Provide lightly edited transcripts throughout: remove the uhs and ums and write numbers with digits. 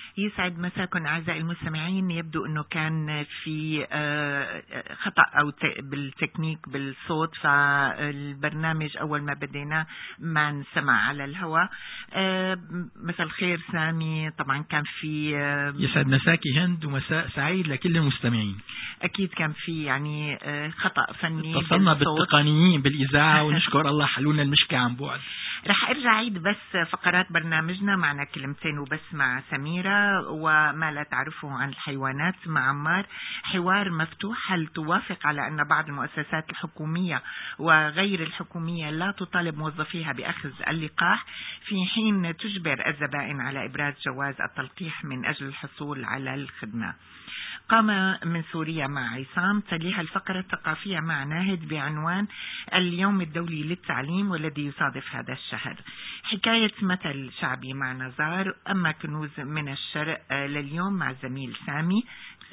يسعد مساكم أعزائي المستمعين. يبدو أنه كان في خطأ أو بالتكنيك بالصوت، فالبرنامج أول ما بدينا ما نسمع على الهواء. مساء الخير سامي. طبعا كان في يسعد مساكي هند، ومساء سعيد لكل المستمعين. أكيد كان في يعني خطأ فني. اتصلنا بالتقنيين بالإذاعة ونشكر الله حلونا المشكلة عن بعد. رح ارجع عيد بس فقرات برنامجنا. معنا كلمتين وبس مع سميرة، وما لا تعرفه عن الحيوانات مع عمار. حوار مفتوح. هل توافق على أن بعض المؤسسات الحكومية وغير الحكومية لا تطالب موظفيها بأخذ اللقاح، في حين تجبر الزبائن على إبراز جواز التلقيح من أجل الحصول على الخدمة؟ قام من سوريا مع عصام. تليها الفقرة الثقافية مع ناهد بعنوان اليوم الدولي للتعليم والذي يصادف هذا الشهر. حكاية مثل شعبي مع نزار. أما كنوز من الشرق لليوم مع الزميل سامي.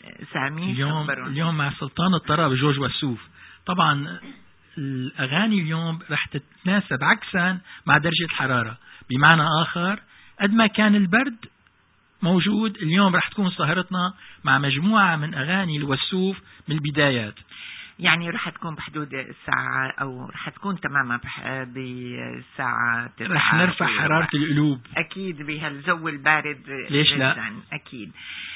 اليوم مع سلطان الطرب جورج وسوف. طبعا الأغاني اليوم رح تتناسب عكسا مع درجة الحرارة. بمعنى آخر، قد ما كان البرد موجود، اليوم رح تكون سهرتنا مع مجموعة من أغاني الوسوف من البدايات. يعني رح تكون بحدود الساعة، أو رح تكون تماما بالساعة 9. رح نرفع حرارة القلوب أكيد بهالجو البارد. ليش لا؟ أكيد.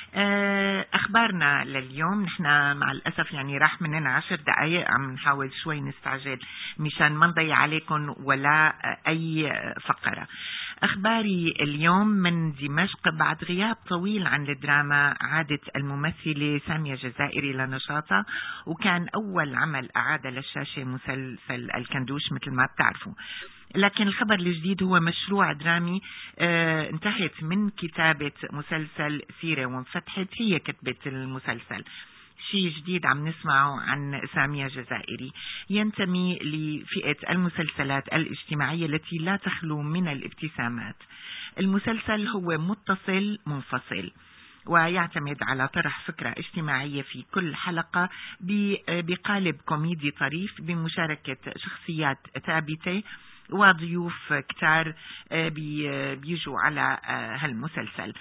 أخبارنا لليوم. نحن مع الأسف يعني راح مننا 10 دقائق، عم نحاول شوي نستعجل مشان ما نضيع عليكم ولا أي فقرة. أخباري اليوم من دمشق. بعد غياب طويل عن الدراما عادت الممثلة سامية جزائري لنشاطها، وكان أول عمل أعاد للشاشة مسلسل الكندوش مثل ما بتعرفوا. لكن الخبر الجديد هو مشروع درامي انتهت من كتابة مسلسل سيرة وانفتحت. هي كتبت المسلسل. شيء جديد عم نسمعه عن سامية جزائري. ينتمي لفئة المسلسلات الاجتماعية التي لا تخلو من الابتسامات. المسلسل هو متصل منفصل، ويعتمد على طرح فكرة اجتماعية في كل حلقة بقالب كوميدي طريف، بمشاركة شخصيات ثابتة وضيوف كتار بيجوا على هالمسلسل.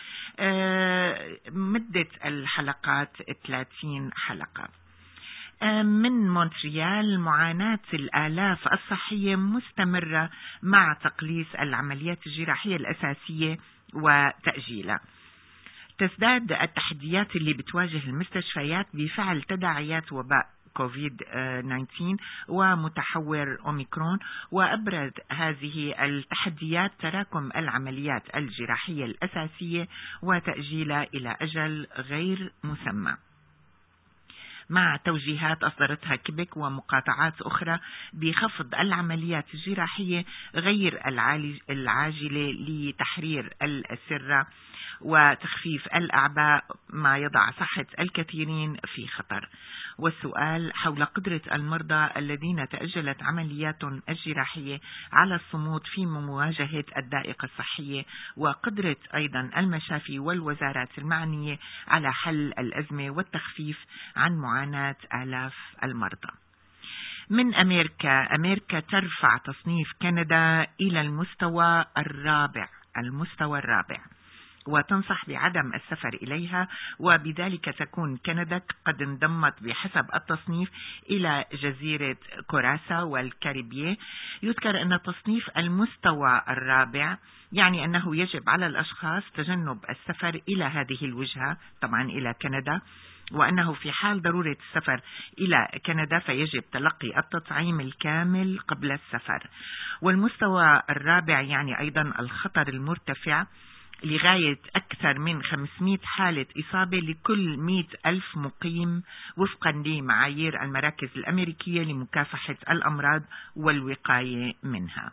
مدة الحلقات 30 حلقة. من مونتريال. معاناة الآلاف الصحية مستمرة مع تقليص العمليات الجراحية الأساسية وتأجيلها. تزداد التحديات اللي بتواجه المستشفيات بفعل تداعيات وباء كوفيد-19 ومتحور أوميكرون، وأبرز هذه التحديات تراكم العمليات الجراحية الأساسية وتأجيلها إلى أجل غير مسمى، مع توجيهات أصدرتها كيبك ومقاطعات أخرى بخفض العمليات الجراحية غير العاجلة لتحرير السرة وتخفيف الأعباء، ما يضع صحة الكثيرين في خطر. والسؤال حول قدرة المرضى الذين تأجلت عملياتهم الجراحية على الصمود في مواجهة الضائقة الصحية، وقدرة أيضا المشافي والوزارات المعنية على حل الأزمة والتخفيف عن معاناة آلاف المرضى. من أمريكا ترفع تصنيف كندا إلى المستوى الرابع، وتنصح بعدم السفر إليها، وبذلك تكون كندا قد انضمت بحسب التصنيف إلى جزيرة كوراسا والكاريبية. يذكر أن تصنيف المستوى الرابع يعني أنه يجب على الأشخاص تجنب السفر إلى هذه الوجهة، طبعا إلى كندا، وأنه في حال ضرورة السفر إلى كندا فيجب تلقي التطعيم الكامل قبل السفر. والمستوى الرابع يعني أيضا الخطر المرتفع لغاية أكثر من 500 حالة إصابة لكل 100,000 مقيم، وفقا لمعايير المراكز الأمريكية لمكافحة الأمراض والوقاية منها.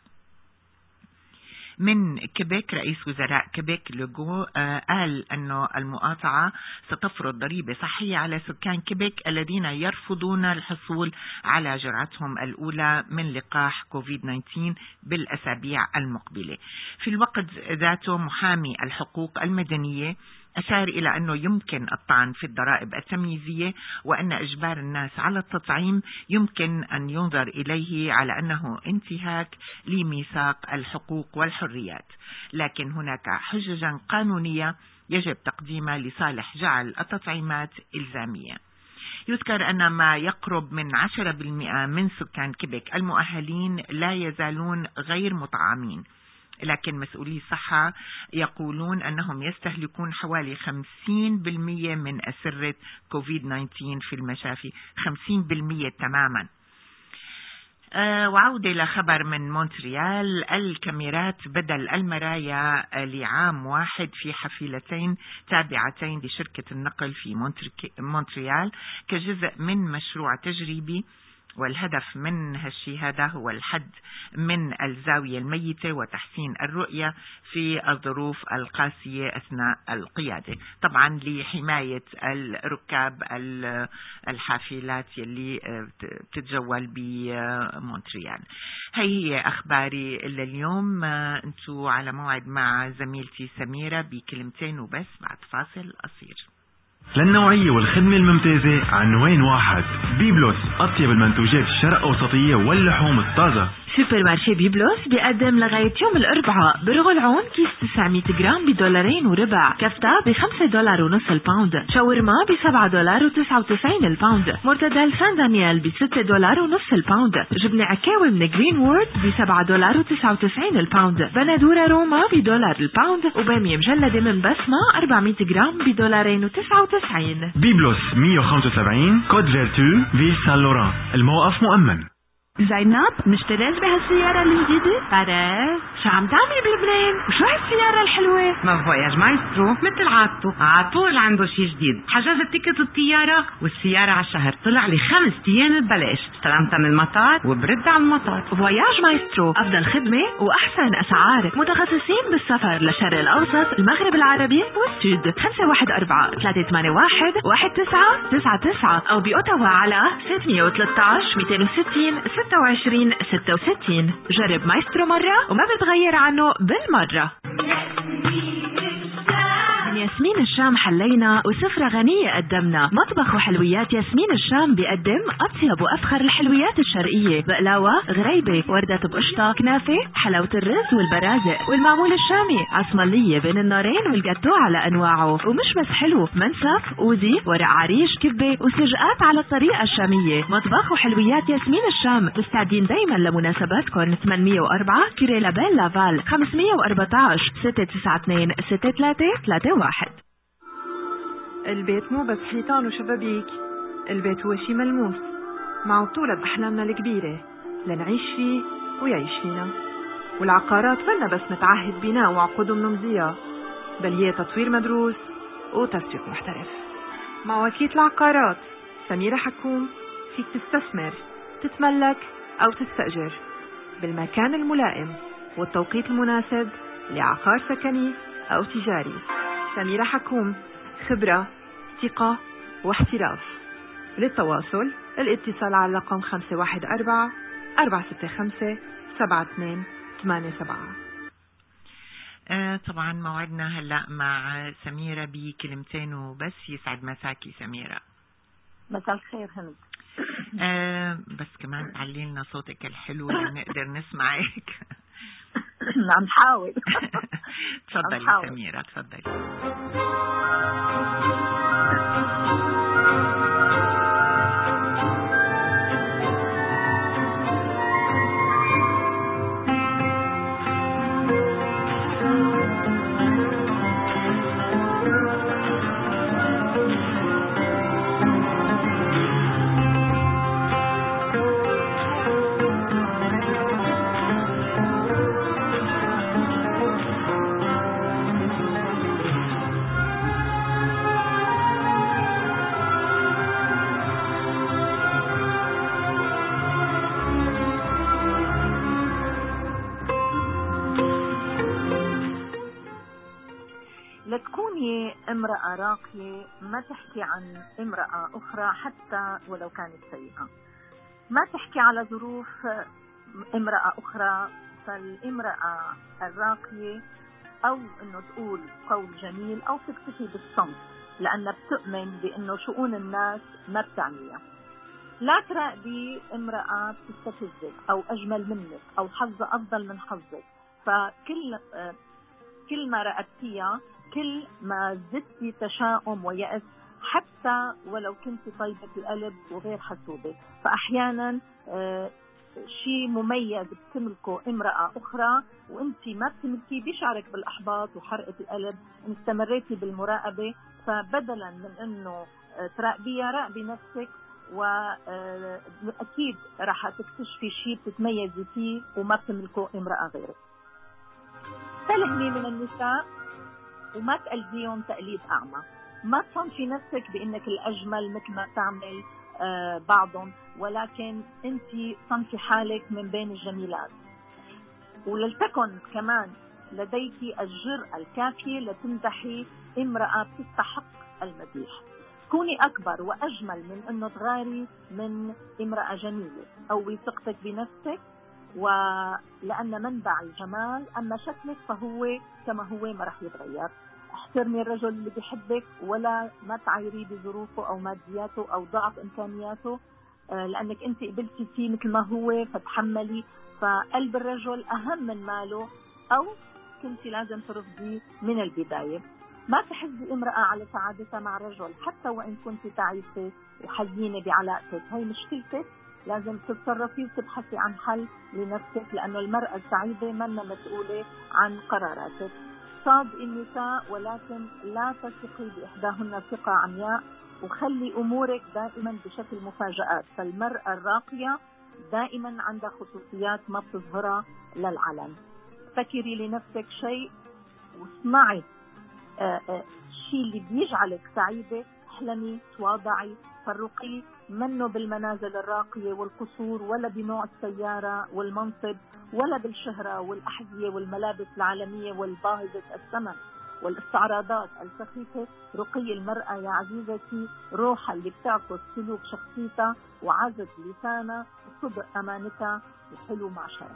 من كيبيك. رئيس وزراء كيبيك لوغو قال أنه المقاطعة ستفرض ضريبة صحية على سكان كيبيك الذين يرفضون الحصول على جرعتهم الأولى من لقاح كوفيد-19 بالأسابيع المقبلة. في الوقت ذاته محامي الحقوق المدنية أشار إلى أنه يمكن الطعن في الضرائب التمييزية، وأن إجبار الناس على التطعيم يمكن أن ينظر إليه على أنه انتهاك لميثاق الحقوق والحريات، لكن هناك حججا قانونية يجب تقديمها لصالح جعل التطعيمات إلزامية. يذكر أن ما يقرب من 10% من سكان كيبيك المؤهلين لا يزالون غير مطعمين، لكن مسؤولي الصحة يقولون أنهم يستهلكون حوالي 50% من أسرة كوفيد-19 في المشافي، 50% تماما. وعودة لخبر من مونتريال، الكاميرات بدل المرايا لعام واحد في حافلتين تابعتين لشركة النقل في مونتريال كجزء من مشروع تجريبي، والهدف من هالشي هذا هو الحد من الزاوية الميتة وتحسين الرؤية في الظروف القاسية أثناء القيادة، طبعا لحماية الركاب الحافلات يلي بتتجول بمونتريال. هي أخباري لليوم. انتو على موعد مع زميلتي سميرة بكلمتين وبس بعد فاصل قصير. للنوعية والخدمة الممتازة عنوان واحد، بيبلوس، أطيب المنتوجات الشرق أوسطية واللحوم الطازة. سوبر مارشي بيبلوس بيقدم لغاية يوم الأربعاء برغل عون كيس 900 جرام $2.25، كفتة $5.5 الباوند، شاورما $7.99 الباوند، مرتدى سان دانيال $6.5 الباوند، جبنة عكاوي من جرين وورد $7.99 الباوند، بندورة روما $1 الباوند، وبامية مجلدة من بسمة 400 جرام $2.99. بيبلوس 175 كود فيرتو فيل سان لوران، الموقف مؤمن. زينب، مشتريت بهالسيارة الجديدة؟ أره، شو عم تعملي بلبنان؟ وشو هالسيارة الحلوة؟ ما فواياج مايسترو مثل عادته عطول عنده شي جديد. حجزت تيكت الطيارة والسيارة على الشهر طلع لي 5 أيام ببلاش، استلمتها من المطار وبرد على المطار. فواياج مايسترو، أفضل خدمة وأحسن أسعار، متخصصين بالسفر للشرق الأوسط، المغرب العربي والسود. 514-381-1999 أو بأوتاوا على 613-260-2666. جرب مايسترو مرة وما بتغير عنه بالمرة. من ياسمين الشام حلينا وسفرة غنية قدمنا. مطبخ وحلويات ياسمين الشام بيقدم أطيب وأفخر الحلويات الشرقية، بقلاوة، غريبة، وردة بقشطة، كنافة، حلاوة الرز والبرازق والمعمول الشامي، عصملية بين النارين والجاتو على أنواعه. ومش بس حلو، منسف، أوزي، ورق عريش، كبة وسجقات على الطريقة الشامية. مطبخ وحلويات ياسمين الشام مستعدين دايما لمناسباتكم. 804 كيري لابيل لافال، 514-692-6331. البيت مو بس حيطان وشبابيك، البيت هو شي ملموس مع بطولة بأحلامنا الكبيرة لنعيش فيه ويعيش فينا. والعقارات منا بس نتعهد بناء وعقود ونمضيها، بل هي تطوير مدروس وتسويق محترف. مع وكيلة العقارات سميرة حكوم فيك تستثمر، تتملك أو تستأجر بالمكان الملائم والتوقيت المناسب لعقار سكني أو تجاري. سميرة حكوم، خبرة، ثقة واحتراف. للتواصل الاتصال على رقم 514-465-7287. طبعا موعدنا هلأ مع سميرة بكلمتين وبس. يسعد مساكي سميرة. مساء الخير هند. بس كمان تعلي لنا صوتك الحلو نقدر نسمعك. عم نحاول. تفضلي سميرة، تفضلي. لتكوني امرأة راقية ما تحكي عن امرأة أخرى حتى ولو كانت سيئة، ما تحكي على ظروف امرأة أخرى. فالامرأة الراقية أو إنه تقول قول جميل أو تكتفي بالصمت، لأنها بتؤمن بإنه شؤون الناس ما بتعنيها. لا تراقبي امرأة تستفزك أو أجمل منك أو حظها أفضل من حظك، فكل ما راقبتيها كل ما زدتي تشاؤم ويأس، حتى ولو كنت طيبة القلب وغير حسودة. فأحيانا شيء مميز بتملكه امرأة أخرى وانت ما بتملكيه بيشعرك بالأحباط وحرقة القلب ان استمريتي بالمراقبة. فبدلا من انه تراقبيها، راقبي نفسك، وأكيد راح تكتشفي شيء بتتميزي فيه وما بتملكه امرأة غيرك. تلهمي من النساء وما تقلديهم تقليد أعمى. ما تصنفي نفسك بأنك الأجمل مثل ما تعمل بعضهم، ولكن أنت صنفي حالك من بين الجميلات. ولتكن كمان لديك الجرأة الكافية لتمدحي امرأة تستحق المديح. كوني أكبر وأجمل من أنه تغاري من امرأة جميلة. قوي ثقتك بنفسك، ولأن منبع الجمال أما شكلك فهو كما هو ما رح يتغير. احترمي الرجل اللي بيحبك ولا ما تعايريه بظروفه أو مادياته أو ضعف إمكانياته، لأنك أنت قبلتي فيه مثل ما هو فتحملي. فقلب الرجل أهم من ماله، أو كنت لازم ترفضيه من البداية. ما تحزي امرأة على سعادتها مع رجل حتى وإن كنت تعيسة وحزينة بعلاقتك. هاي مشكلتك، لازم تتصرفي وتبحثي عن حل لنفسك، لأنه المرأة السعيدة منا مسؤولة عن قراراتك. صادقي النساء ولكن لا تثقي بإحداهن ثقة عمياء، وخلي أمورك دائما بشكل مفاجآت. فالمرأة الراقية دائما عندها خصوصيات ما بتظهرها للعلن. فكري لنفسك شيء واصنعي الشيء اللي بيجعلك سعيدة. احلمي، تواضعي، فرقي، منه بالمنازل الراقية والقصور، ولا بنوع السيارة والمنصب، ولا بالشهرة والأحذية والملابس العالمية والباهظة الثمن والاستعراضات السخيفة. رقي المرأة يا عزيزتي روحها اللي بتعكس سلوك شخصيتها وعزة لسانها وصدق أمانتها وحلو معشرة.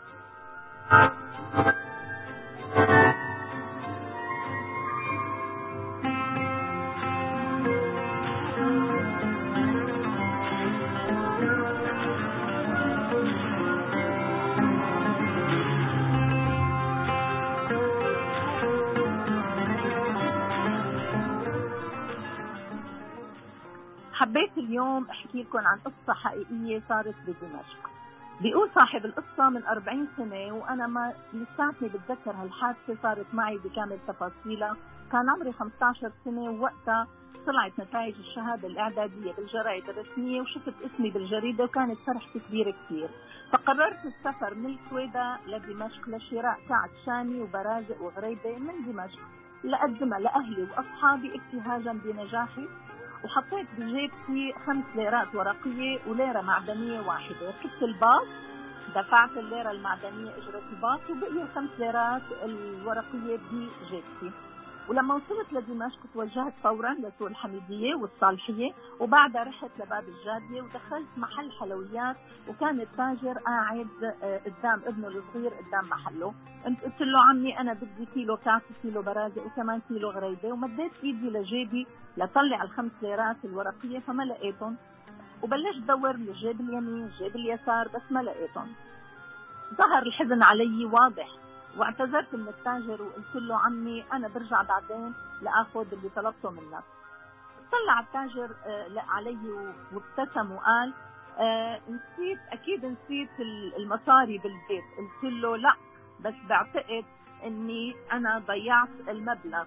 حبيت اليوم احكي لكم عن قصة حقيقية صارت بدمشق. بيقول صاحب القصة من 40 سنة وانا ما لساتني بتذكر هالحادثة صارت معي بكامل تفاصيلها. كان عمري 15 سنة ووقتها طلعت نتائج الشهادة الإعدادية بالجرائد الرسمية وشفت اسمي بالجريدة وكانت فرحتي كبيرة كثير. فقررت السفر من السويدة لدمشق لشراء كعك شامي وبرازق وغريبة من دمشق لأقدمها لأهلي وأصحابي ابتهاجا بنجاحي. وحطيت بجيبتي 5 ليرات ورقية وليرة معدنية واحدة. ركبت الباص، دفعت الليرة المعدنية أجرة الباص وبقي 5 ليرات الورقية بجيبتي. ولما وصلت لدمشق توجهت فورا لسوق الحميدية والصالحية، وبعدها رحت لباب الجادية ودخلت محل حلويات وكان التاجر قاعد قدام ابنه الصغير قدام محله. قلت له عمي أنا بدي كيلو كعك وكيلو برازق وكمان كيلو غريبة، ومديت إيدي لجيبي لطلع ال5 ليرات الورقية فما لقيتهم، وبلشت دور من الجيب اليمين الجيب اليسار بس ما لقيتهم. ظهر الحزن علي واضح واعتذرت من التاجر وقلت له عمي أنا برجع بعدين لأخذ اللي طلبته منك. طلع التاجر علي وابتسم وقال نسيت، أكيد نسيت المصاري بالبيت. قلت له لا، بس بعتقد أني أنا ضيعت المبلغ،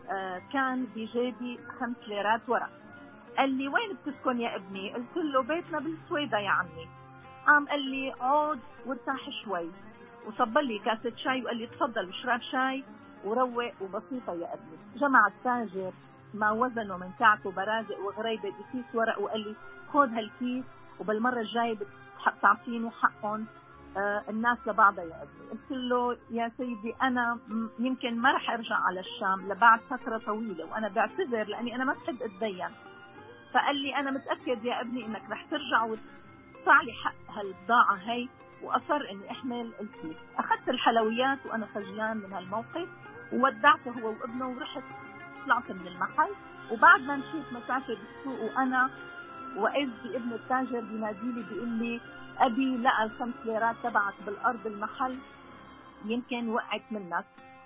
كان بجيبي 5 ليرات ورق. قال لي وين بتسكن يا ابني؟ قلت له بيتنا بالسويدة يا عمي. قال لي عود وارتاح شوي وصب لي كاسة شاي وقال لي تفضل اشرب شاي وروق وبسيطة يا ابني. جمع التاجر ما وزنه من كعك وبرازق وغريبة بكيس ورق وقال لي خذ هالكيس وبالمرة الجاية تعطيني حقهم الناس لبعضها يا ابني. قلت له يا سيدي أنا يمكن ما رح أرجع على الشام لبعد فترة طويلة وأنا بعتذر لأني أنا ما بحب أتدين. فقال لي أنا متأكد يا ابني إنك رح ترجع وتدفع لي حق هالبضاعة هاي، وأصر إني أحمل الكيس. أخذت الحلويات وأنا خجلان من هالموقف وودعته هو وابنه ورحت طلعت من المحل. وبعد ما مشيت مسافة بالسوق وأنا وإذ بابن التاجر بيناديلي بيقول لي أبي لقى ال5 ليرات تبعك بالأرض المحل يمكن وقعت منك.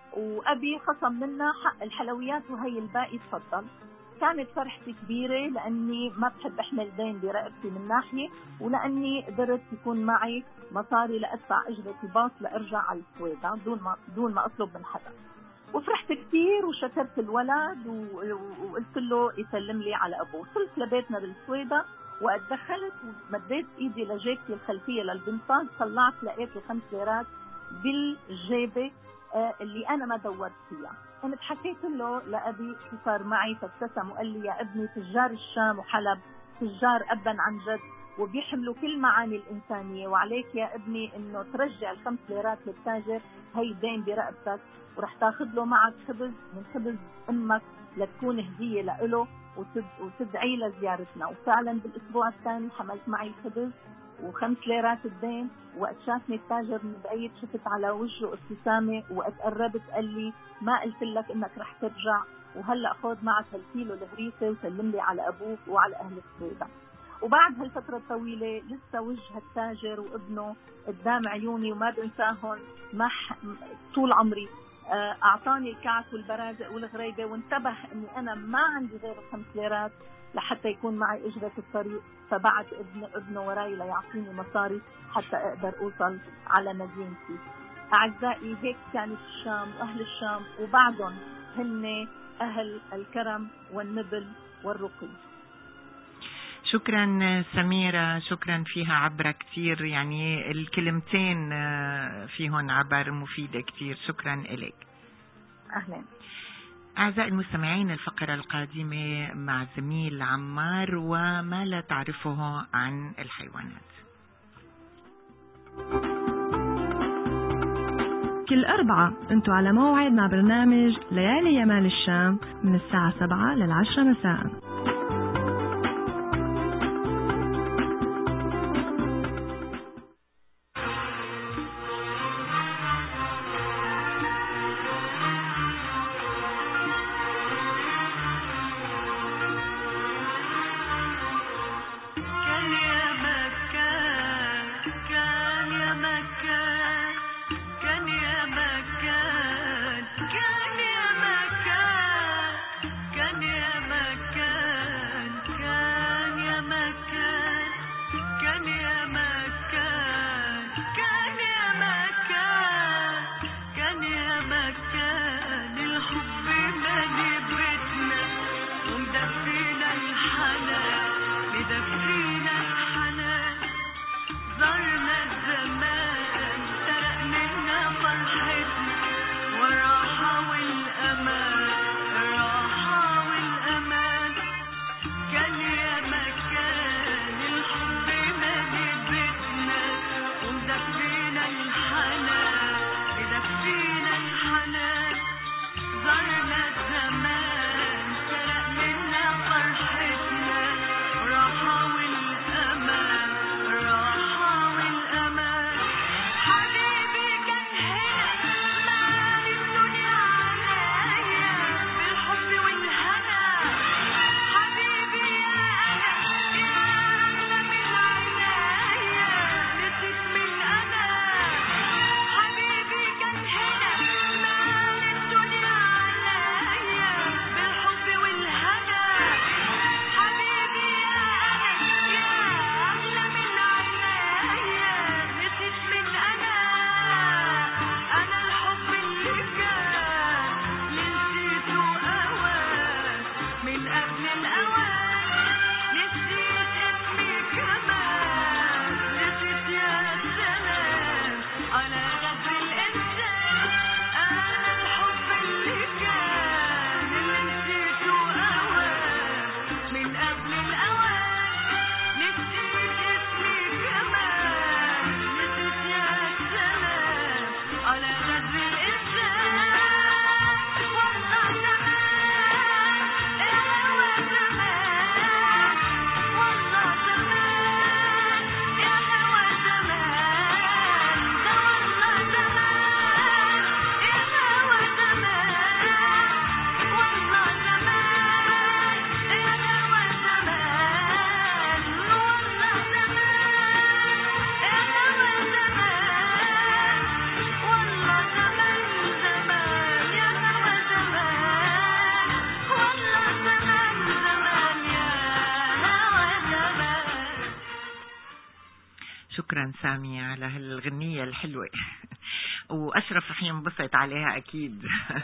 وأبي خصم منا حق الحلويات وهي الباقي تفضل. كانت فرحتي كبيرة لأني ما بحب أحمل دين برقبتي من ناحية، ولأني قدرت يكون معي مصاري لأدفع أجرة الباص لأرجع على السويدة دون ما أطلب من حدا. وفرحت كثير وشكرت الولد وقلت له يسلم لي على أبوه. وصلت لبيتنا بالسويدة، وقت دخلت ومديت إيدي لجيبتي الخلفية للبنطال، طلعت لقيت ال5 ليرات بالجيبة اللي أنا ما دورت فيها. أنا حكيت له لأبي شو صار معي، فابتسم وقال لي يا ابني تجار الشام وحلب تجار أبا عن جد، وبيحملوا كل معاني الإنسانية، وعليك يا ابني إنه ترجع ال5 ليرات للتاجر، هي دين برقبتك، ورح تاخذ له معك خبز من خبز أمك لتكون هدية لإله وتدعي لزيارتنا. وفعلا بالأسبوع الثاني حملت معي الخبز و5 ليرات الدين. وقت شافني التاجر من بعيد شفت على وجهه ابتسامة، وقت قربت قال لي ما قلت لك انك رح ترجع، وهلأ خذ معك هالكيلو الهريسة وسلم لي على أبوك وعلى أهل السويدة. وبعد هالفترة الطويلة لسه وجه التاجر وابنه قدام عيوني وما بنساهم طول عمري. أعطاني الكعك والبرازق والغريبة، وانتبه أني أنا ما عندي غير 5 ليرات لحتى يكون معي أجرة الطريق، فبعد ابنه وراي ليعطيني مصاري حتى أقدر أوصل على مدينتي. أعزائي، هيك كانت الشام وأهل الشام، وبعدهم هن أهل الكرم والنبل والرقي. شكرا سميرة، شكرا، فيها عبرة كتير، يعني الكلمتين فيهن عبر مفيدة كتير. شكرا إليك. أهلا. أعزائي المستمعين، الفقرة القادمة مع زميل عمار وما لا تعرفه عن الحيوانات. كل أربعة أنتوا على موعد مع برنامج ليالي يمال الشام من الساعة 7 لل10 مساء. كان يا مكان شكرا سامي على هالغنية الحلوة. وأشرف رح ينبسط عليها أكيد.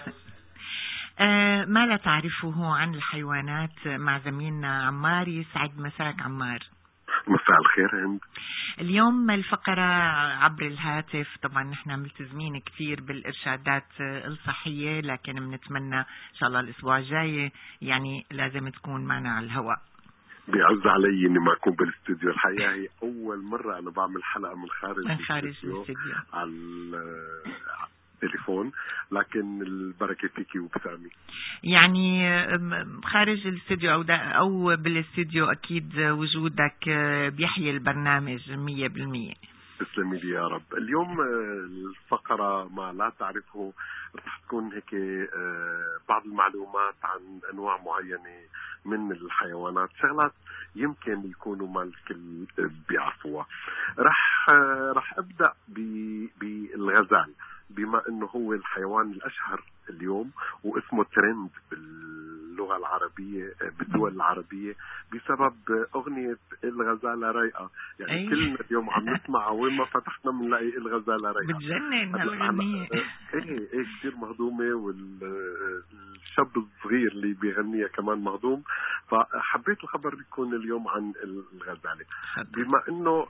ما لا تعرفه عن الحيوانات مع زميلنا عمار. يسعد مساك عمار. مساء الخير هند. اليوم الفقرة عبر الهاتف. طبعا نحن ملتزمين كثير بالإرشادات الصحية، لكن بنتمنى إن شاء الله الأسبوع الجاي يعني لازم تكون معنا على الهواء. بيعز علي اني معكم بالاستوديو. الحقيقة هي اول مرة انا بعمل حلقة من خارج الاستوديو على التليفون، لكن البركة فيكي وبسامي. يعني خارج الاستوديو او بالاستوديو اكيد وجودك بيحيي البرنامج 100%. تسلمي لي يا رب. اليوم الفقرة ما لا تعرفه رح تكون هيك بعض المعلومات عن أنواع معينة من الحيوانات، شغلات يمكن يكونوا ما الكل بيعرفوها. رح أبدأ بالغزال، بما أنه هو الحيوان الأشهر اليوم واسمه ترند باللغة العربية بالدول العربية بسبب أغنية الغزالة رايقة. يعني كلنا اليوم عم نسمع وين ما فتحنا بنلاقي الغزالة رايقة. بتجنن هالغنية. ايه كثير مهضومة، والشاب الصغير اللي بيغنيها كمان مهضوم. فحبيت الخبر يكون اليوم عن الغزالة، بما انه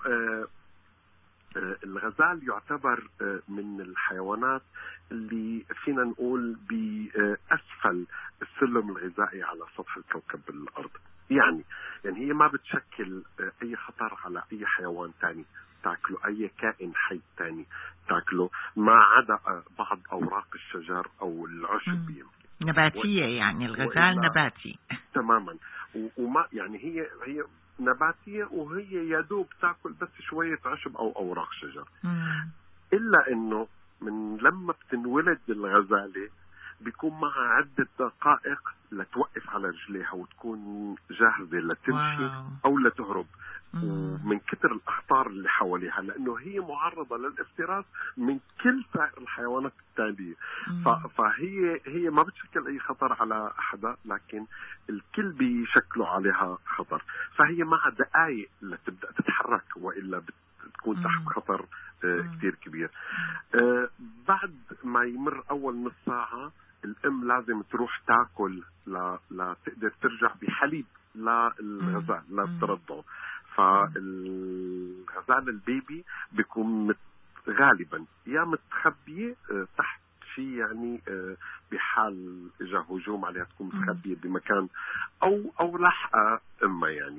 الغزال يعتبر من الحيوانات اللي فينا نقول بأسفل السلم الغذائي على سطح الكوكب الأرض. يعني هي ما بتشكل أي خطر على أي حيوان تاني تاكله، أي كائن حي تاني تاكله، ما عدا بعض أوراق الشجر أو العشب. نباتية يعني الغزال نباتي تماما. وما يعني هي نباتية، وهي يدوب تاكل بس شوية عشب أو أوراق شجر. إلا إنه من لما بتنولد الغزالة بيكون معها عدة دقائق لتوقف على رجليها وتكون جاهزة لتمشي أو لتهرب، ومن كتر الأخطار اللي حواليها، لأنه هي معرضة للافتراس من كل سائر الحيوانات التالية. فهي ما بتشكل أي خطر على أحدا، لكن الكل بيشكلوا عليها خطر. فهي مع دقائق لتبدأ تتحرك، وإلا بتكون تحت خطر كتير كبير. بعد ما يمر أول نص ساعة الأم لازم تروح تاكل لتقدر ترجع بحليب للغزال لترضعه. فالغزال البيبي بيكون غالبا يا متخبية تحت شيء، يعني بحال اجا هجوم عليها تكون متخبية بمكان او لاحقة امها يعني.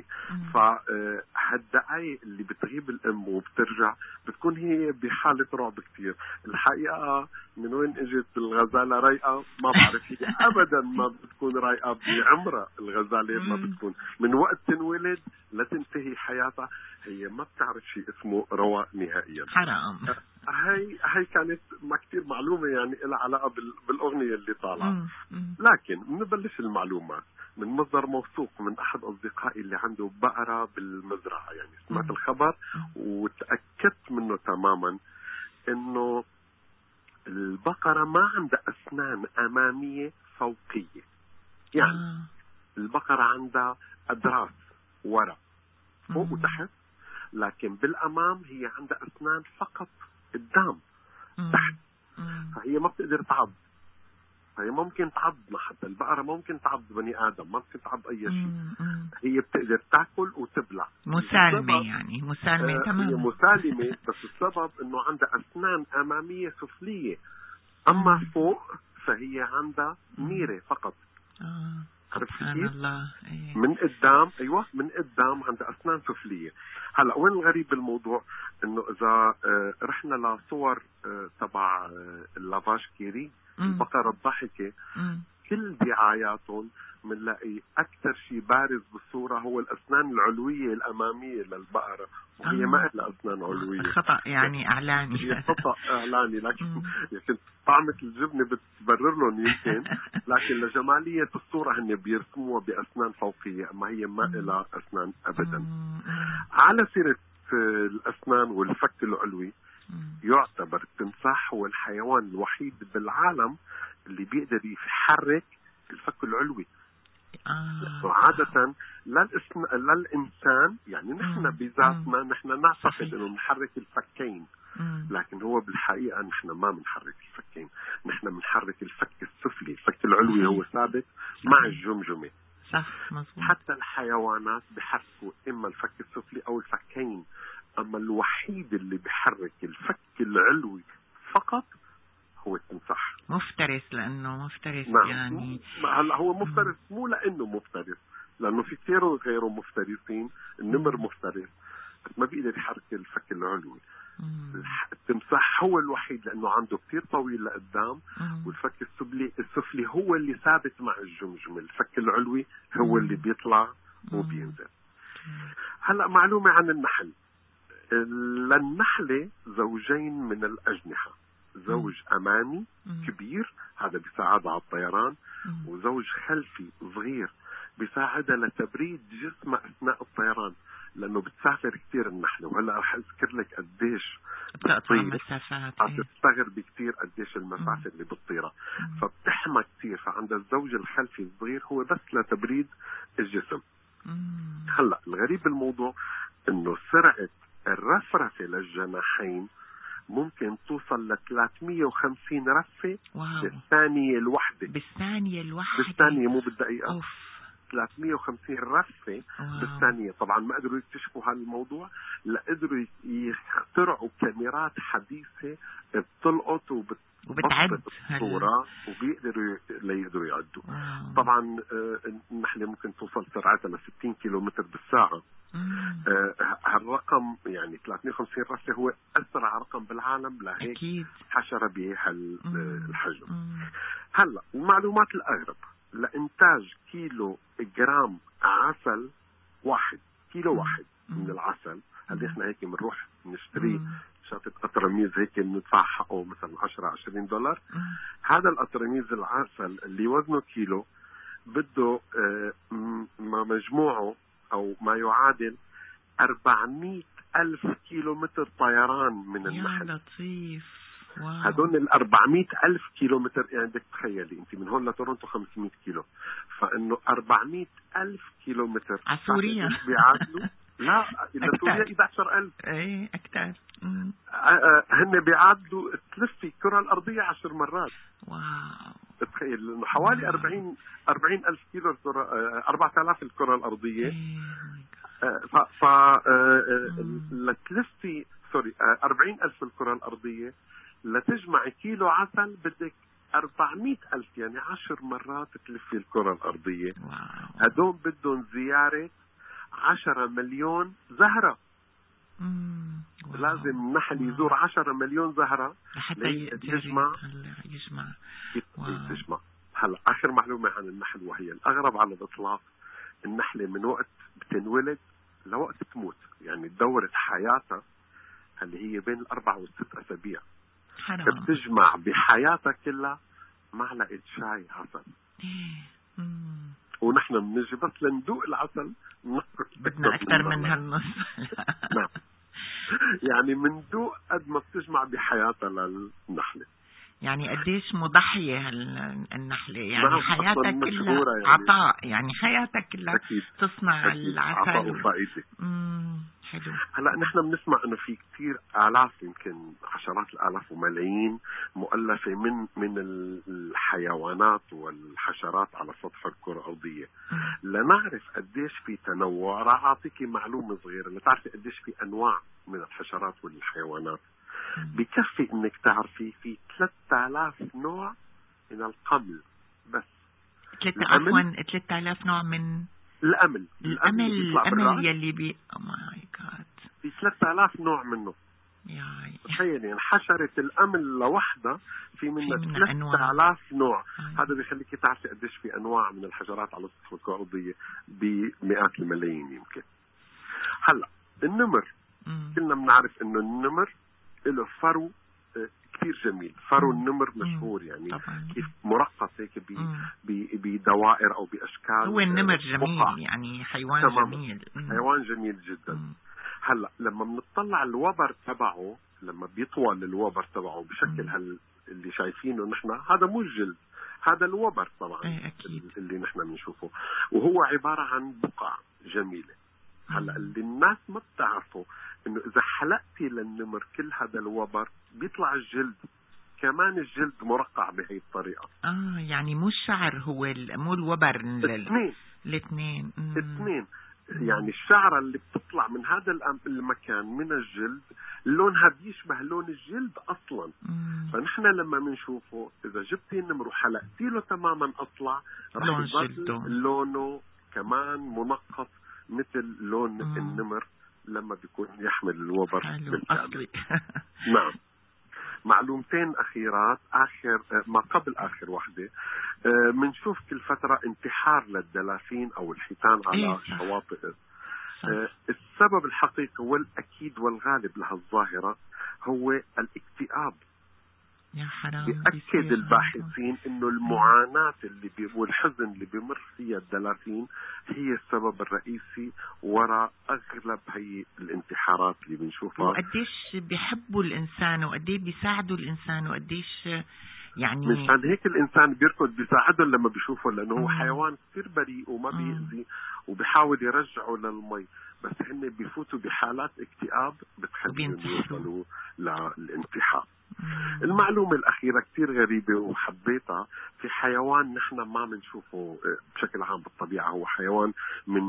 فهالدقايق اللي بتغيب الام وبترجع بتكون هي بحالة رعب كتير. الحقيقة من وين اجت الغزالة رايقة ما بعرف، هي ابدا ما بتكون رايقة بعمرها. الغزالة ما بتكون من وقت تنولد لتنتهي حياتها هي ما بتعرف شيء اسمه رواء نهائيا. حرام. هاي كانت ما كتير معلومة يعني لها علاقة بالأغنية اللي طالعة. لكن بنبلش المعلومات من مصدر موثوق من أحد أصدقائي اللي عنده بقرة بالمزرعة. يعني سمعت الخبر وتأكدت منه تماما إنه البقرة ما عندها أسنان أمامية فوقية. يعني البقرة عندها أدراس وراء فوق وتحت، لكن بالأمام هي عندها أسنان فقط قدام تحت. فهي ما بتقدر تعض. هي ممكن تعضنا، حتى البقرة ممكن تعض بني آدم، ما ممكن تعض أي شيء. هي بتقدر تاكل وتبلع. مسالمة يعني مسالمة تماما. هي مسالمة، بس السبب إنه عندها أسنان أمامية سفلية، أما فوق فهي عندها ميرة فقط. سبحان الله. من قدام من قدام عندها أسنان سفلية. هلا وين الغريب بالموضوع؟ إنه إذا رحنا لصور تبع اللافاج كيري البقرة الضحكة، كل دعاياتهم بنلاقي أكثر شيء بارز بالصورة هو الأسنان العلوية الأمامية للبقرة، وهي ما لها أسنان علوية. خطأ يعني إعلاني. هي خطأ إعلاني، لكن طعمة الجبنة بتبرر لهم يمكن، لكن لجمالية الصورة هن بيرسموها بأسنان فوقية، أما هي ما لها أسنان أبدا. على سيرة الأسنان والفك العلوي، يعتبر التمساح هو الحيوان الوحيد بالعالم اللي بيقدر يحرك الفك العلوي. وعادة للإنسان يعني نحن بذاتنا نحن نعتقد إنه نحرك الفكين، لكن هو بالحقيقة نحن ما بنحرك الفكين، نحن بنحرك الفك السفلي. الفك العلوي هو ثابت مع الجمجمة. صح مظبوط. حتى الحيوانات بحركوا إما الفك السفلي أو الفكين، أما الوحيد اللي بحرك الفك العلوي فقط هو التمساح. مفترس لأنه مفترس. نعم. يعني هلا هو مفترس مو لأنه مفترس، لأنه في كثير غيره مفترسين. النمر مفترس بس ما بيقدر يحرك الفك العلوي. التمساح هو الوحيد لأنه عنده كثير طويل لقدام، والفك السفلي هو اللي ثابت مع الجمجمة. الفك العلوي هو اللي بيطلع وبينزل. هلا معلومة عن النحل. للنحلة زوجين من الأجنحة، زوج أمامي كبير هذا بيساعدها على الطيران، وزوج خلفي صغير بيساعدها لتبريد جسمها أثناء الطيران، لأنه بتسافر كتير النحلة. وهلا رح أذكر لك قديش بتقطع مسافات. هتستغربي كتير قديش المسافة اللي بتطيرها. فبتحمى كتير، فعندها الزوج الخلفي الصغير هو بس لتبريد الجسم. هلا الغريب بالموضوع إنه سرعة الرفرفة للجناحين ممكن توصل ل 350 رفة بالثانية الواحدة. بالثانية مو بالدقيقة. أوف. 350 رفة بالثانية. طبعا ما قدروا يكتشفوا هذا الموضوع، لا قدروا يخترعوا كاميرات حديثة بتلقط وبتعد الصورة وبيقدروا يقدروا يعدوا. طبعا النحلة ممكن توصل سرعتها ل 60 كيلومتر بالساعة. هالرقم يعني 350 رفة هو أسرع رقم بالعالم لهيك حشرة بهالحجم. هلا المعلومات الأغرب: لإنتاج كيلو جرام عسل واحد، كيلو واحد من العسل، هل احنا هيك بنروح نشتري شاطئ قطرميز هيك بندفع حقه مثلا 10-20 دولار. هذا القطرميز العسل اللي وزنه كيلو بده مجموعه أو ما يعادل 400,000 كيلومتر طيران من النحل. يا لطيف. هدول 400,000 كيلومتر، يعني بدك تخيلي انت من هون لتورنتو 500 كيلو، فانه 400,000 كيلومتر سوريا بيعادلوا لا لسوريا 11,000. ايه اكثر. هن بيعادلوا تلفي الكرة الأرضية 10 مرات. واو. تخيل انه حوالي 40,000 كيلو الكرة، 4,000 الكرة الأرضية. لتلفي 40,000 الكرة الأرضية، لتجمع كيلو عسل بدك 400,000، يعني 10 مرات تلفي الكرة الأرضية. هدول بدهم زيارة 10 مليون زهرة. لازم نحل يزور 10 مليون زهرة حتى يجمع. هلا آخر معلومة عن النحل وهي الأغرب على الإطلاق: النحلة من وقت بتنولد لوقت تموت، يعني دورة حياتها اللي هي بين 4 و6 أسابيع. بتجمع بحياتها كلها معلقة شاي عسل. ونحن بنجي بس لندوق العسل بدنا أكثر من هالنص. نعم. يعني مندوق قد ما بتجمع بحياتها للنحلة. يعني قديش مضحية النحلة، يعني نعم. حياتها كلها يعني عطاء، يعني حياتها كلها أكيد. تصنع أكيد. العسل عطاء وفائدة. حلو. هلا نحن بنسمع انه في كثير آلاف، يمكن عشرات الآلاف وملايين مؤلفة من الحيوانات والحشرات على سطح الكرة الأرضية. لنعرف قديش في تنوع، راح أعطيكي معلومة صغيرة لتعرفي قديش في أنواع من الحشرات والحيوانات. بكفي انك تعرفي في 3000 نوع من القمل بس. 3000 نوع من الأمل يلي ماي جاد. في 3000 نوع منه. تخيلي حشرة الأمل لوحدها في منها 3000 نوع. هذا بيخليك تعرفي قديش في أنواع من الحشرات على سطح الكرة الأرضية بمئات الملايين يمكن. هلا النمر، كلنا بنعرف إنه النمر له فرو كثير جميل. فرو النمر مشهور، يعني طبعاً. كيف مرقص هيك بدوائر او باشكال. هو النمر جميل، يعني حيوان جميل. حيوان جميل جدا. هلا لما بنطلع الوبر تبعه، لما بيطول الوبر تبعه بشكل اللي شايفينه نحن، هذا مو الجلد، هذا الوبر طبعا أكيد. اللي نحن بنشوفه، وهو عبارة عن بقع جميلة. هلا اللي الناس ما بتعرفه انه اذا حلقتي للنمر كل هذا الوبر بيطلع الجلد، كمان الجلد مرقع بهي الطريقة. يعني مو الشعر هو مو الوبر، الاثنين يعني الشعرة اللي بتطلع من هذا المكان من الجلد لونها بيشبه لون الجلد أصلا. فنحن لما بنشوفه إذا جبتي النمر وحلقتي له تماما أطلع رح يظل لونه كمان منقط مثل لون النمر لما بيكون يحمل الوبر بالكامل. نعم. معلومتين أخيرات، ما قبل آخر واحدة، منشوف كل فترة انتحار للدلافين أو الحيتان على شواطئ. السبب الحقيقي والأكيد والغالب لهالظاهرة هو الاكتئاب. يا حرام. بيأكد الباحثين انه المعاناة والحزن اللي بيمر فيها الدلافين هي السبب الرئيسي وراء اغلب هي الانتحارات اللي بنشوفها. وقديش بيحبوا الانسان وقديش بيساعدوا الانسان وقديش يعني مشان هيك الانسان بيركض بيساعدهم لما بيشوفه، لانه هو حيوان كثير بريء وما بيأذي وبيحاول يرجعه للمي، بس هن بيفوتوا بحالات اكتئاب بتخليهم يوصلوا للانتحار. المعلومة الأخيرة كتير غريبة وحبيتها، في حيوان نحن ما بنشوفه بشكل عام بالطبيعة، هو حيوان من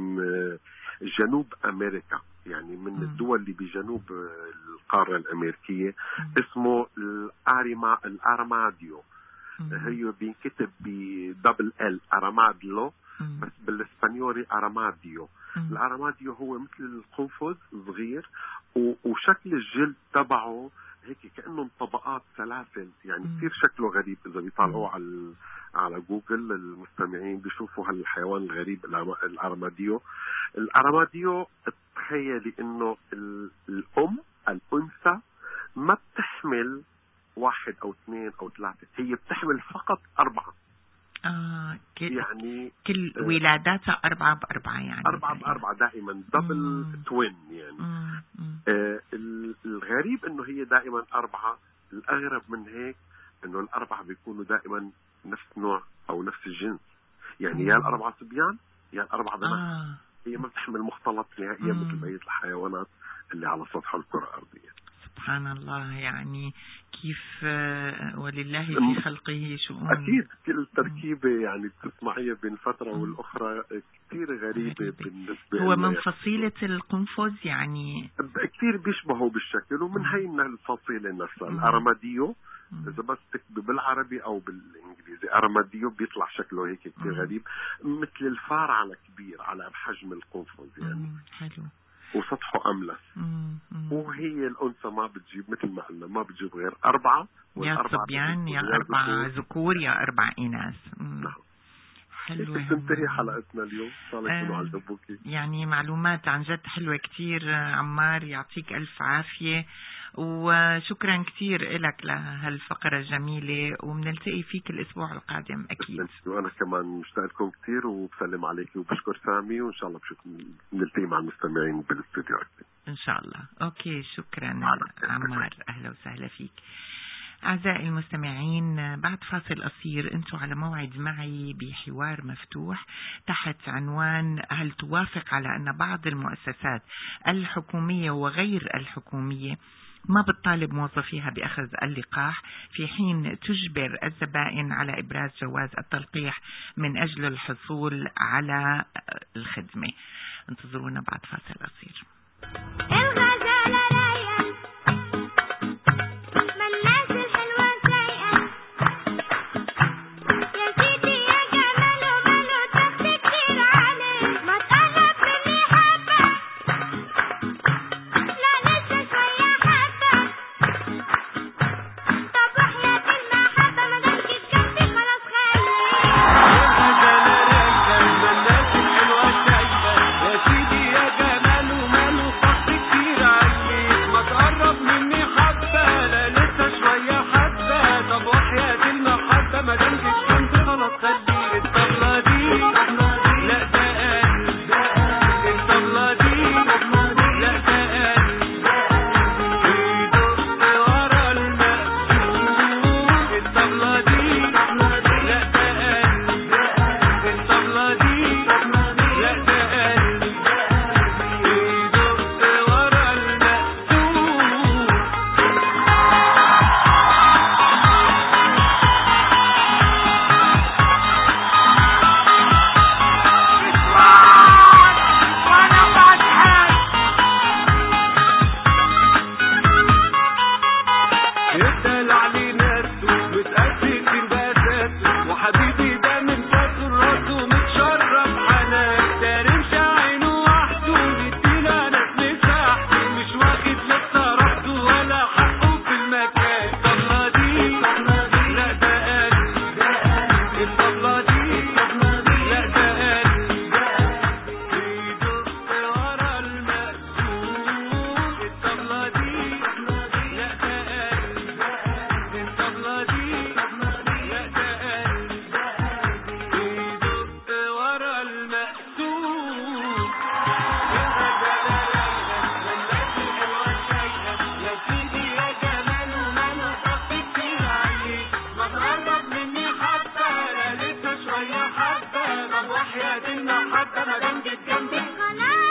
جنوب أمريكا، يعني من الدول اللي بجنوب القارة الأمريكية، اسمه الأرماديو. هي بينكتب بدبل ال أرمادلو، بس بالإسبانيولي أرماديو. الأرماديو هو مثل القنفذ صغير، وشكل الجلد تبعه هيك كأنه طبقات سلاسل، يعني كثير شكله غريب. إذا بيطالعوا على جوجل المستمعين بيشوفوا هالحيوان الغريب الأرماديو. الأرماديو تخيلي إنه الأنثى ما بتحمل 1 أو 2 أو 3، هي بتحمل فقط 4. يعني كل ولاداتها 4 يعني 4 دائما دبل توين يعني. الغريب انه هي دائما 4. الاغرب من هيك انه ال4 بيكونوا دائما نفس نوع او نفس الجنس، يعني يا ال4 صبيان يا ال4 بنات. هي ما بتحمل مختلط نهائيا مثل بقية الحيوانات اللي على سطح الكرة الأرضية. سبحان الله، يعني كيف ولله في خلقه شؤون. أكيد كل تركيبة يعني بتسمعيها بين فترة والأخرى كتير غريبة بالنسبة هو من فصيلة القنفذ يعني كتير بيشبهوا بالشكل، ومن هي الفصيلة نفسها الأرماديو. إذا بس تكتب بالعربي أو بالإنجليزي أرماديو بيطلع شكله هيك كتير غريب، مثل الفار على كبير على بحجم القنفذ يعني. حلو. وسطحه أملس. وهي الأنثى ما بتجيب مثل ما قلنا، ما بتجيب غير 4، يا صبيان يا 4 ذكور يا 4 إناث. حلوة. تنتهي حلقتنا اليوم، إن شاء الله يكونوا عجبوكي. يعني معلومات عن جد حلوة كتير عمار، يعطيك ألف عافية، وشكرا كتير لك لهالفقرة الجميلة، وبنلتقي فيك الأسبوع القادم أكيد. وأنا كمان مشتاق لكم كتير وبسلم عليك وبشكر سامي، وإن شاء الله نلتقي مع المستمعين بالاستوديو إن شاء الله. أوكي شكرا عمار، أهلا وسهلا فيك. أعزائي المستمعين، بعد فاصل قصير أنتم على موعد معي بحوار مفتوح تحت عنوان هل توافق على أن بعض المؤسسات الحكومية وغير الحكومية ما بتطالب موظفيها بأخذ اللقاح في حين تجبر الزبائن على إبراز جواز التلقيح من أجل الحصول على الخدمة. انتظرونا بعد فاصل قصير. كتير وحياة المحبة ما جنبك جنبي خلاص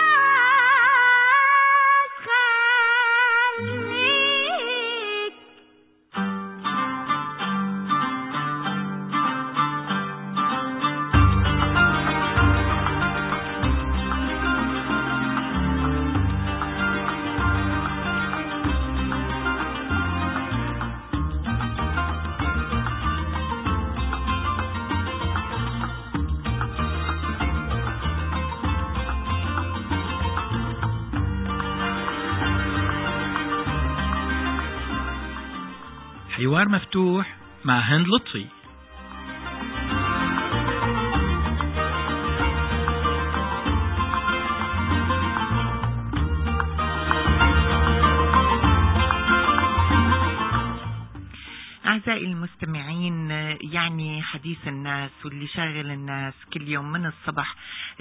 خليك. حوار مفتوح مع هند لطفي. أعزائي المستمعين، يعني حديث الناس واللي شاغل الناس كل يوم من الصبح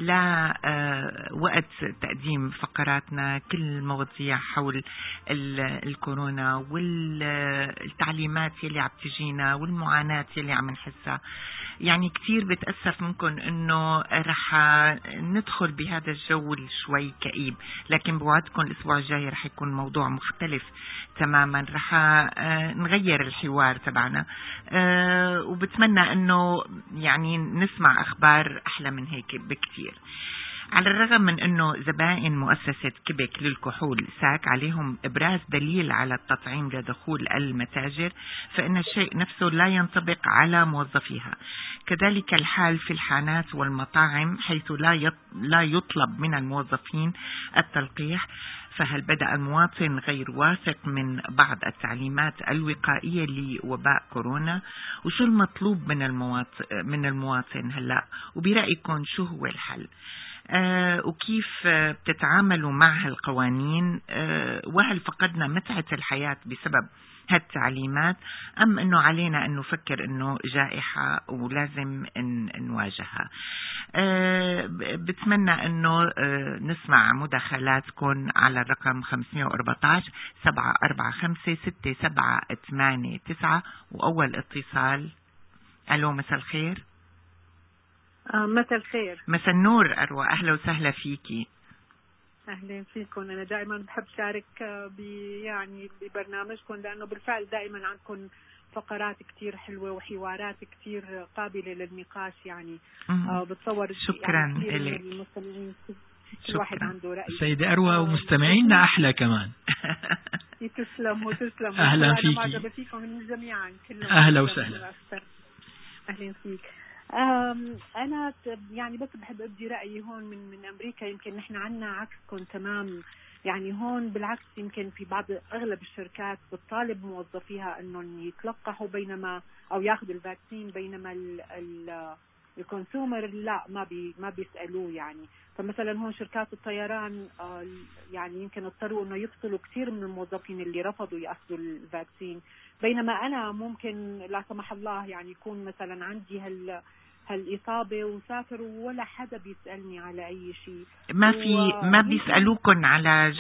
لوقت تقديم فقراتنا كل مواضيع حول الكورونا والتعليمات يلي عم تجينا والمعاناة يلي عم نحسها. يعني كتير بتأسف منكم انه رح ندخل بهذا الجو شوي كئيب، لكن بوعدكم الاسبوع الجاي رح يكون موضوع مختلف تماما، رح نغير الحوار تبعنا، وبتمنى انه يعني نسمع اخبار احلى من هيك بكتير. على الرغم من أنه زبائن مؤسسة كيبك للكحول ساك عليهم إبراز دليل على التطعيم لدخول المتاجر، فإن الشيء نفسه لا ينطبق على موظفيها. كذلك الحال في الحانات والمطاعم، حيث لا يطلب من الموظفين التلقيح. فهل بدأ المواطن غير واثق من بعض التعليمات الوقائية لوباء كورونا؟ وشو المطلوب من المواطن هلأ؟ وبرأيكم شو هو الحل؟ وكيف بتتعاملوا مع هالقوانين؟ وهل فقدنا متعة الحياة بسبب هالتعليمات، أم أنه علينا أن نفكر أنه جائحة ولازم نواجهها؟ بتمنى أنه نسمع مداخلاتكم على الرقم 514-745-6789. وأول اتصال. ألو، مساء الخير. مساء الخير. مساء النور أروى، أهلا وسهلا فيكي. أهلا فيكم. أنا دائما بحب شارك يعني ببرنامجكم، لأنه بالفعل دائما عندكم فقرات كتير حلوة وحوارات كتير قابلة للنقاش. يعني بتصور شكرا يعني لك. المستمعين كل واحد عنده رأي. سيدة أروى ومستمعينا أحلى كمان. تسلموا. أهلا فيكي. معجبة فيكم جميعا كلهم. أهلا وسهلا. أهلا فيك. أنا يعني بس بحب أبدي رأيي هون من أمريكا. يمكن نحن عنا عكسكم تمام. يعني هون بالعكس، يمكن في أغلب الشركات بتطالب موظفيها أنهم يتلقحوا بينما أو ياخذوا الفاكسين، بينما الكونسومر لا، ما بيسألوه. يعني فمثلا هون شركات الطيران يعني يمكن اضطروا أنه يفصلوا كثير من الموظفين اللي رفضوا ياخذوا الفاكسين، بينما أنا ممكن لا سمح الله يعني يكون مثلا عندي هالإصابة وسافر ولا حدا بيسألني على أي شيء. ما بيسألوكن على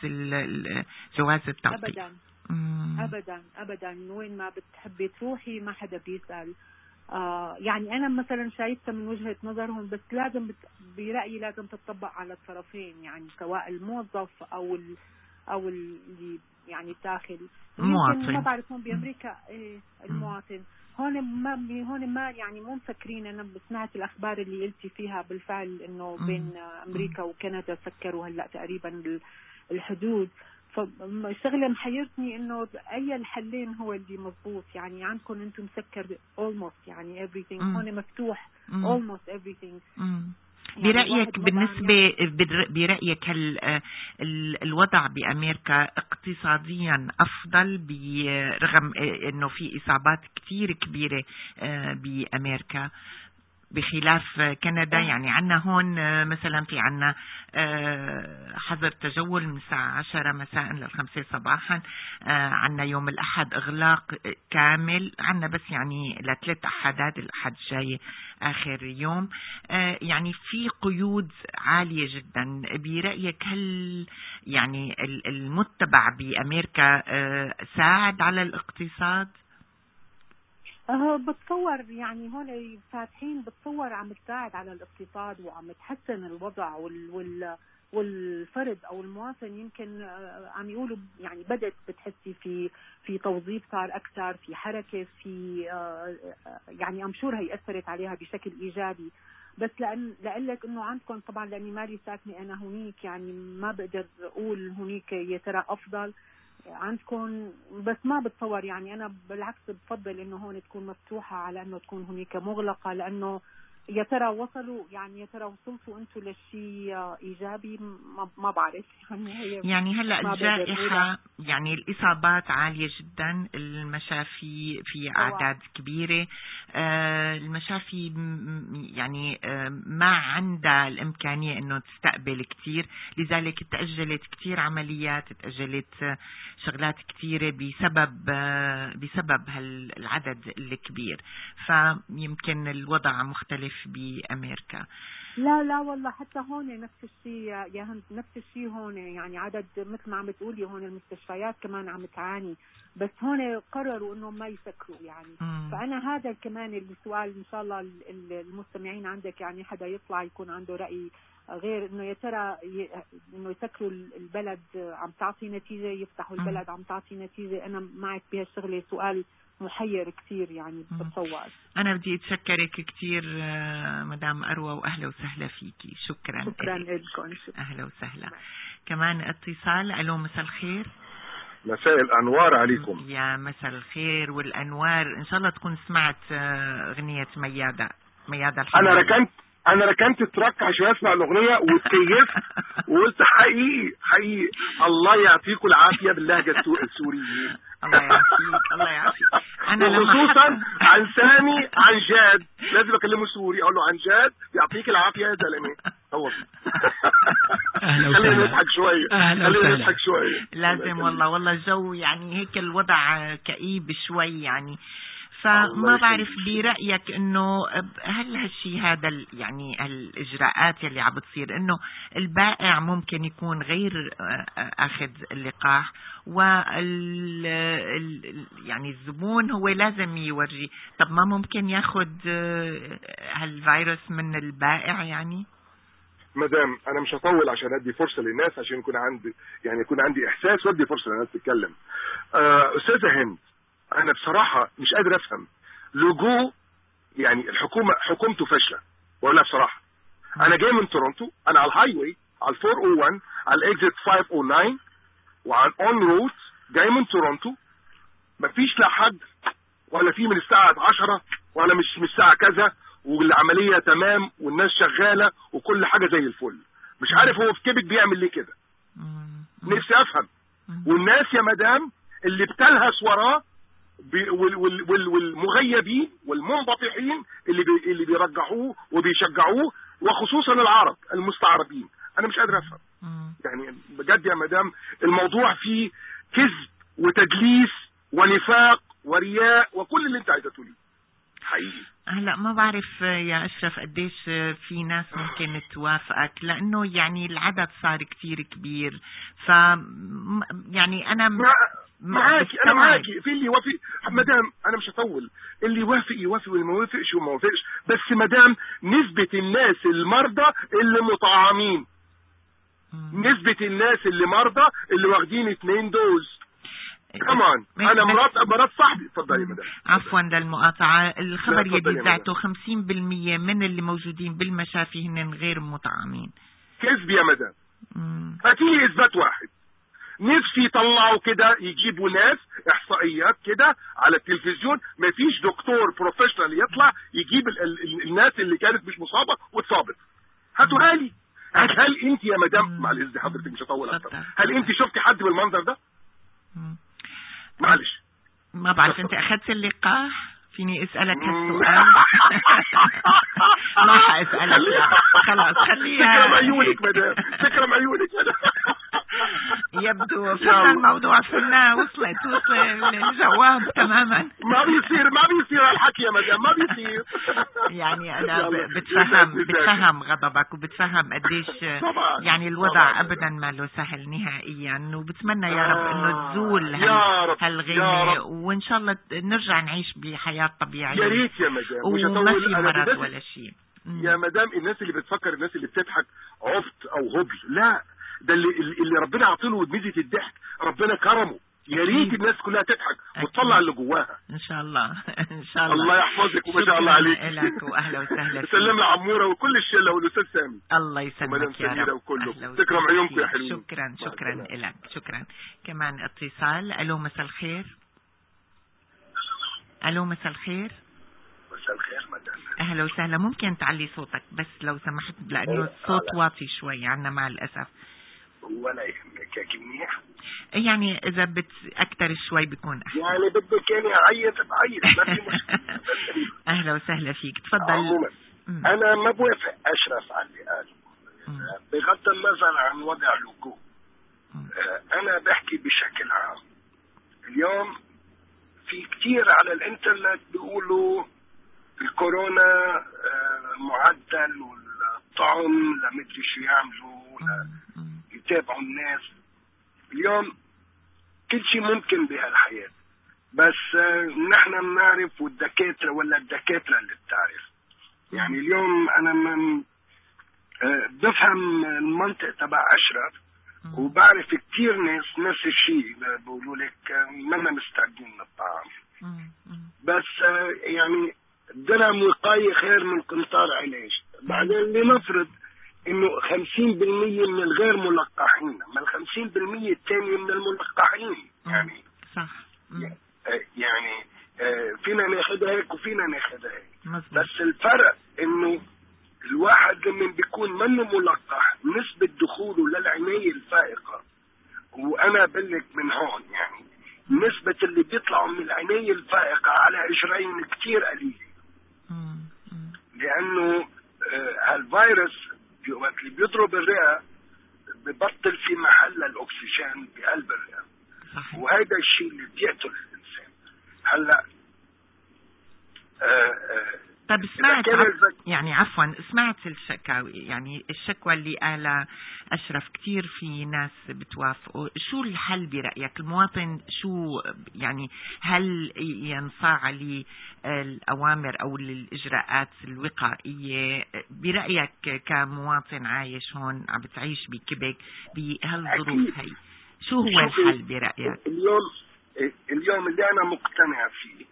جواز التلقيح؟ أبدا. وين ما بتحبي تروحي ما حدا بيسأل. يعني أنا مثلا شايفة من وجهة نظرهم، بس لازم برأيي لازم تطبق على الطرفين، يعني سواء الموظف أو اللي يعني الداخل المواطن. ما بعرف هون بأمريكا المواطن هون ما يعني مو مفكرين. أنا سمعت الأخبار اللي قلتي فيها بالفعل إنه بين أمريكا وكندا سكروا هلأ تقريبا الحدود. فالشغلة محيرتني إنه أي الحلين هو اللي مضبوط. يعني عندكم أنتم مسكر almost يعني everything، هون مفتوح almost everything. برأيك بالنسبة برأيك الوضع بأمريكا اقتصاديا أفضل برغم أنه في إصابات كتير كبيرة بأمريكا بخلاف كندا؟ يعني عنا هون مثلا في عنا حظر تجول من الساعة 10 مساء لل5 صباحا، عنا يوم الأحد إغلاق كامل، عنا بس يعني ل3 أحدات، الأحد جاي آخر يوم. يعني في قيود عالية جدا. برأيك هل يعني المتبع بأمريكا ساعد على الاقتصاد؟ بتصور يعني هون فاتحين، بتصور عم تساعد على الاقتصاد وعم تحسن الوضع والفرد او المواطن. يمكن عم يقولوا يعني بدت بتحسي في توظيف صار اكثر، في حركه، في يعني امشور هي اثرت عليها بشكل ايجابي. بس لقلك انه عندكم طبعا، لاني مالي ساكنه انا هونيك، يعني ما بقدر اقول هونيك يا ترى افضل عندكم. بس ما بتصور يعني انا بالعكس بفضل انه هون تكون مفتوحه على انه تكون هونيك مغلقه، لانه يا ترى وصلوا، يعني يا ترى وصلتوا انتم لشيء ايجابي؟ ما بعرف يعني هلا الجائحه يعني الاصابات عاليه جدا، المشافي في اعداد كبيره، المشافي يعني ما عندها الامكانيه انه تستقبل كثير، لذلك تاجلت كثير عمليات، تاجلت شغلات كثيره بسبب هالعدد الكبير. فيمكن الوضع مختلف بأمريكا. لا والله حتى هون نفس الشيء يا هند، نفس الشيء هون، يعني عدد مثل ما عم بتقولي هون المستشفيات كمان عم تعاني، بس هون قرروا انهم ما يسكروا يعني. فانا هذا كمان السؤال، ان شاء الله المستمعين عندك يعني حدا يطلع يكون عنده رأي غير انه يا ترى انه يسكروا البلد عم تعطي نتيجة، يفتحوا البلد عم تعطي نتيجة. انا معك بهالشغلة، سؤال محير كثير يعني بتصور. أنا بدي أتشكرك كثير مدام أروى، وأهلا وسهلا فيكي. شكرا لكم. أهلا وسهلا. كمان اتصال. ألو، مساء الخير. مساء الأنوار عليكم. يا مساء الخير والأنوار. إن شاء الله تكون سمعت أغنية ميادة الحمد. أنا ركنت التراك عشان أسمع الأغنية واتكيفت وقلت حقيقي الله يعطيكم العافية باللهجة السورية. الله يعافيك. أنا وخصوصا عن سامي عن جاد، لازم أكلمه سوري أقول له عن جاد يعطيك العافية يا زلمة. خلينا نضحك شوية. لازم والله الجو يعني هيك الوضع كئيب شوي يعني. فما بعرف برأيك انه هل هالشيء هذا يعني الاجراءات اللي عم بتصير، انه البائع ممكن يكون غير اخذ اللقاح، يعني الزبون هو لازم يورجي. طب ما ممكن ياخذ هالفيروس من البائع يعني؟ مدام انا مش هطول عشان ادي فرصة للناس، عشان يكون عندي احساس وادي فرصة للناس تتكلم. استاذة هند، انا بصراحة مش قادر افهم لجوء يعني حكومته فاشلة. ولا بصراحة انا جاي من تورونتو، انا على الهاي واي، على 401، على الاكزيت 509، وعلى اون روت جاي من تورونتو. مفيش لا حد ولا في من الساعة 10 ولا مش الساعة كذا، والعملية تمام والناس شغالة وكل حاجة زي الفل. مش عارف هو في كيبك بيعمل ليه كده، نفسي افهم. والناس يا مدام اللي بتلهس وراه والمغيبين والمنبطحين اللي بيرجحوه وبيشجعوه، وخصوصا العرب المستعربين. انا مش قادر افهم يعني بجد يا مدام. الموضوع فيه كذب وتدليس ونفاق ورياء وكل اللي انت عايزه تقوليه حقيقي. هلا ما بعرف يا أشرف قديش في ناس ممكن توافقك، لأنه يعني العدد صار كتير كبير. ف يعني أنا معاكي في اللي يوافق مدام. أنا مش هطول، اللي يوافق واللي ما يوافقش وما يوافقش. بس مدام نسبة الناس المرضى اللي مطعمين، نسبة الناس اللي مرضى اللي واخدين 2 دوز كمان. انا مرات صاحبي. اتفضلي مدام. عفوا للمقاطعة. الخبر يلي ذاته 50% من اللي موجودين بالمشافي هن غير مطعمين. كذب يا مدام. هاتيلي اثبات واحد. نفسي يطلعوا كده، يجيبوا ناس احصائيات كده على التلفزيون. مفيش دكتور بروفيشنال يطلع يجيب الناس اللي كانت مش مصابة واتصابت. هاتوها لي. هل انت يا مدام، معلش حضرتك مش هطول اكتر، هل انت شفتي حد بالمنظر ده؟ معلش ما بعرف. انت اخذت اللقاح؟ فيني اسألك هالسؤال؟ ما حاسألك. خلاص خليها. تكرم عيونك مدام، تكرم عيونك مدام. يبدو فهمنا الموضوع، فهمنا، وصل الجواب تماما. ما بيصير الحكي يا مدام، ما بيصير. يعني أنا بتفهم غضبك وبتفهم قديش يعني الوضع أبدا ما له سهل نهائيا، وبتمنى يا رب إنه تزول هالغيمة، وإن شاء الله نرجع نعيش بحياة طبيعية. يا ريت يا مدام، وما في مرض ولا شيء. يا مدام الناس اللي بتفكر، الناس اللي بتضحك عبط أو هبل، لا، ده اللي ربنا عطيله ميزة الضحك، ربنا كرمه. يا ريت الناس كلها تضحك وتطلع اللي جواها. ان شاء الله ان شاء الله. الله يحفظك وما شاء الله عليك. لك واهلا وسهلا فيك. سلم لعموره وكل الشله والاستاذ سامي. الله يسلمك يا رب. تكرم عيونكم يا حلوين. شكرا لك، شكرا. كمان اتصال. الو مساء الخير. الو مساء الخير. مساء الخير مدام. اهلا وسهلا. ممكن تعلي صوتك بس لو سمحت، لانه الصوت واطي شوي عنا مع الاسف. ولا يهمك، يا منيح. يعني اذا اكتر شوي بيكون احسن. يعني بدك يعني اعيط بعيط، ما في مشكله. اهلا وسهلا فيك، تفضل. عموما انا ما بوافق اشرف على اللي قال، بغض النظر عن وضع لوجو. انا بحكي بشكل عام. اليوم في كتير على الانترنت بيقولوا الكورونا معدل والطعم لمدري شو يعملوا يتابعوا الناس. اليوم كل شيء ممكن بهالحياة، بس نحن بنعرف والدكاترة ولا الدكاترة اللي بتعرف. يعني اليوم أنا بفهم المنطق تبع أشرف، وبعرف كتير ناس نفس الشيء بقولوا لك منا مستعدين للطعام. بس يعني درهم وقاية خير من قنطار علاج. بعدين لنفرض انه 50% من الغير ملقحين، ما 50% الثانية من الملقحين. يعني صح. يعني فينا ناخدها هيك وفينا ناخدها هيك. بس الفرق انه الواحد لما بيكون منه ملقح نسبة دخوله للعناية الفائقة، وانا بلك من هون يعني نسبة اللي بيطلعوا من العناية الفائقة على اجرين كتير قليلة. لانه هالفيروس وقت اللي بيضرب الرئة ببطل في محل الاكسجين بقلب الرئة. وهذا الشيء اللي بيقتل الانسان. هلا طب سمعت يعني عفوا سمعت الشكاوي، يعني الشكوى اللي قالها أشرف كتير في ناس بتوافقوا. شو الحل برأيك؟ المواطن شو يعني، هل ينصاع للأوامر أو للإجراءات الوقائية برأيك كمواطن عايش هون عم بتعيش بكبك بهالظروف هي؟ شو هو الحل برأيك؟ اليوم اللي أنا مقتنع فيه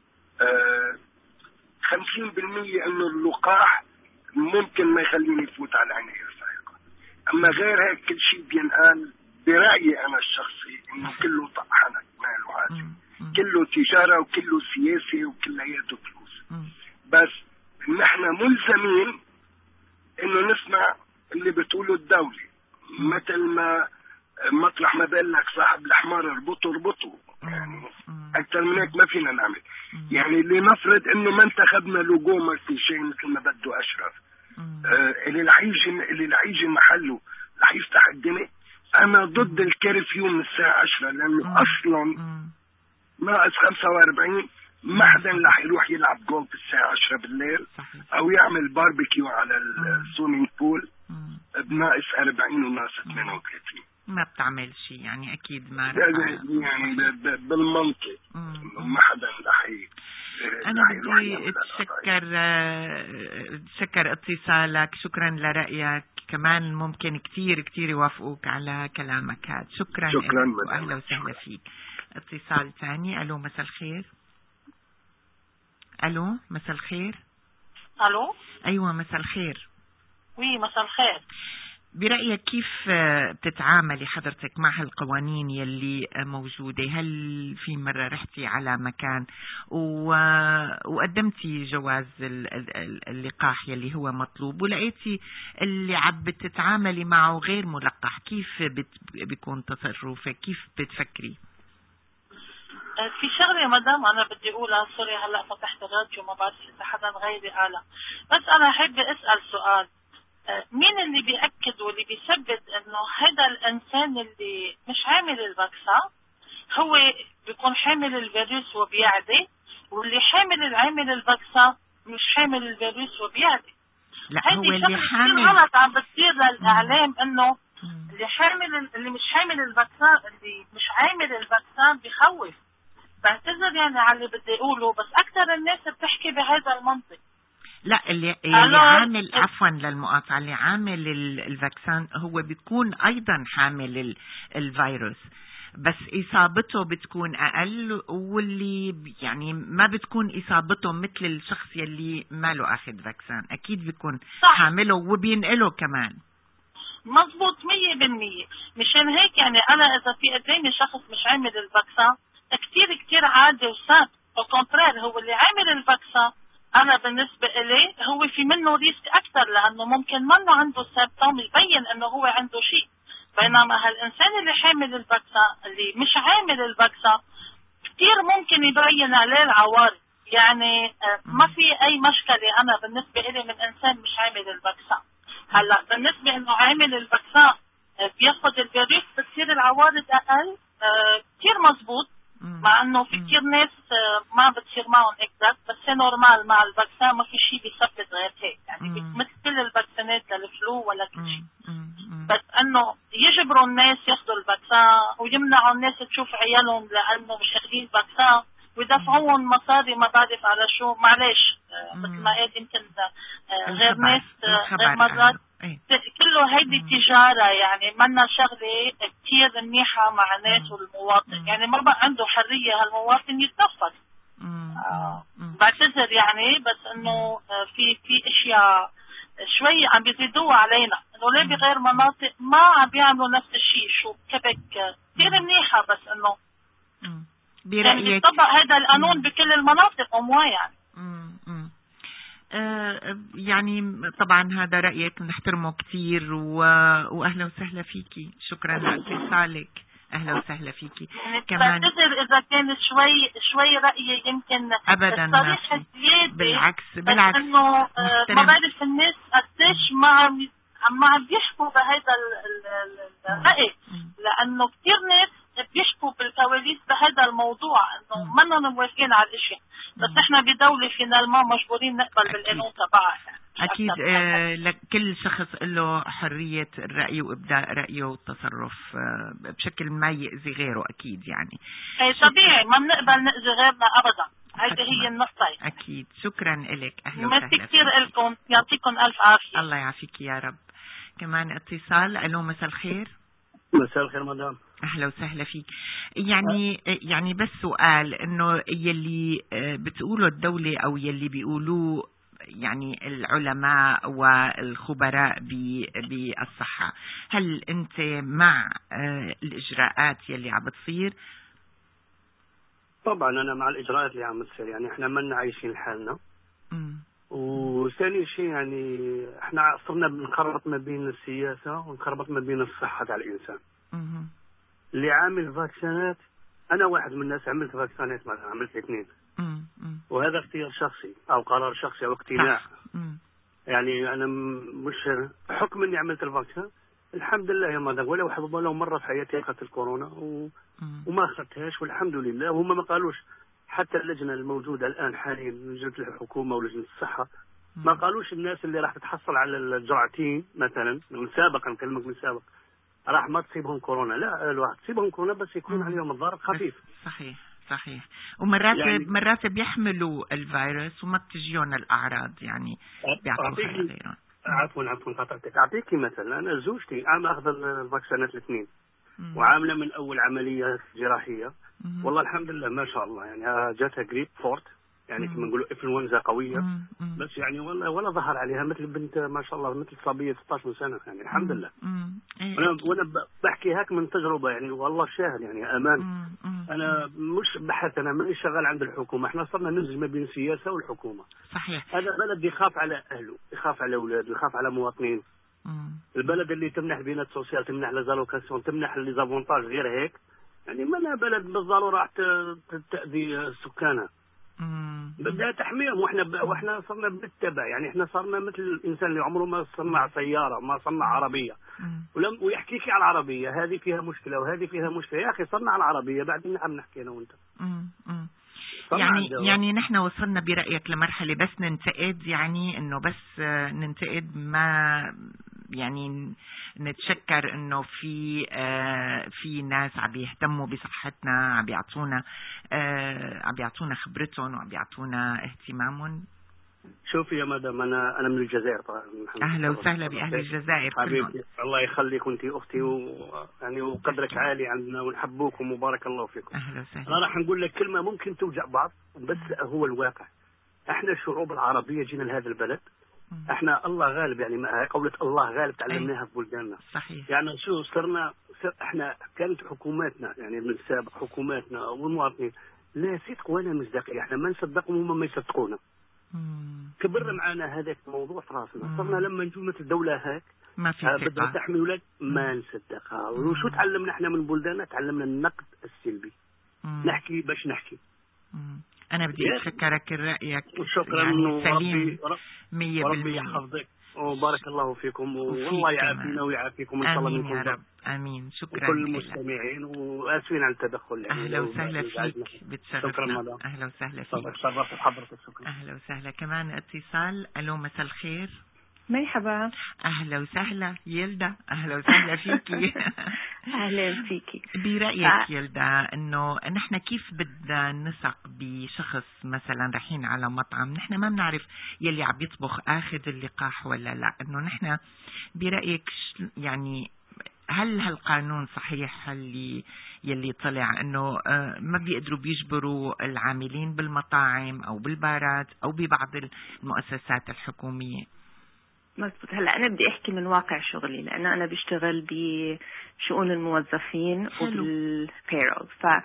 50% انه اللقاح ممكن ما يخليني يفوت على العناية الفائقة. اما غير هيك كل شيء بينقال برأيي انا الشخصي انه كله طحنك ما له عاجب، كله تجارة وكله سياسي وكلياته فلوس. بس نحن ملزمين انه نسمع اللي بتقوله الدولة، مثل ما مطرح ما بقول لك صاحب الحمار اربطه. يعني اكثر من هيك ما فينا نعمل. يعني لنفرض انه ما انتخبنا لوجو مارتي شيء مثل ما بده اشرف، اللي رح يجي محله رح يفتح الدنيا. انا ضد الكرفيو من الساعه 10 لانه اصلا ناقص 45 ما حدا رح يروح يلعب جولف الساعه 10 بالليل او يعمل باربيكيو على السويمنج بول بناقص 40 وناقص 38. ما بتعمل شيء يعني اكيد ما يعني بالمنطق ما حدا رح. انا بدي اتشكر اتصالك، شكرا لرأيك، كمان ممكن كتير يوافقوك على كلامك هذا. شكرا واهلا وسهلا فيك. اتصال ثاني. الو مساء الخير. الو مساء الخير. الو ايوه مساء الخير. وي مساء الخير. برأيك كيف بتتعاملي حضرتك مع هالقوانين يلي موجودة؟ هل في مرة رحتي على مكان وقدمتي جواز اللقاح يلي هو مطلوب ولقيتي اللي عم بتتعاملي معه غير ملقح، كيف بيكون تصرفك؟ كيف بتفكري؟ في شغله مدام انا بدي اقولها، سوري هلا فتحت الراديو ما بعرف اذا حدا غيري قالها، بس انا حابه اسال سؤال. مين اللي بيأكد واللي بيثبت انه هذا الانسان اللي مش عامل الفاكسان هو بيكون حامل الفيروس وبيعدي، واللي عامل الفاكسان مش حامل الفيروس وبيعدي؟ لا هو اللي حامل غلط عم بتصير للاعلام انه اللي مش حامل الفاكسان، اللي مش عامل الفاكسان بخوف. بعتذر يعني على اللي بدي اقوله، بس اكثر الناس بتحكي بهذا المنطق. لا اللي عامل، عفوا للمقاطعة، اللي عامل الفاكسان هو بيكون ايضا حامل الفيروس، بس اصابته بتكون اقل، واللي يعني ما بتكون اصابته مثل الشخص يلي ما له اخذ فاكسان، اكيد بيكون حامله وبينقله كمان. مظبوط 100%. مشان هيك يعني انا اذا في قدامي شخص مش عامل الفاكسان كتير عادي وسهل. بالكونترير هو اللي عامل الفاكسان انا بالنسبه إلي هو في منه ريسك اكثر، لانه ممكن منه عنده سيمبتوم يبين انه هو عنده شيء، بينما هالانسان اللي حامل الفاكسان اللي مش عامل الفاكسان كتير ممكن يبين عليه العوارض. يعني ما في اي مشكله انا بالنسبه إلي من انسان مش عامل الفاكسان. هلا بالنسبه انه عامل الفاكسان بياخذ الفيروس بتصير العوارض اقل، كتير مزبوط، مع انه في كتير ناس ما بتصير معهم اكزاكت، بس نورمال مع الفاكسان ما في شيء بيثبت غير هيك، يعني مثل كل الفاكسينات للفلو ولا كل شيء. بس انه يجبروا الناس ياخذوا الفاكسان ويمنعوا الناس تشوف عيالهم لانه مش اخذين فاكسان ويدفعوهم مصاري ما بعرف على شو، معلش مثل ما قلت يمكن غير ناس غير مرات كله هيدي تجارة، يعني منا شغلة كتير منيحة مع الناس والمواطن. يعني ما بقى عنده حرية هالمواطن يتنفس. بعتذر يعني، بس انه في اشياء شوي عم بيزيدوها علينا، انه ليه بغير مناطق ما عم بيعملوا نفس الشيء. شو كبك كتير منيحة، بس انه يعني يطبق هذا القانون بكل المناطق وموا يعني. يعني طبعا هذا رأيك نحترمه كتير، وأهلا وسهلا فيكي، شكرا لاتصالك، أهلا وسهلا فيكي. كمان بعتذر إذا كان شوي رأيي يمكن أبدا بالعكس إنه ما بعرف الناس قديش ما عم بيحكوا بهذا الرأي، لأنه كتير ناس بيحكوا بالكواليس بهذا الموضوع انه ما موافقين على الاشياء، بس احنا بدولة فينا ما مجبورين نقبل بالقانون تبعها. اكيد لكل شخص له حرية الرأي وابداء رأيه والتصرف بشكل ما يأذي غيره، اكيد يعني طبيعي ما بنقبل نأذي غيرنا ابدا، هذه هي النقطة. اكيد شكرا لك، اهلا وسهلا. ميرسي كثير لكم، يعطيكم الف عافية. الله يعافيك يا رب. كمان اتصال. الو مساء الخير. مساء الخير مدام. اهلا وسهلا فيك. يعني بس سؤال، انه يلي بتقوله الدولة او يلي بيقولوه يعني العلماء والخبراء بالصحة، هل انت مع الاجراءات يلي عم بتصير؟ طبعا انا مع الاجراءات اللي عم تصير، يعني احنا ما عايشين لحالنا. وثاني شيء يعني احنا صرنا بنخربط ما بين السياسة ونخربط ما بين الصحة على الانسان. اللي عامل فاكسينات، انا واحد من الناس عملت فاكسينات، مثلا عملت 2، وهذا اختيار شخصي او قرار شخصي او اقتناع. يعني انا مش حكم اني عملت الفاكسين، الحمد لله يا مدام، ولا مرة في حياتي اخذت الكورونا وما اخذتهاش، والحمد لله. وهم ما قالوش، حتى اللجنة الموجودة الان حاليا، لجنة الحكومة ولجنة الصحة، ما قالوش الناس اللي راح تتحصل على الجرعتين مثلا من سابقا، كلمة من سابق، راح ما تصيبهم كورونا. لا، الواحد تصيبهم كورونا بس يكون عليهم الضرر خفيف. صحيح. ومرات يعني مرات بيحملوا الفيروس وما بتجيهم الأعراض، يعني بيعطوها لغيرهم. عفوا قطعتك. أعطيكي مثلا، أنا زوجتي عم أخذ الفاكسينات 2 وعاملة من أول عملية جراحية، والله الحمد لله ما شاء الله، يعني جاتها جريب فورت، يعني كما نقولوا انفلونزا قوية، بس يعني ولا ظهر عليها مثل بنت ما شاء الله، مثل صبية 16 سنة، يعني الحمد لله. وانا بحكي هيك من تجربة، يعني والله شاهد، يعني امان. انا مش بحث، انا ماني شغال عند الحكومة، احنا صرنا نمزج ما بين السياسة والحكومة. صحيح. هذا بلد يخاف على اهله، يخاف على اولاده، يخاف على مواطنين. البلد اللي تمنح بينات سوسيال، تمنح لزالوكاسيون، تمنح لزافونتاج غير هيك، يعني ما بلد بالضرورة راح تأذي سكانها. بدها تحميهم. واحنا صرنا بنتبع، يعني احنا صرنا مثل الانسان اللي عمره ما صنع سياره، ما صنع عربيه، ويحكيك على العربيه هذه فيها مشكله وهذه فيها مشكله. يا اخي صنع العربيه بعدين عم نحكي انا وانت. يعني نحن وصلنا برأيك لمرحلة بس ننتقد، يعني انه بس ننتقد، ما يعني نتشكر انه في ناس عم يهتموا بصحتنا، عم بيعطونا خبرتهم وعم بيعطونا اهتمامهم. شوفي يا مدام، انا من الجزائر طبعا. اهلا وسهلا باهل الجزائر حبيبتي، الله يخليك، وانت اختي يعني وقدرك عالي عندنا ونحبوكم وبارك الله فيكم. اهلا وسهلا. انا راح نقول لك كلمه ممكن توجع بعض، بس هو الواقع. احنا الشعوب العربيه جينا لهذا البلد، احنا الله غالب، يعني قولة الله غالب تعلمناها في بلداننا. صحيح. يعني شو احنا كانت حكوماتنا، يعني من سابق حكوماتنا والمواطنين لا صدق ولا مصداقيه، احنا ما نصدقهم وهم ما يصدقونا. كبرنا معنا هذاك الموضوع في راسنا، صرنا لما نجوا مثل الدولة هيك ما في بدها تحمي ولاد ما نصدقها. وشو تعلمنا احنا من بلداننا؟ تعلمنا النقد السلبي. نحكي باش نحكي. أنا بدي أشكرك رأيك، وشكرا، يعني سليم 100%. ربي يحفظك وبارك الله فيكم، والله يعافينا ويعافيكم إن شاء الله. آمين يا رب، آمين. شكرا لكل المستمعين، وآسفين على التدخل. يعني أهلا وسهلا فيك، بتشرفنا. أهلا وسهلا فيك. شرفت حضرتك. شكرا. أهلا وسهلا. كمان اتصال. ألو، مساء الخير. مرحبا. أهلا وسهلا يلدا، أهلا وسهلا فيكي. أهلا فيكي. برأيك يلدا إنه نحن كيف بدنا نثق بشخص مثلا رايحين على مطعم نحن ما بنعرف يلي عم يطبخ أخذ اللقاح ولا لا؟ إنه نحن برأيك يعني هل هالقانون صحيح يلي طلع إنه ما بيقدروا بيجبروا العاملين بالمطاعم أو بالبارات أو ببعض المؤسسات الحكومية؟ مظبوط. هلا انا بدي احكي من واقع شغلي، لانه انا بشتغل بشؤون الموظفين وبالبيرول،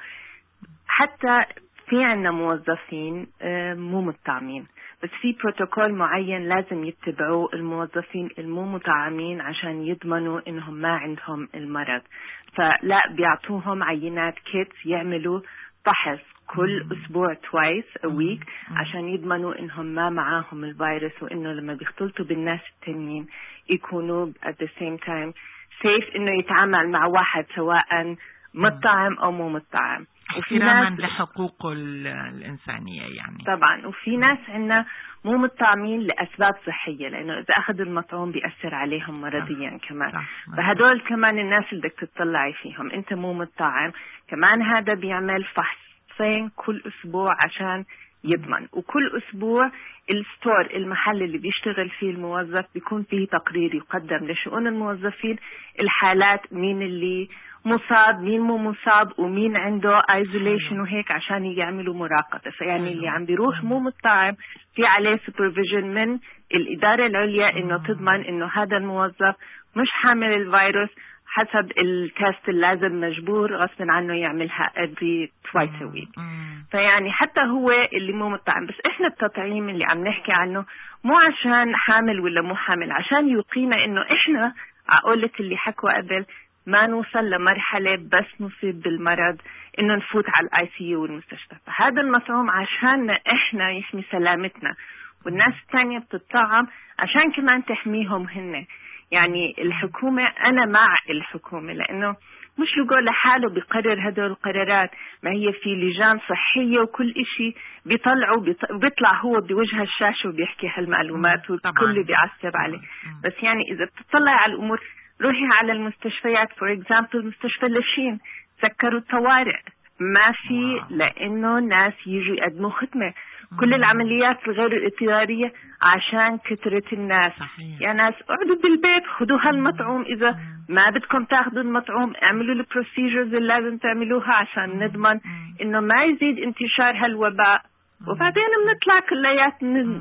فحتى في عنا موظفين مو مطعمين، بس في بروتوكول معين لازم يتبعوه الموظفين المو مطعمين عشان يضمنوا انهم ما عندهم المرض. فلا بيعطوهم عينات كيتس يعملوا فحص كل أسبوع twice a week عشان يضمنوا إنهم ما معاهم الفيروس، وإنه لما بيختلطوا بالناس التانيين يكونوا at the same time safe إنه يتعامل مع واحد سواء مطعم أو مو مطعم، احتراما لحقوق الإنسانية يعني. طبعا. وفي ناس عنا مو مطعمين لأسباب صحية، لأنه إذا أخذوا المطعوم بيأثر عليهم مرضيا كمان. فهدول كمان الناس اللي بدك تطلعي فيهم. أنت مو مطعم كمان، هذا بيعمل فحصين كل أسبوع عشان يضمن. وكل أسبوع الستور، المحل اللي بيشتغل فيه الموظف، بيكون فيه تقرير يقدم لشؤون الموظفين الحالات، مين اللي مصاب مين مو مصاب ومين عنده ايزوليشن وهيك، عشان يعملوا مراقبة. فيعني اللي عم بيروح مو مطعم في عليه سوبرفيجن من الإدارة العليا إنه تضمن إنه هذا الموظف مش حامل الفيروس حسب التست اللازم، مجبور غصب عنه يعملها every twice a week. فيعني حتى هو اللي مو مطعم، بس إحنا التطعيم اللي عم نحكي عنه مو عشان حامل ولا مو حامل، عشان يقينا إنه إحنا عقولك اللي حكوا قبل ما نوصل لمرحلة بس نصيب بالمرض إنه نفوت على الICU والمستشفى. فهذا المطعوم عشان إحنا يحمي سلامتنا، والناس الثانية بتطعم عشان كمان تحميهم هن. يعني الحكومة، أنا مع الحكومة، لأنه مش يقول لحاله بيقرر هدول القرارات، ما هي في لجان صحية وكل إشي بيطلع هو بوجه الشاشة وبيحكي هالمعلومات والكل بيعصب عليه. بس يعني إذا بتطلع على الأمور، روحي على المستشفيات فور اكزامبل، مستشفى لشين سكروا الطوارئ، ما في لأنه ناس يجوا يقدموا خدمة. كل العمليات الغير الاضطرارية عشان كثرة الناس. يا ناس اقعدوا بالبيت، خدوا هالمطعوم، إذا ما بدكم تاخذوا المطعوم اعملوا البروسيجرز اللي لازم تعملوها عشان نضمن إنه ما يزيد انتشار هالوباء، وبعدين بنطلع كليات.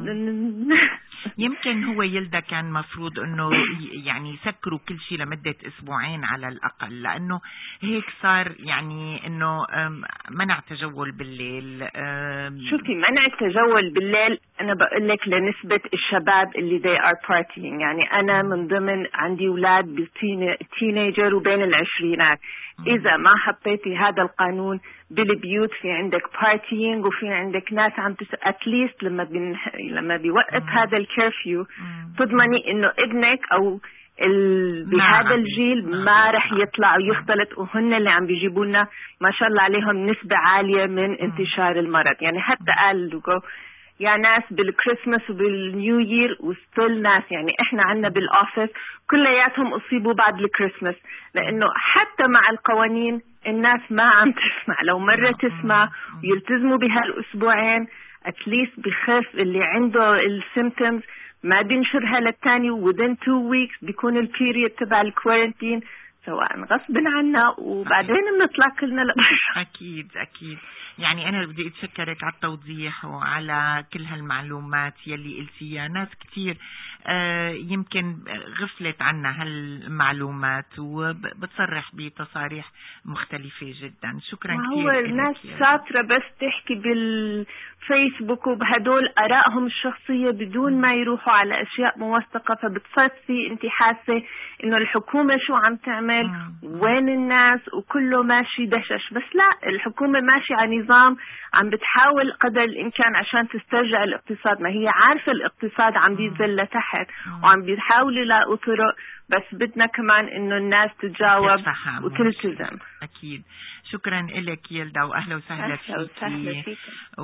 يمكن هو يلدا كان مفروض انه يعني يسكروا كل شيء لمدة اسبوعين على الاقل، لانه هيك صار يعني انه منع تجول بالليل. شوفي، منع التجول بالليل أنا بقول لك لنسبة الشباب اللي they are partying، يعني أنا من ضمن عندي أولاد بالتينيجر وبين العشرينات. إذا ما حطيتي هذا القانون بالبيوت، في عندك partying وفي عندك ناس عم أتليست لما بيوقف هذا الكيرفيو تضمني إنه ابنك أو بهذا الجيل ما رح يطلع ويختلط، وهن اللي عم بيجيبوا لنا ما شاء الله عليهم نسبة عالية من انتشار المرض. يعني حتى قال يا ناس بالكريسماس وبالنيو يير وستيل ناس، يعني احنا عنا بالاوفيس كلياتهم اصيبوا بعد الكريسماس، لانه حتى مع القوانين الناس ما عم تسمع. لو مرة تسمع ويلتزموا بهالاسبوعين اتليست بخف اللي عنده السيمتومز ما بينشرها للتاني within 2 weeks بيكون البيريد تبع الكوارنتين سواء غصب عنا، وبعدين بنطلع كلنا لبرا. أكيد. يعني أنا بدي أتشكرك على التوضيح وعلى كل هالمعلومات يلي قلتيها. ناس كتير يمكن غفلت عنا هالمعلومات وبتصرح بتصاريح مختلفة جدا. شكرا كثير. هو الناس شاطرة بس تحكي بالفيسبوك وبهدول آرائهم الشخصية بدون ما يروحوا على أشياء موثقة، فبتصفي أنت حاسة إنه الحكومة شو عم تعمل وين الناس وكله ماشي دشش. بس لا، الحكومة ماشي على نظام عم بتحاول قدر الإمكان عشان تسترجع الاقتصاد. ما هي عارفة الاقتصاد عم بينزل لتحت وعم بيحاولوا يلاقوا طرق، بس بدنا كمان إنه الناس تتجاوب وتلتزم. أكيد. شكرا لك يلدا، وأهلا وسهلا فيك،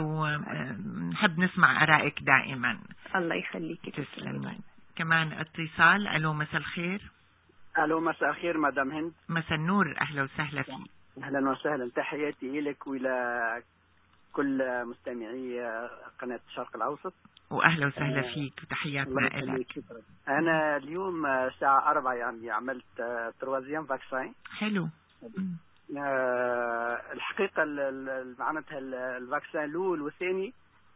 ونحب نسمع آرائك دائما. الله يخليك. تسلمي. كمان اتصال. ألو، مساء الخير. ألو، مساء الخير مدام هند. مساء النور، أهلا وسهلا فيك. أهلا وسهلا، تحياتي لك وإلى كل مستمعي قناة الشرق الأوسط. وأهلا وسهلا فيك وتحياتنا لك. أنا اليوم الساعة 4 يعني عملت تروازيام فاكسين. حلو. الحقيقة معناتها الفاكسين الأول والثاني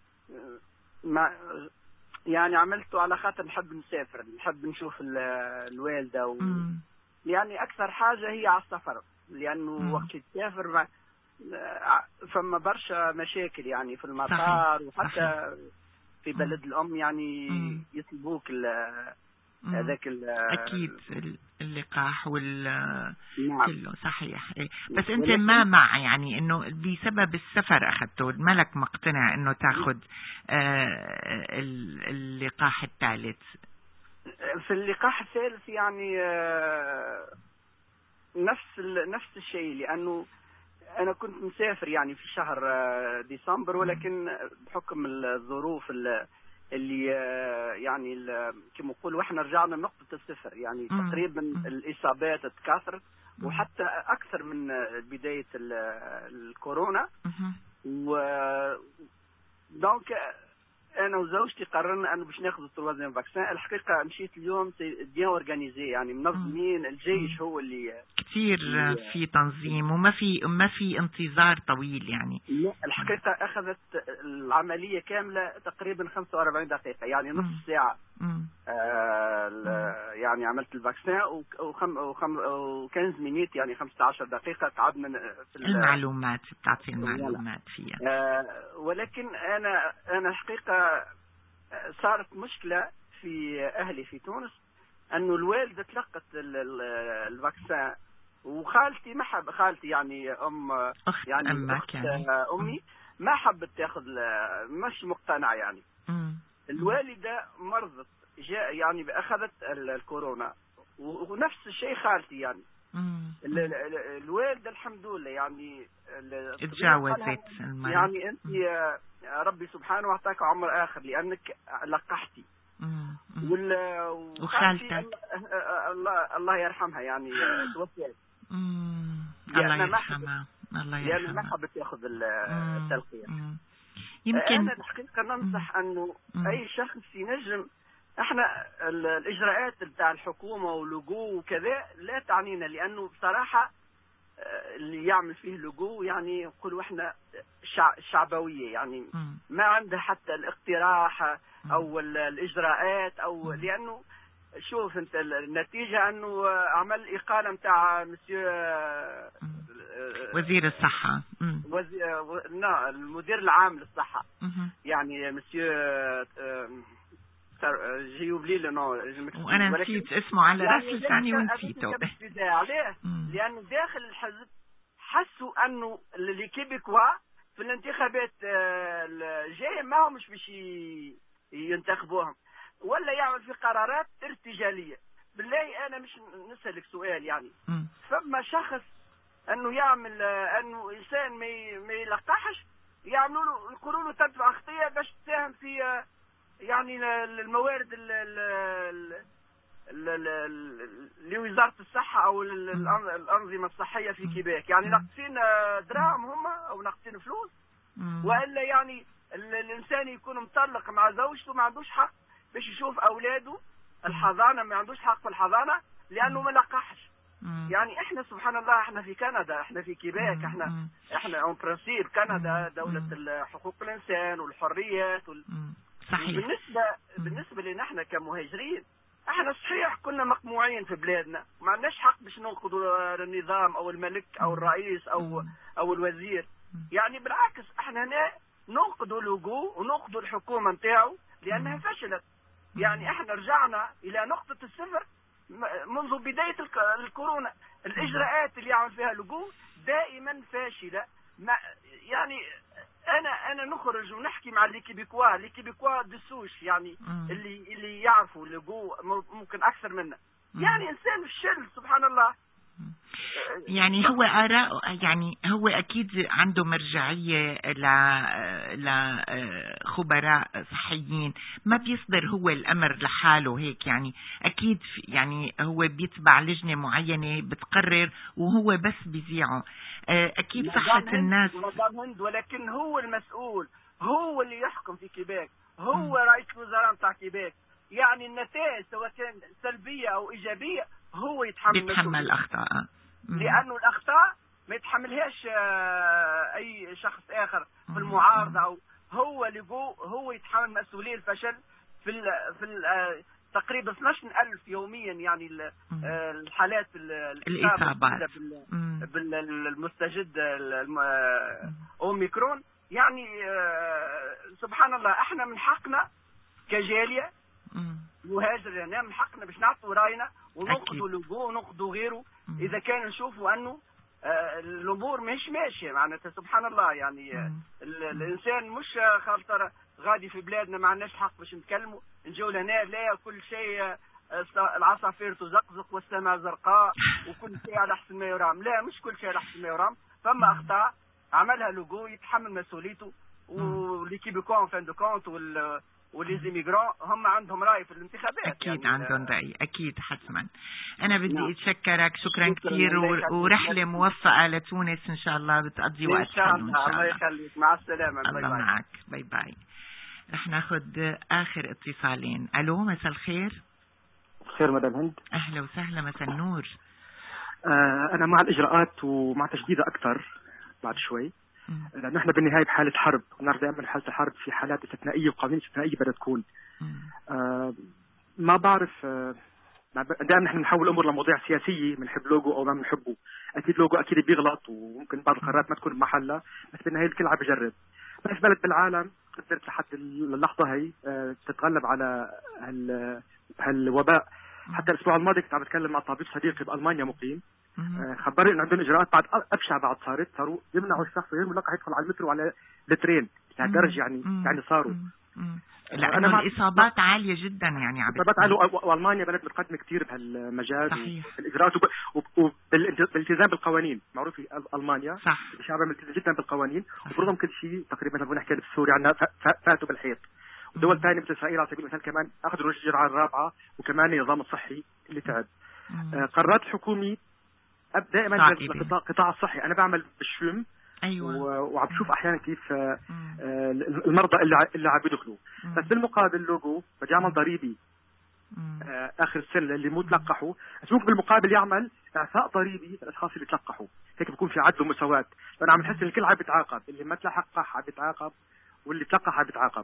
يعني عملته على خاطر نحب نسافر، نحب نشوف الوالدة يعني أكثر حاجة هي على السفر، لأنه وقت تسافر فما برشا مشاكل يعني في المطار وحتى في بلد الأم يعني يطلبوك هذاك أكيد اللقاح كله صحيح. بس أنت ما مع يعني إنه بسبب السفر أخذته، مالك مقتنع إنه تأخذ اللقاح الثالث؟ في اللقاح الثالث يعني نفس الشيء، لأنه أنا كنت مسافر يعني في شهر ديسمبر، ولكن بحكم الظروف اللي يعني كما نقول واحنا رجعنا نقطة الصفر، يعني تقريبا الإصابات تكاثرت وحتى أكثر من بداية الكورونا. دونك أنا وزوجتي قررنا أنه باش ناخذ التروازيام فاكسين. الحقيقة مشيت اليوم بيان اورغانيزي، يعني منظمين، الجيش هو اللي كثير في تنظيم وما في انتظار طويل يعني. لا، الحقيقة أخذت العملية كاملة تقريبا 45 دقيقة، يعني نصف ساعة. يعني عملت الفاكسين و15 مينيت، يعني 15 دقيقة قعدنا في المعلومات، بتعطي المعلومات فيها. ولكن أنا الحقيقة صارت مشكلة في أهلي في تونس، أنه الوالدة تلقت الفاكسين وخالتي ما حب، خالتي يعني أخت أمي ما حبت تاخذ، مش مقتنعة يعني. الوالدة مرضت، جاء يعني أخذت الكورونا، ونفس الشيء خالتي يعني. الوالدة الحمد لله يعني تجاوزت يعني أنت ربي سبحانه وعطاك عمر آخر لأنك لقحتي. وخالتك الله يرحمها يعني توفيت. الله يرحمها. يعني ما حبت تاخذ التلقيح. يمكن أنا الحقيقة ننصح أنه أي شخص ينجم، احنا الإجراءات بتاع الحكومة ولجوء وكذا لا تعنينا، لأنه بصراحة اللي يعمل فيه لجوء يعني يقولوا احنا شعبوية، يعني ما عنده حتى الاقتراح أو الإجراءات، أو لأنه شوف انت النتيجة أنه عمل إقالة متاع مسيو وزير الصحة. المدير العام للصحة. يعني مسيو جيوبلي لنا، وانا نسيت اسمه على راس لساني ونسيته. عليه لانه داخل الحزب حسوا انه الكيبيكوا في الانتخابات الجايه ما هم مش باش ينتخبوهم، ولا يعمل في قرارات ارتجاليه. بالله انا مش نسالك سؤال، يعني فما شخص انه يعمل انه انسان ما يلقحش، يعملوا له يقولوا له تدفع خطيه باش تساهم في يعني الموارد لوزارة الصحة أو الأنظمة الصحية في كيبيك. يعني ناقصين دراهم هم أو ناقصين فلوس، وإلا يعني الإنسان يكون مطلق مع زوجته ما عندوش حق باش يشوف أولاده الحضانة، ما عندوش حق في الحضانة لأنه ما لقحش. يعني إحنا سبحان الله إحنا في كندا، إحنا في كيبيك، إحنا اون برانسيب كندا دولة حقوق الإنسان والحريات صحيح. بالنسبة لنا احنا كمهاجرين، احنا صحيح كنا مقموعين في بلادنا، ما عندناش حق باش ننقضوا النظام او الملك او الرئيس او الوزير. يعني بالعكس احنا هنا ننقضوا لوغو وننقضوا الحكومة نتاعو لانها فشلت. يعني احنا رجعنا الى نقطة الصفر منذ بداية الكورونا. الاجراءات اللي يعمل فيها لوغو دائما فاشلة. يعني انا نخرج ونحكي مع لي كيبيكوا دسوش، يعني اللي يعرفوا لقوا ممكن اكثر منا. يعني انسان الشل سبحان الله. يعني هو آراء، يعني هو أكيد عنده مرجعية لخبراء صحيين، ما بيصدر هو الأمر لحاله هيك. يعني أكيد يعني هو بيتبع لجنة معينة بتقرر وهو بس بيذيعه. أكيد صحة الناس. ولكن هو المسؤول، هو اللي يحكم في كيبيك، هو رئيس الوزراء بتاع كيبيك. يعني النتائج سواء كان سلبية أو إيجابية هو يتحمل الأخطاء. لأنه الأخطاء ما يتحملهاش أي شخص آخر في المعارضة، أو هو اللي هو يتحمل مسؤولية الفشل في تقريبا 12,000 يوميا. يعني الحالات الإصابات بالمستجد أوميكرون. يعني سبحان الله احنا من حقنا كجالية مهاجر، يعني من حقنا باش نعطوا راينا وننقضوا لوغو وننقضوا غيره اذا كان نشوفوا انه الامور مش ماشيه. معناتها سبحان الله يعني الانسان مش خاطر غادي في بلادنا ما عندناش حق باش نتكلموا نجيو لهنا. لا، كل شيء العصافير تزقزق والسماء زرقاء وكل شيء على حسن ما يرام. لا، مش كل شيء على حسن ما يرام. فما اخطاء عملها لوغو يتحمل مسؤوليته، واللي كيبيكون فان دو كونت والزيميغران هم عندهم رأي في الانتخابات. أكيد يعني عندهم رأي، أكيد حتما. أنا بدي أتشكرك شكرا كثير، ورحلة موفقة لتونس إن شاء الله، بتقضي وقت حلو إن شاء الله. الله يخليك، مع السلامة. الله معك، باي باي. رح ناخد آخر اتصالين. ألو، مساء الخير. خير مدام هند. أهلا وسهلا، مساء النور. أنا مع الإجراءات ومع تشديدها أكثر بعد شوي، لأنه احنا بالنهاية بحالة حرب، ونعرف دائما حالة الحرب في حالات استثنائية وقوانين استثنائية بدها تكون. ما بعرف، دائما نحن نحول الأمور لمواضيع سياسية، بنحب لوجو أو ما بنحبه. أكيد لوجو أكيد بيغلط، وممكن بعض القرارات ما تكون بمحلها، بس بالنهاية الكل عم بجرب. ما في بلد بالعالم قدرت لحد اللحظة هي تتغلب على هالوباء. حتى الأسبوع الماضي كنت عم بتكلم مع طبيب صديقي بألمانيا مقيم، خبرني انه عندهم اجراءات بعد ابشع بعد صاروا يمنعوا الشخص ويرموا لك يدخل على المترو وعلى الترين لهالدرجه. يعني صاروا لانه الاصابات عاليه جدا. يعني الاصابات عاليه، والمانيا بلد متقدمه كثير بهالمجال بالاجراءات وبالالتزام بالقوانين. معروف المانيا شعبها ملتزم جدا بالقوانين وبرضهم كل شيء تقريبا. لو نحكي بسوريا عندنا فاتوا بالحيط، ودول ثانيه مثل اسرائيل على سبيل المثال كمان اخذوا الجرعه الرابعه، وكمان النظام الصحي اللي تعب. قرارات الحكومي دائما القطاع الصحي. انا بعمل بالشوم، أيوة. وعم بشوف احيانا كيف المرضى اللي عم بيدخلوا. بس بالمقابل لوجو بدي يعمل ضريبي اخر السنه اللي مو تلقحوا، بس ممكن بالمقابل يعمل اعفاء ضريبي للاشخاص اللي تلقحوا. هيك بكون في عدل ومساواه. فانا عم بحس ان الكل عم بيتعاقب، اللي ما تلحق عم بيتعاقب واللي تلقح عم بيتعاقب.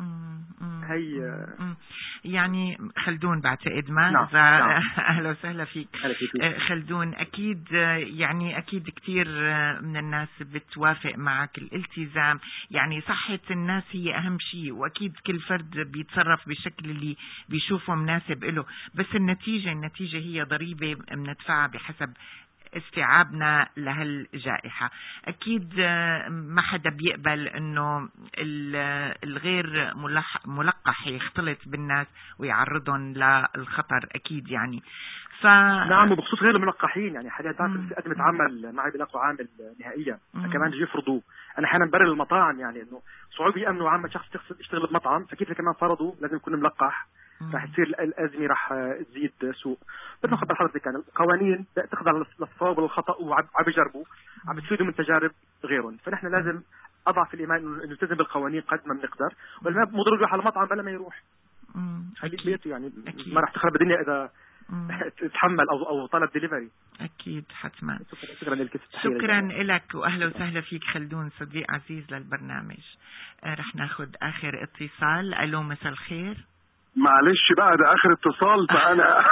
هي يعني خلدون بعتقد ما نعم. أهلا وسهلا فيك. خلدون أكيد يعني أكيد كثير من الناس بتوافق معك الالتزام، يعني صحة الناس هي أهم شيء، وأكيد كل فرد بيتصرف بالشكل اللي بيشوفه مناسب له، بس النتيجة هي ضريبة بندفعها بحسب استيعابنا لهالجائحة. أكيد ما حدا بيقبل أنه الغير ملقح يختلط بالناس ويعرضهم للخطر أكيد يعني. نعم، وبخصوص غير الملقحين يعني حاليا تعرف قد متعامل معي بلاقوا عامل نهائيا كمان يجي يفرضوا. أنا أحيانا برر المطاعم يعني إنه صعوبة يأمنوا عامة شخص يشتغل بمطعم، فكيف كمان فرضوا لازم يكون ملقح، راح تصير الأزمة راح تزيد سوء. بدنا نخبر حضرتك يعني القوانين تخضع للصواب والخطأ وعم بيجربوا عم بتفيدوا من تجارب غيرهم، فنحن لازم أضعف الإيمان إنه نلتزم بالقوانين قد ما بنقدر، ولا مو ضروري يروح على المطعم بلا ما يروح خليك بيته يعني أكيد. ما راح تخرب الدنيا إذا تتحمل أو طلب ديليفري. أكيد حتما. شكرا لك وأهلا وسهلا فيك خلدون صديق عزيز للبرنامج. رح ناخذ آخر اتصال. ألو مساء الخير. معلش بقى ده اخر اتصال، فانا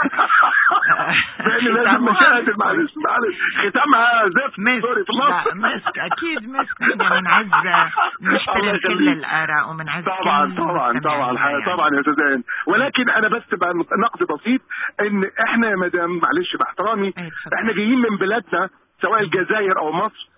لازم مشاهد. معلش ختامها زفت. سوري في لا مسك اكيد مسك. احنا بنعز نحترم كل الاراء وبنعز طبعا يا استاذ، ولكن انا بس بقى نقد بسيط ان احنا يا مدام معلش باحترامي احنا جايين من بلادنا سواء الجزائر او مصر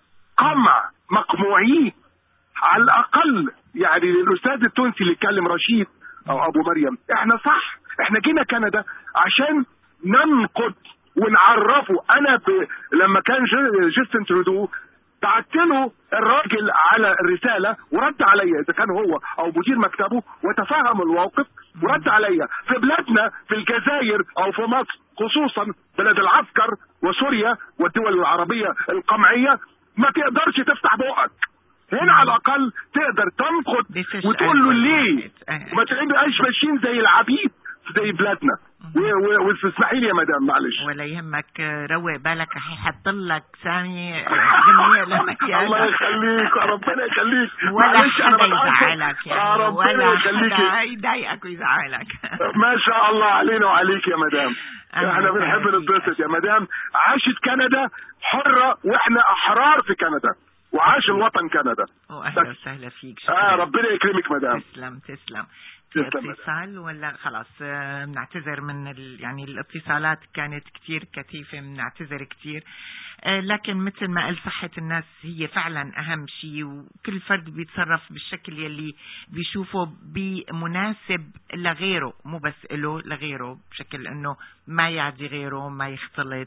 مقموعين على الاقل. يعني الاستاذ التونسي اللي اتكلم رشيد او ابو مريم، احنا صح، احنا جينا كندا عشان ننقد ونعرفه. انا لما كان جاستن ترودو بعت له الراجل على الرساله ورد عليا، اذا كان هو او مدير مكتبه، وتفهم الموقف ورد عليا. في بلادنا في الجزائر او في مصر خصوصا بلد العسكر وسوريا والدول العربيه القمعيه ما تقدرش تفتح بقك. هنا على الاقل تقدر تنقد وتقول له ليه وما تبقاش ماشيين زي العبيد زي بلادنا. وتسمحي لي يا مدام معلش. ولا يهمك، روق بالك، هيحط لك سامي غنية لمكياج. الله يخليك ربنا يخليك. ولا حدا يزعلك يعني، ولا حدا يضايقك ويزعلك. ما شاء الله علينا وعليك يا مدام. احنا بنحب نتبسط يا مدام. عاشت كندا حرة واحنا احرار في كندا، وعاش الوطن كندا. واهلا وسهلا فيك. شكرا. ربنا يكرمك مدام. تسلم. اتصال ولا خلاص بنعتذر من يعني الاتصالات كانت كتير كثيفة، بنعتذر كتير. لكن مثل ما قال صحة الناس هي فعلا أهم شيء، وكل فرد بيتصرف بالشكل يلي بيشوفه بمناسب لغيره، مو بس له لغيره، بشكل أنه ما يعدي غيره، ما يختلط،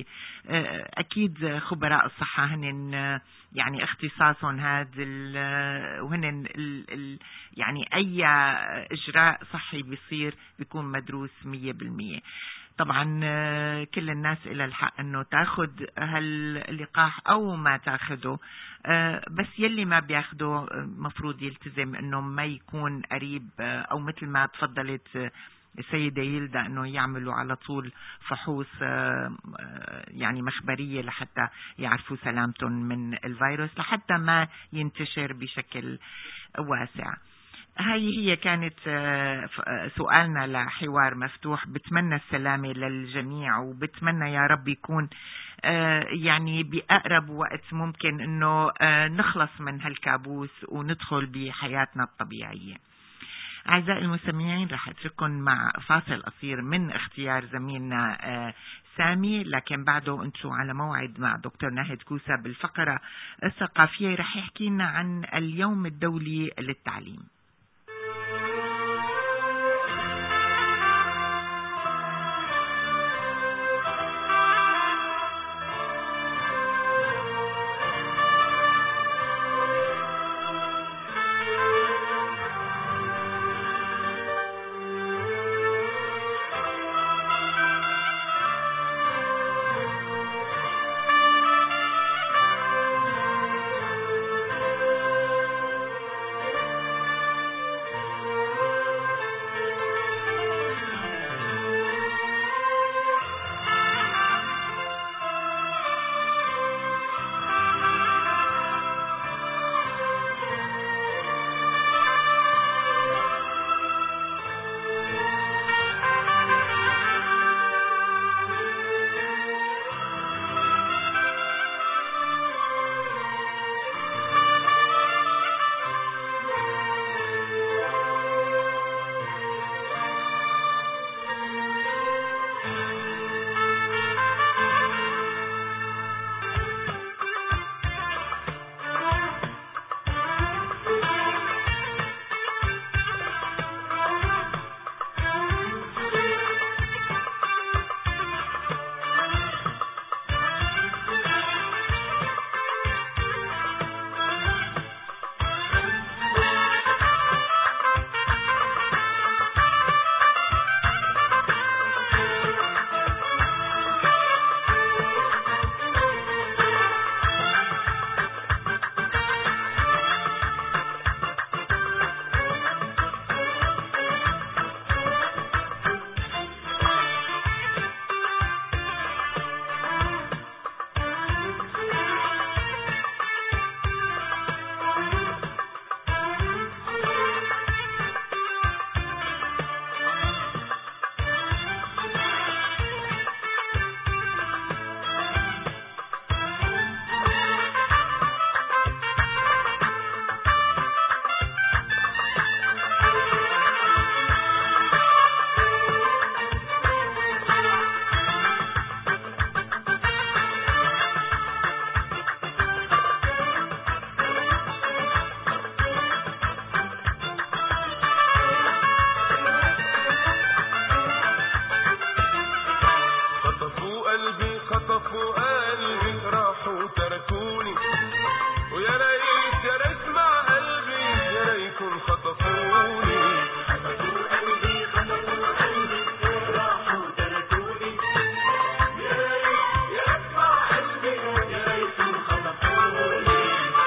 أكيد خبراء الصحة هن يعني اختصاصهم هذا، وهن يعني أي إجراء صحي بيصير بيكون مدروس 100%. طبعا كل الناس إلى الحق أنه تاخد هاللقاح أو ما تاخده، بس يلي ما بياخده مفروض يلتزم أنه ما يكون قريب، أو مثل ما تفضلت السيدة يلدا أنه يعملوا على طول فحوص يعني مخبرية لحتى يعرفوا سلامتهم من الفيروس، لحتى ما ينتشر بشكل واسع. هي كانت سؤالنا لحوار مفتوح. بتمنى السلامة للجميع، وبتمنى يا رب يكون يعني بأقرب وقت ممكن انه نخلص من هالكابوس وندخل بحياتنا الطبيعية. أعزائي المستمعين، رح أترككم مع فاصل قصير من اختيار زميلنا سامي، لكن بعده أنتم على موعد مع دكتور ناهد كوسا بالفقرة الثقافية، رح يحكي لنا عن اليوم الدولي للتعليم. خطفوا قلبي راحوا تركوني ويا ريت يا ريت مع قلبي يا ريتهم خطفوني خطفوا قلبي راحوا تركوني يا ريت يا ريت مع قلبي يا ريتهم خطفوني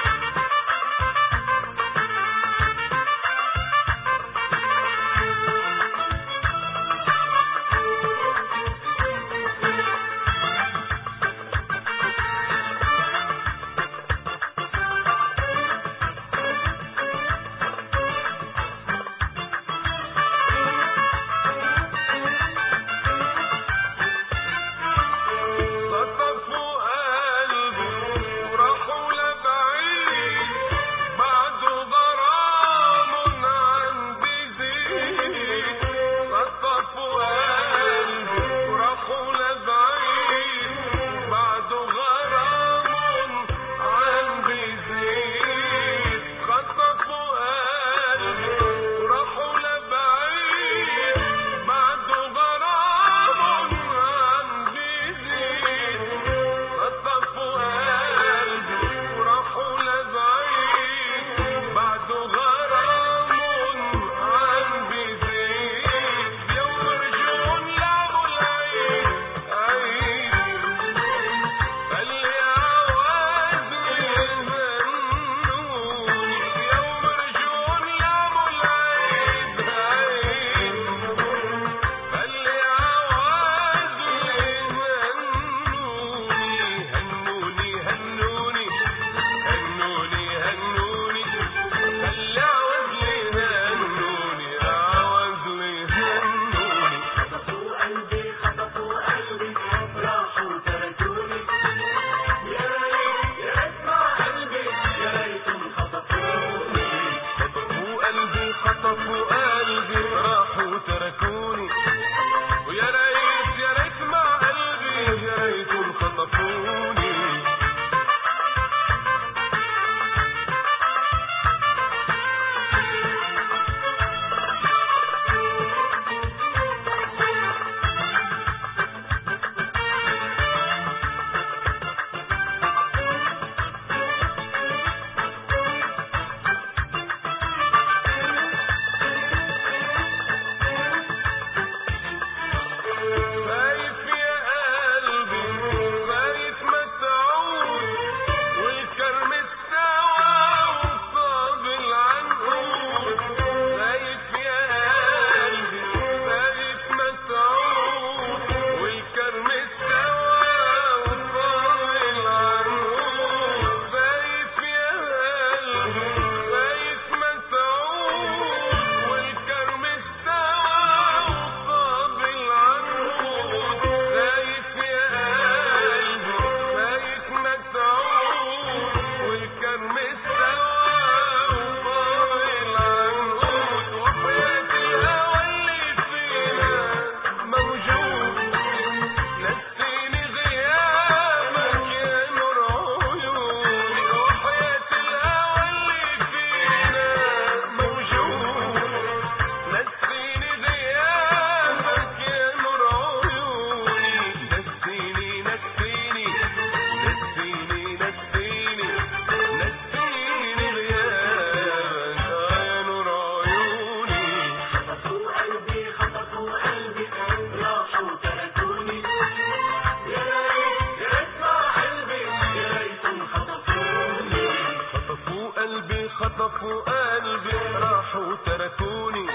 خطفوا قلبي راحوا تركوني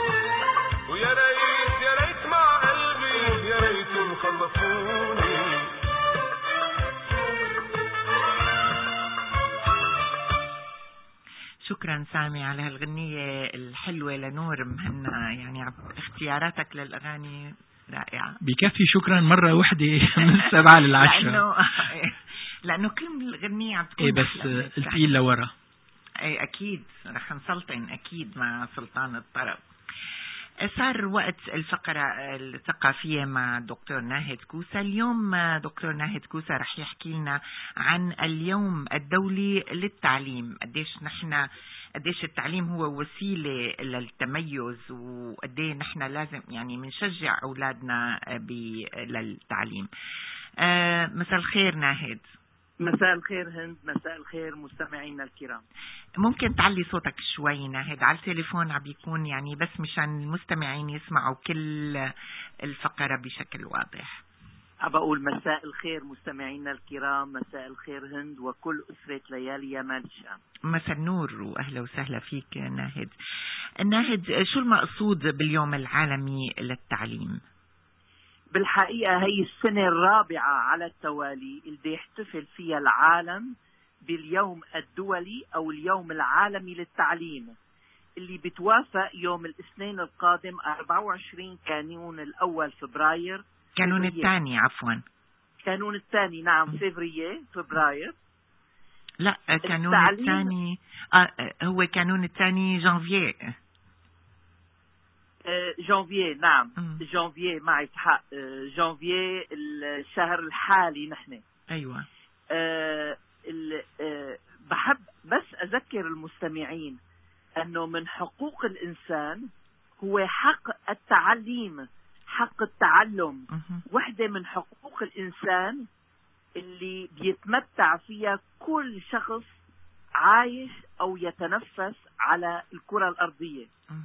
ويا ريت يا ريت مع قلبي يا ريتهم خطفوني. شكرا سامي على هالغنية الحلوة لنور مهنا، يعني اختياراتك للأغاني رائعة. بكفي شكرا مرة واحدة من 7 ل10 لأنه كل غنية عم تكون بس قلتي لورا. اي اكيد رح نسلطن اكيد مع سلطان الطرب. صار وقت الفقرة الثقافية مع دكتور ناهد كوسة. اليوم دكتور ناهد كوسة رح يحكي لنا عن اليوم الدولي للتعليم، قديش التعليم هو وسيلة للتميز، وقديه نحن لازم يعني منشجع أولادنا للتعليم. مساء الخير ناهد. مساء الخير هند، مساء الخير مستمعينا الكرام. ممكن تعلي صوتك شوي ناهد على التليفون، عم بيكون يعني بس مشان المستمعين يسمعوا كل الفقرة بشكل واضح. بقول مساء الخير مستمعينا الكرام، مساء الخير هند وكل أسرة ليالي يمال الشام. مساء النور وأهلا وسهلا فيك ناهد. ناهد، شو المقصود باليوم العالمي للتعليم؟ بالحقيقة هي السنة الرابعة على التوالي اللي يحتفل فيها العالم باليوم الدولي أو اليوم العالمي للتعليم، اللي بتوافق يوم الاثنين القادم 24 كانون الأول فبراير. كانون الثاني عفوا. كانون الثاني نعم، فبراير. لا كانون الثاني هو كانون الثاني جانفييه. جانفييه نعم. جانفييه معك حق، جانفييه الشهر الحالي نحن. ايوه. بحب بس اذكر المستمعين انه من حقوق الانسان هو حق التعليم، حق التعلم. وحدة من حقوق الانسان اللي بيتمتع فيها كل شخص عايش او يتنفس على الكرة الارضية.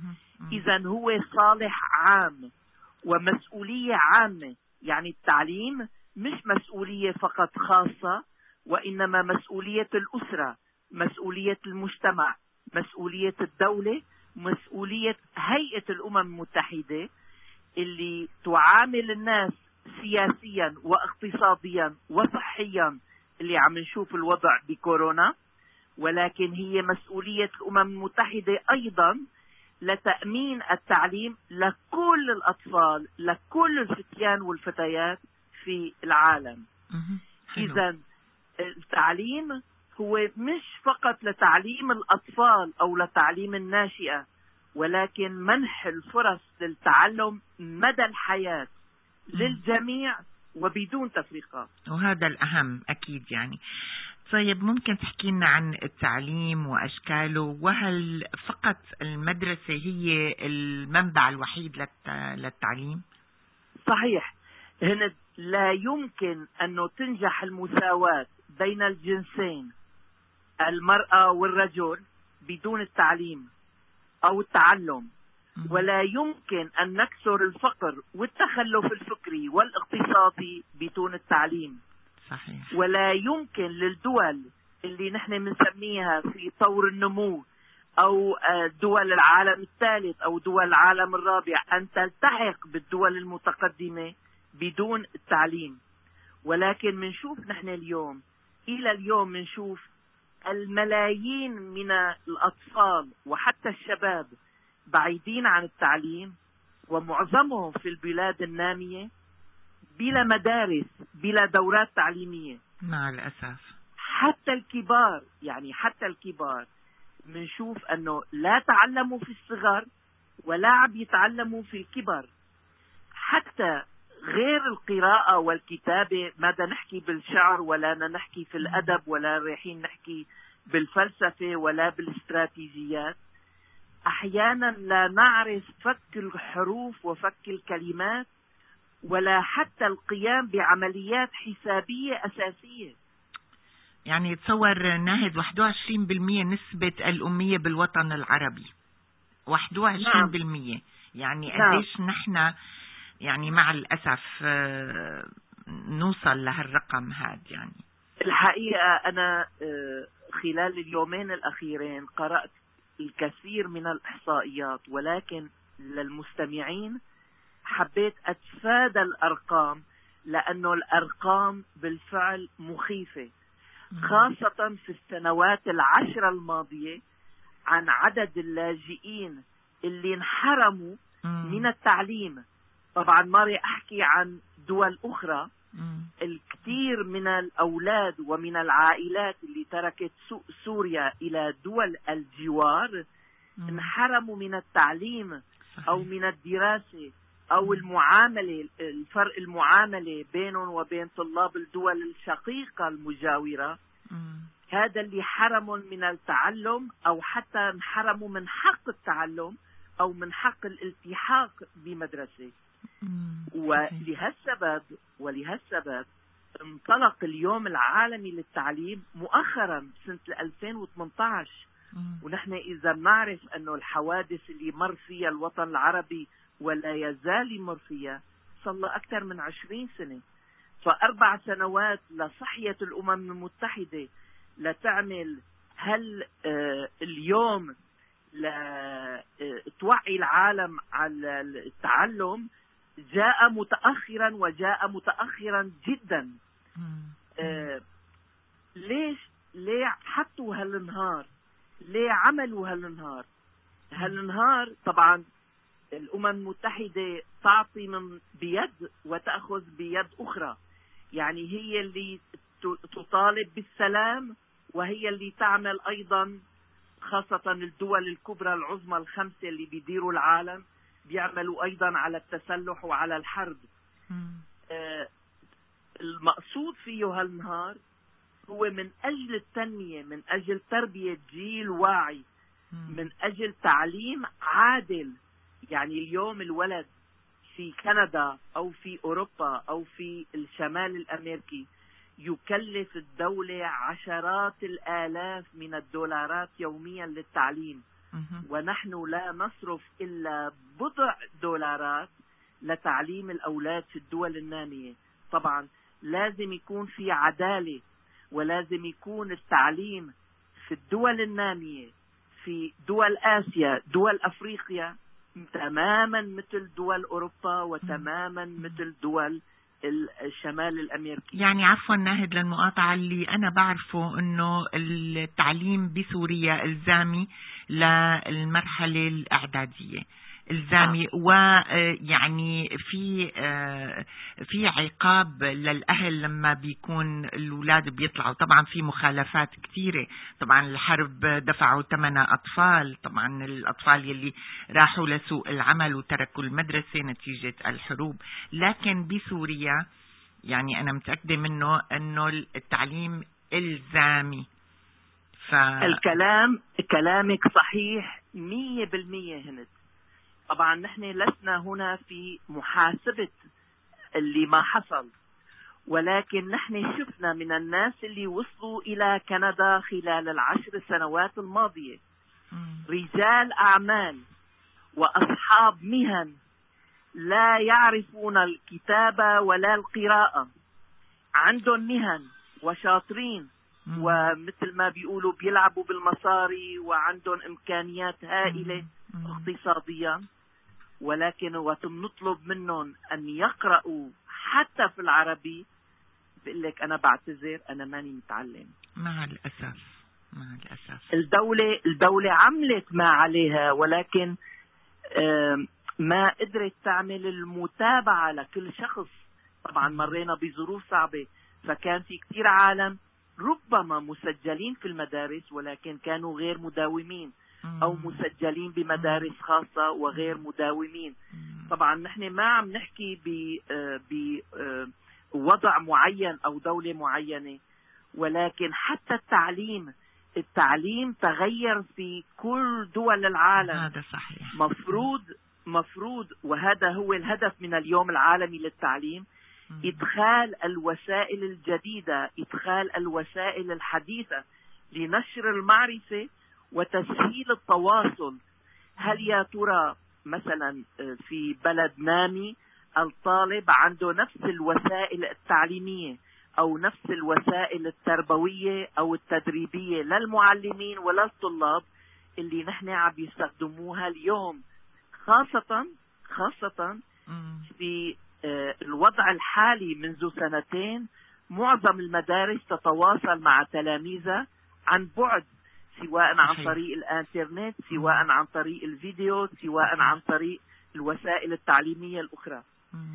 إذا هو صالح عام ومسؤولية عامة. يعني التعليم مش مسؤولية فقط خاصة، وإنما مسؤولية الأسرة، مسؤولية المجتمع، مسؤولية الدولة، مسؤولية هيئة الأمم المتحدة اللي تعامل الناس سياسيا واقتصاديا وصحيا، اللي عم نشوف الوضع بكورونا. ولكن هي مسؤولية الأمم المتحدة أيضا لتأمين التعليم لكل الأطفال، لكل الفتيان والفتيات في العالم. إذا التعليم هو مش فقط لتعليم الأطفال أو لتعليم الناشئة، ولكن منح الفرص للتعلم مدى الحياة للجميع وبدون تفرقة. وهذا الأهم أكيد. يعني طيب، ممكن تحكي لنا عن التعليم وأشكاله، وهل فقط المدرسة هي المنبع الوحيد للتعليم؟ صحيح. هنا لا يمكن أنه تنجح المساواة بين الجنسين، المرأة والرجل، بدون التعليم أو التعلم. ولا يمكن أن نكسر الفقر والتخلف الفكري والاقتصادي بدون التعليم. صحيح. ولا يمكن للدول اللي نحن بنسميها في طور النمو أو دول العالم الثالث أو دول العالم الرابع أن تلتحق بالدول المتقدمة بدون التعليم. ولكن منشوف نحن اليوم، إلى اليوم منشوف الملايين من الأطفال وحتى الشباب بعيدين عن التعليم، ومعظمهم في البلاد النامية بلا مدارس، بلا دورات تعليمية. مع الأسف حتى الكبار، يعني حتى الكبار منشوف أنه لا تعلموا في الصغر ولا عم يتعلموا في الكبر. حتى غير القراءة والكتابة، ماذا نحكي بالشعر، ولا نحكي في الأدب، ولا رايحين نحكي بالفلسفة ولا بالاستراتيجيات. أحيانا لا نعرف فك الحروف وفك الكلمات، ولا حتى القيام بعمليات حسابية أساسية. يعني تصور ناهد 21% نسبة الأمية بالوطن العربي. 21%. يعني قديش نحن يعني مع الأسف نوصل لهالرقم هذا. يعني الحقيقة أنا خلال اليومين الأخيرين قرأت الكثير من الإحصائيات، ولكن للمستمعين حبيت أتفادى الأرقام، لأنه الأرقام بالفعل مخيفة، خاصة في السنوات 10 الماضية، عن عدد اللاجئين اللي انحرموا من التعليم. طبعا ما رح أحكي عن دول أخرى. الكثير من الأولاد ومن العائلات اللي تركت سوريا إلى دول الجوار انحرموا من التعليم أو من الدراسة أو المعاملة، الفرق المعاملة بينهم وبين طلاب الدول الشقيقة المجاورة. هذا اللي حرمهم من التعلم، أو حتى انحرموا من حق التعلم أو من حق الالتحاق بمدرسة. ولهالسبب انطلق اليوم العالمي للتعليم مؤخرا سنة 2018. ونحن إذا بنعرف أنه الحوادث اللي مر فيها الوطن العربي ولا يزال يمر فيها صار أكثر من 20 سنة. ف4 سنوات لصحية الأمم المتحدة لتعمل اليوم لتوعي العالم على التعلم جاء متأخرا، وجاء متأخرا جدا. ليه حطوا هالنهار؟ ليه عملوا هالنهار؟ هالنهار طبعا الأمم المتحدة تعطي من بيد وتأخذ بيد أخرى، يعني هي اللي تطالب بالسلام، وهي اللي تعمل أيضا، خاصة الدول الكبرى العظمى الخمسة اللي بيديروا العالم بيعملوا أيضا على التسلح وعلى الحرب. المقصود فيه هالنهار هو من أجل التنمية، من أجل تربية جيل واعي، من أجل تعليم عادل. يعني اليوم الولد في كندا أو في أوروبا أو في الشمال الأمريكي يكلف الدولة عشرات الآلاف من الدولارات يوميا للتعليم، ونحن لا نصرف إلا بضع دولارات لتعليم الأولاد في الدول النامية. طبعا لازم يكون في عدالة، ولازم يكون التعليم في الدول النامية، في دول آسيا، دول أفريقيا، تماما مثل دول أوروبا وتماما مثل دول الشمال الأمريكي. يعني عفوا ناهد للمقاطعة، اللي أنا بعرفه أنه التعليم بسوريا إلزامي للمرحلة الإعدادية، إلزامي، ويعني في عقاب للأهل لما بيكون الأولاد بيطلعوا. طبعا في مخالفات كثيرة، طبعا الحرب دفعوا ثمن أطفال، طبعا الأطفال يلي راحوا لسوق العمل وتركوا المدرسة نتيجة الحروب. لكن بسوريا يعني أنا متأكدة منه أنه التعليم إلزامي. كلامك صحيح 100% هند. طبعا نحن لسنا هنا في محاسبة اللي ما حصل، ولكن نحن شفنا من الناس اللي وصلوا إلى كندا خلال 10 سنوات الماضية رجال أعمال وأصحاب مهن لا يعرفون الكتابة ولا القراءة، عندهم مهن وشاطرين، ومثل ما بيقولوا بيلعبوا بالمصاري وعندهم إمكانيات هائلة اقتصاديا، ولكن وقت نطلب منهم أن يقرأوا حتى في العربي بيقول لك أنا بعتذر، أنا ماني متعلم. مع الأسف الدولة عملت ما عليها، ولكن ما قدرت تعمل المتابعة لكل شخص. طبعا مرينا بظروف صعبة، فكان في كتير عالم ربما مسجلين في المدارس ولكن كانوا غير مداومين، أو مسجلين بمدارس خاصة وغير مداومين. طبعا نحن ما عم نحكي بوضع معين أو دولة معينة، ولكن حتى التعليم تغير في كل دول العالم. هذا صحيح. مفروض وهذا هو الهدف من اليوم العالمي للتعليم، إدخال الوسائل الجديدة، إدخال الوسائل الحديثة لنشر المعرفة وتسهيل التواصل. هل يا ترى مثلا في بلد نامي الطالب عنده نفس الوسائل التعليمية أو نفس الوسائل التربوية أو التدريبية للمعلمين ولا الطلاب اللي نحن عم يستخدموها اليوم، خاصة في الوضع الحالي منذ 2 سنين معظم المدارس تتواصل مع تلاميذها عن بعد، سواء عن طريق الانترنت، سواء عن طريق الفيديو، سواء عن طريق الوسائل التعليمية الأخرى.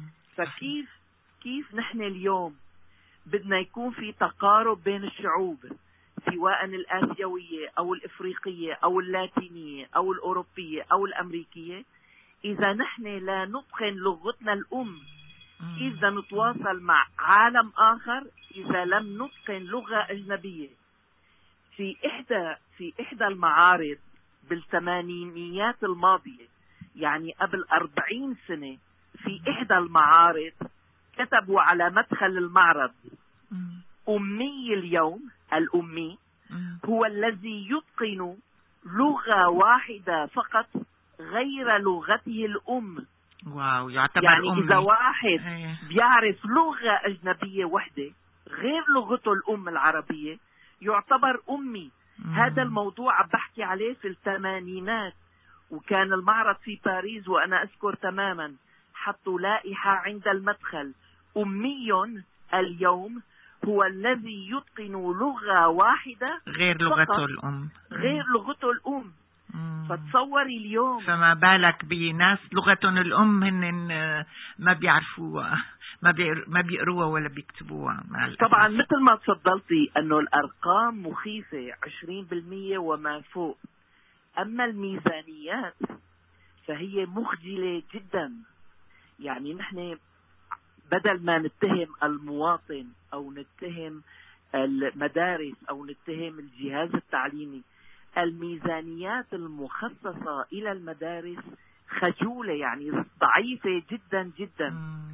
فكيف نحن اليوم بدنا يكون في تقارب بين الشعوب، سواء الآسيوية أو الإفريقية أو اللاتينية أو الأوروبية أو الأمريكية، إذا نحن لا نتقن لغتنا الأم؟ كيف بدنا نتواصل مع عالم آخر إذا لم نتقن لغة أجنبية؟ في إحدى المعارض بالثمانينيات الماضية، يعني قبل 40 سنة، في إحدى المعارض كتبوا على مدخل المعرض أمي اليوم الأمي هو الذي يتقن لغة واحدة فقط غير لغته الأم. واو، يعتبر يعني أمي. إذا واحد بيعرف لغة أجنبية وحدة غير لغته الأم العربية يعتبر أمي. هذا الموضوع بحكي عليه في الثمانينات، وكان المعرض في باريس وأنا أذكر تماما حطوا لائحة عند المدخل: أمي اليوم هو الذي يتقن لغة واحدة غير لغته الأم. غير لغته الأم. فتصوري اليوم، فما بالك بناس لغتهم الأم هن ما بيعرفوها، ما بيقروها ولا بيكتبوها. طبعا مثل ما تفضلتي أنه الأرقام مخيفة 20% وما فوق، أما الميزانيات فهي مخجلة جدا. يعني نحن بدل ما نتهم المواطن أو نتهم المدارس أو نتهم الجهاز التعليمي، الميزانيات المخصصة إلى المدارس خجولة، يعني ضعيفة جدا جدا.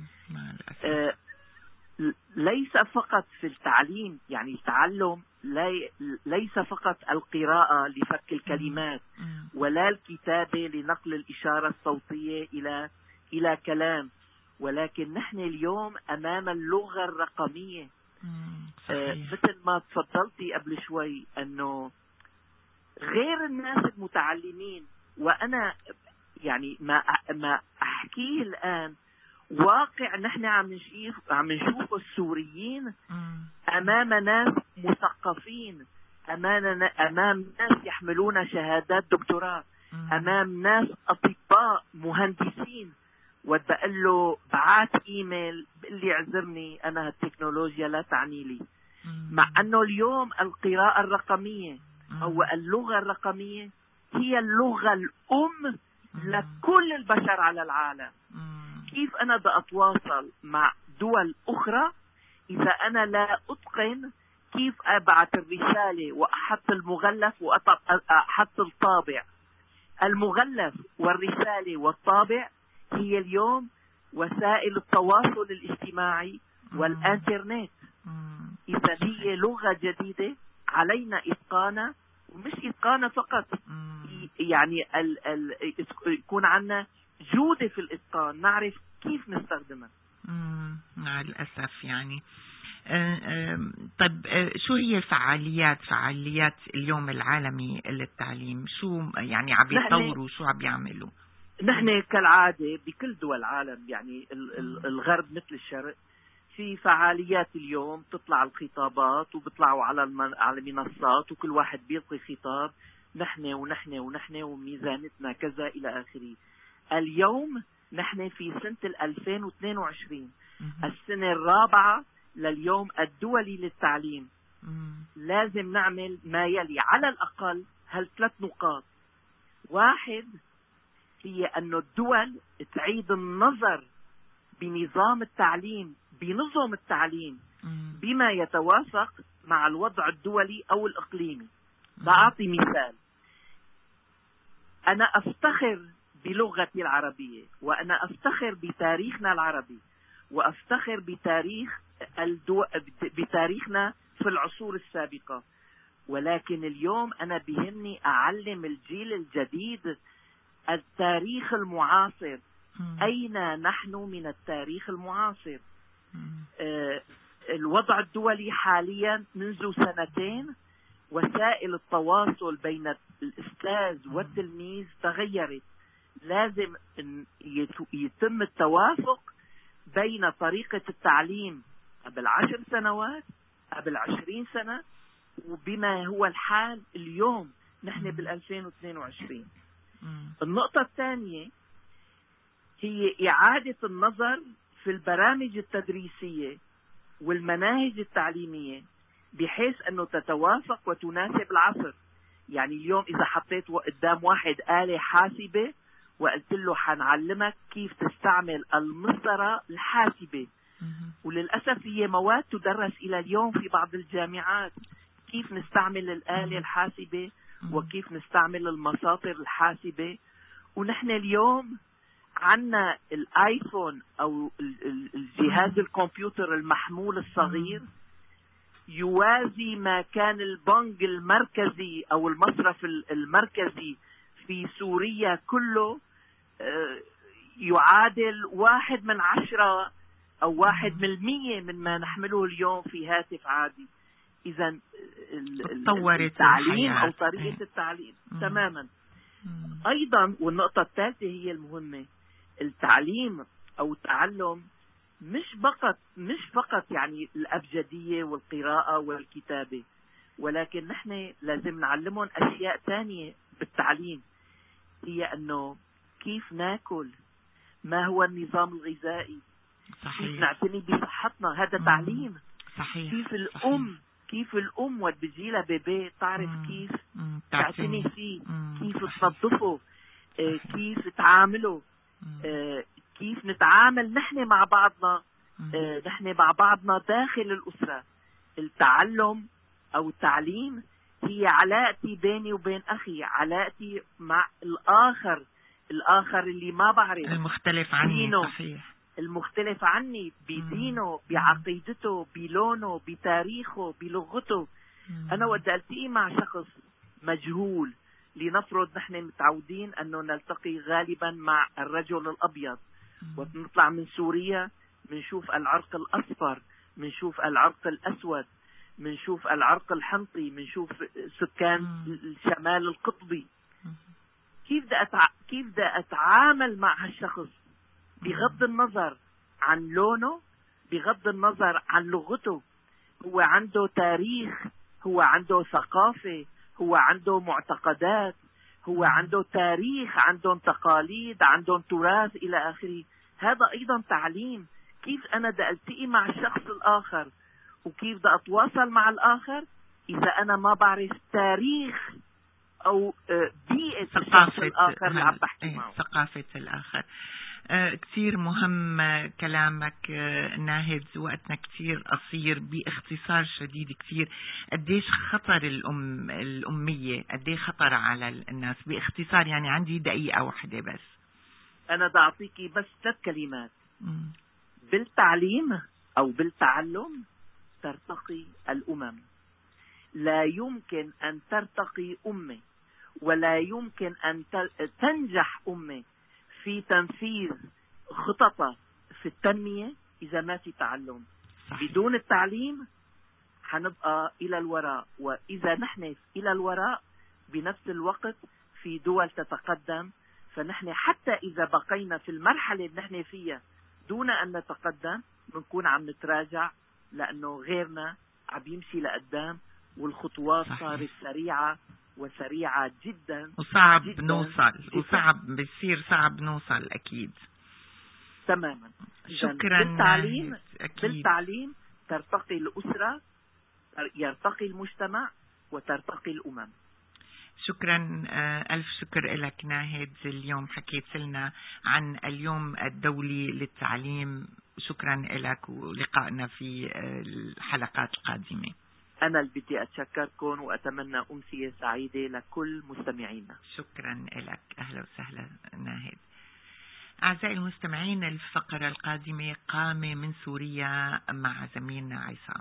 ليس فقط في التعليم، يعني التعلم ليس فقط القراءة لفك الكلمات ولا الكتابة لنقل الإشارة الصوتية إلى كلام، ولكن نحن اليوم أمام اللغة الرقمية. مثل ما تفضلتي قبل شوي أنه غير الناس المتعلمين، وأنا يعني ما أحكيه الآن واقع نحن عم نشوف السوريين أمام ناس مثقفين، أمام ناس يحملون شهادات دكتوراه، أمام ناس أطباء مهندسين. وبقول له بعت إيميل بقول لي اعذرني أنا التكنولوجيا لا تعني لي، مع أنه اليوم القراءة الرقمية أو اللغة الرقمية هي اللغة الأم لكل البشر على العالم. كيف أنا بدي أتواصل مع دول أخرى إذا أنا لا أتقن كيف أبعث الرسالة وأحط المغلف وأحط الطابع؟ المغلف والرسالة والطابع هي اليوم وسائل التواصل الاجتماعي والإنترنت. إذا هي لغة جديدة علينا إتقانها، ومش إتقانها فقط، يعني يكون عندنا جودة في الإتقان، نعرف كيف نستخدمها. مع الأسف يعني. طيب شو هي فعاليات اليوم العالمي للتعليم؟ شو يعني عم يطوروا، شو عم يعملوا؟ نحن كالعادة بكل دول العالم، يعني الغرب مثل الشرق، في فعاليات اليوم تطلع الخطابات وبيطلعوا على المنصات وكل واحد بيلقي خطاب، نحن ونحن ونحن وميزانتنا كذا إلى آخره. اليوم نحن في سنة 2022، السنة الرابعة لليوم الدولي للتعليم. لازم نعمل ما يلي، على الأقل هالثلاث نقاط. واحد هي أن الدول تعيد النظر بنظام التعليم، بنظم التعليم بما يتوافق مع الوضع الدولي أو الإقليمي. أعطي مثال، أنا أفتخر بلغتي العربية، وأنا أفتخر بتاريخنا العربي، وأفتخر بتاريخنا في العصور السابقة، ولكن اليوم أنا بيهمني أعلم الجيل الجديد التاريخ المعاصر. أين نحن من التاريخ المعاصر؟ الوضع الدولي حاليا منذ سنتين وسائل التواصل بين الأستاذ والتلميذ تغيرت. لازم يتم التوافق بين طريقة التعليم قبل 10 سنوات، قبل 20 سنة، وبما هو الحال اليوم نحن بال2022. النقطة الثانية هي إعادة النظر في البرامج التدريسية والمناهج التعليمية بحيث أنه تتوافق وتناسب العصر. يعني اليوم إذا حطيت قدام واحد آلة حاسبة وقلت له حنعلمك كيف تستعمل المسطرة الحاسبة، وللأسف هي مواد تدرس إلى اليوم في بعض الجامعات، كيف نستعمل الآلة الحاسبة وكيف نستعمل المساطر الحاسبة. ونحن اليوم عنا الآيفون أو الجهاز الكمبيوتر المحمول الصغير يوازي ما كان البنك المركزي أو المصرف المركزي في سوريا كله يعادل 1/10 أو 1% من ما نحمله اليوم في هاتف عادي. إذا التعليم أو طريقة التعليم تماما. أيضا والنقطة الثالثة هي المهمة، التعليم أو التعلم مش فقط يعني الأبجدية والقراءة والكتابة، ولكن نحن لازم نعلمهم أشياء تانية بالتعليم، هي أنه كيف ناكل، ما هو النظام الغذائي، كيف نعتني بصحتنا، هذا تعليم. صحيح. كيف الأم وقت بيجيلها بيبي تعرف كيف تعتني فيه، كيف تنظفه، كيف تعامله، كيف نتعامل نحن مع بعضنا داخل الأسرة. التعلم أو التعليم هي علاقتي بيني وبين أخي، علاقتي مع الآخر اللي ما بعرف، المختلف عني. صحيح. المختلف عني بدينه، بعقيدته، بلونه، بتاريخه، بلغته. أنا وقت ألتقي مع شخص مجهول، لنفرض نحن متعودين أنه نلتقي غالبا مع الرجل الأبيض، ونطلع من سوريا منشوف العرق الأصفر، منشوف العرق الأسود، منشوف العرق الحنطي، منشوف سكان الشمال القطبي. كيف بدي أتعامل مع هالشخص بغض النظر عن لونه، بغض النظر عن لغته؟ هو عنده تاريخ، هو عنده ثقافة، هو عنده معتقدات، هو عنده تاريخ، عندهم تقاليد، عندهم تراث إلى آخره. هذا أيضا تعليم. كيف أنا بدي ألتقي مع الشخص الآخر وكيف بدي أتواصل مع الآخر إذا أنا ما بعرف تاريخ أو بيئة الشخص الآخر اللي عم بحكي معه، ثقافة الآخر. كثير مهم كلامك ناهد. وقتنا كثير قصير. باختصار شديد كثير، قديش خطر الأمية، قديش خطر على الناس باختصار؟ يعني عندي دقيقة واحدة بس. أنا بدي أعطيكي بس 3 كلمات. بالتعليم أو بالتعلم ترتقي الأمم. لا يمكن أن ترتقي أمة ولا يمكن أن تنجح أمة في تنفيذ خططها في التنمية إذا ما في تعلم. بدون التعليم حنبقى إلى الوراء، وإذا نحن إلى الوراء بنفس الوقت في دول تتقدم، فنحن حتى إذا بقينا في المرحلة اللي نحن فيها دون أن نتقدم بنكون عم نتراجع، لأنه غيرنا عم يمشي لقدام والخطوات صارت سريعة وسريعة جدا، وصعب جداً نوصل جداً. وصعب بصير صعب نوصل أكيد. تماما. شكرا. بالتعليم ترتقي الأسرة، يرتقي المجتمع، وترتقي الأمم. شكرا. ألف شكر لك ناهد. اليوم حكيت لنا عن اليوم الدولي للتعليم. شكرا لك، ولقائنا في الحلقات القادمة. أنا اللي بدي أتشكركم وأتمنى أمسية سعيدة لكل مستمعينا. شكرا لك. أهلا وسهلا ناهد. أعزائي المستمعين، الفقرة القادمة قامة من سوريا مع زميلنا عصام.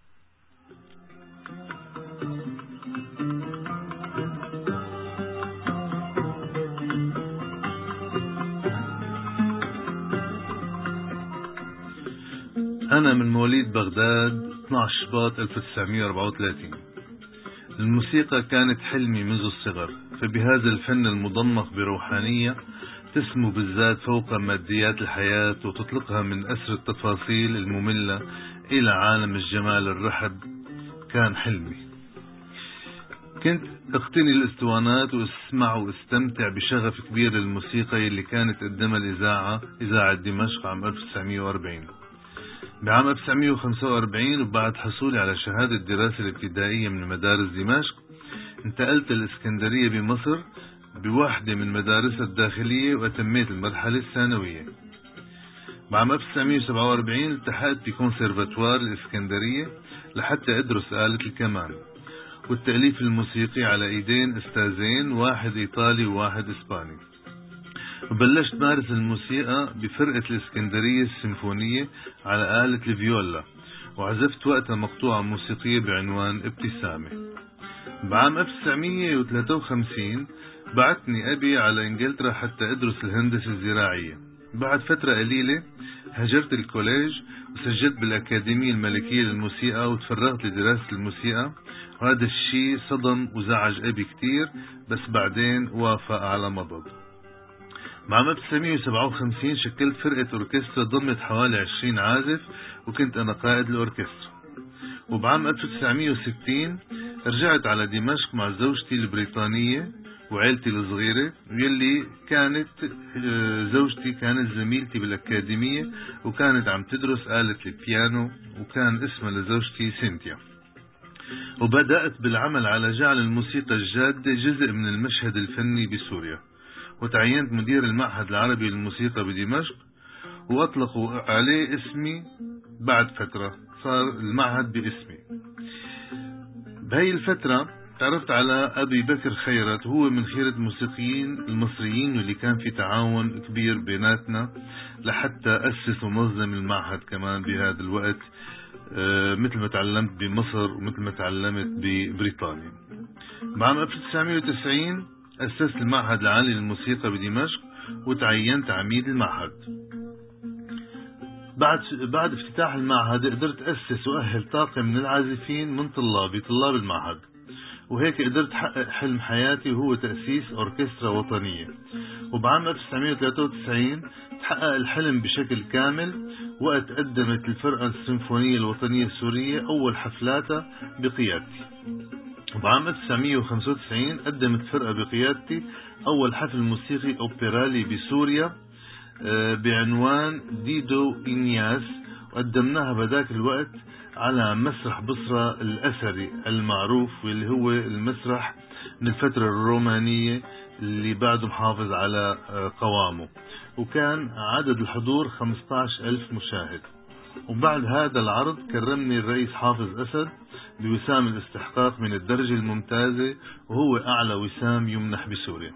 أنا من مواليد بغداد 12 شباط 1934. الموسيقى كانت حلمي منذ الصغر، فبهذا الفن المضمخ بروحانية تسمو بالذات فوق ماديات الحياة وتطلقها من أسر التفاصيل المملة إلى عالم الجمال الرحب، كان حلمي. كنت اقتني الاسطوانات واسمع واستمتع بشغف كبير للموسيقى اللي كانت قدمها إذاعة دمشق عام 1940. بعام 1945 وبعد حصولي على شهادة الدراسة الابتدائية من مدارس دمشق، انتقلت الإسكندرية بمصر بواحدة من مدارسها الداخلية وأتميت المرحلة الثانوية. بعام 1947 التحقت بكونسرفاتوار الإسكندرية لحتى أدرس آلة الكمان والتأليف الموسيقي على إيدين أستاذين، واحد إيطالي وواحد إسباني. وبلشت مارس الموسيقى بفرقة الإسكندرية السيمفونية على آلة الفيولا، وعزفت وقتها مقطوعة موسيقية بعنوان ابتسامة. بعام 1953 بعتني أبي على إنجلترا حتى أدرس الهندسة الزراعية. بعد فترة قليلة هجرت الكوليج وسجلت بالأكاديمية الملكية للموسيقى وتفرغت لدراسة الموسيقى، وهذا الشيء صدم وزعج أبي كتير، بس بعدين وافق على مضض. بعام 1957 شكلت فرقة أوركسترا ضمت حوالي 20 عازف، وكنت أنا قائد الأوركسترا. وبعام 1960 رجعت على دمشق مع زوجتي البريطانية وعائلتي الصغيرة، واللي كانت زوجتي كانت زميلتي بالأكاديمية وكانت عم تدرس آلة البيانو، وكان اسمها لزوجتي سينتيا. وبدأت بالعمل على جعل الموسيقى الجادة جزء من المشهد الفني بسوريا، وتعينت مدير المعهد العربي للموسيقى بدمشق، وأطلقوا عليه اسمي. بعد فترة صار المعهد باسمي. بهي الفترة تعرفت على أبي بكر خيرت، هو من خيرة الموسيقيين المصريين، واللي كان في تعاون كبير بيناتنا لحتى أسس ونظم المعهد كمان بهذا الوقت، مثل ما تعلمت بمصر ومثل ما تعلمت ببريطانيا. بعام 1990 أسست المعهد العالي للموسيقى بدمشق وتعينت عميد المعهد. بعد افتتاح المعهد قدرت أسس وأهل طاقم من العازفين من طلاب المعهد، وهيك قدرت حقق حلم حياتي وهو تأسيس أوركسترا وطنية. وبعام 1993 تحقق الحلم بشكل كامل، وقت قدمت الفرقة السيمفونية الوطنية السورية أول حفلاتها بقيادتي. وبعام 1995 قدمت فرقة بقيادتي أول حفل موسيقي أوبرالي بسوريا بعنوان ديدو إنياس، وقدمناها بذاك الوقت على مسرح بصرة الأثري المعروف، واللي هو المسرح من الفترة الرومانية اللي بعده محافظ على قوامه، وكان عدد الحضور 15,000 مشاهد. وبعد هذا العرض كرمني الرئيس حافظ أسد بوسام الاستحقاق من الدرجة الممتازة، وهو أعلى وسام يمنح بسوريا.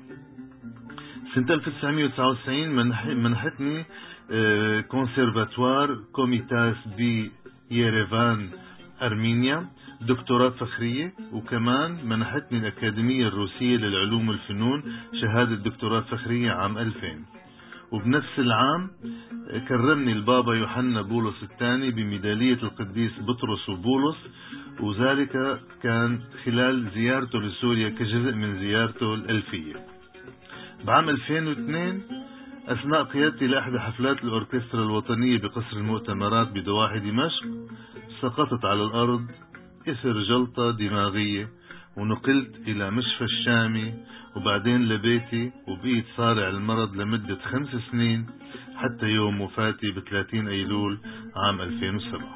سنة 1999 منحتني كونسيرفاتوار كوميتاس بيريفان أرمينيا دكتوراه فخرية، وكمان منحتني الأكاديمية الروسية للعلوم والفنون شهادة دكتوراه فخرية عام 2000. وبنفس العام كرمني البابا يوحنا بولس الثاني بميدالية القديس بطرس وبولس، وذلك كان خلال زيارته لسوريا كجزء من زيارته الألفية. بعام 2002 أثناء قيادتي لأحد حفلات الأوركسترا الوطنية بقصر المؤتمرات بضواحي دمشق سقطت على الأرض إثر جلطة دماغية، ونقلت إلى مشفى الشامي وبعدين لبيتي، وبقيت صارع المرض لمدة 5 سنين حتى يوم وفاتي ب30 أيلول عام 2007.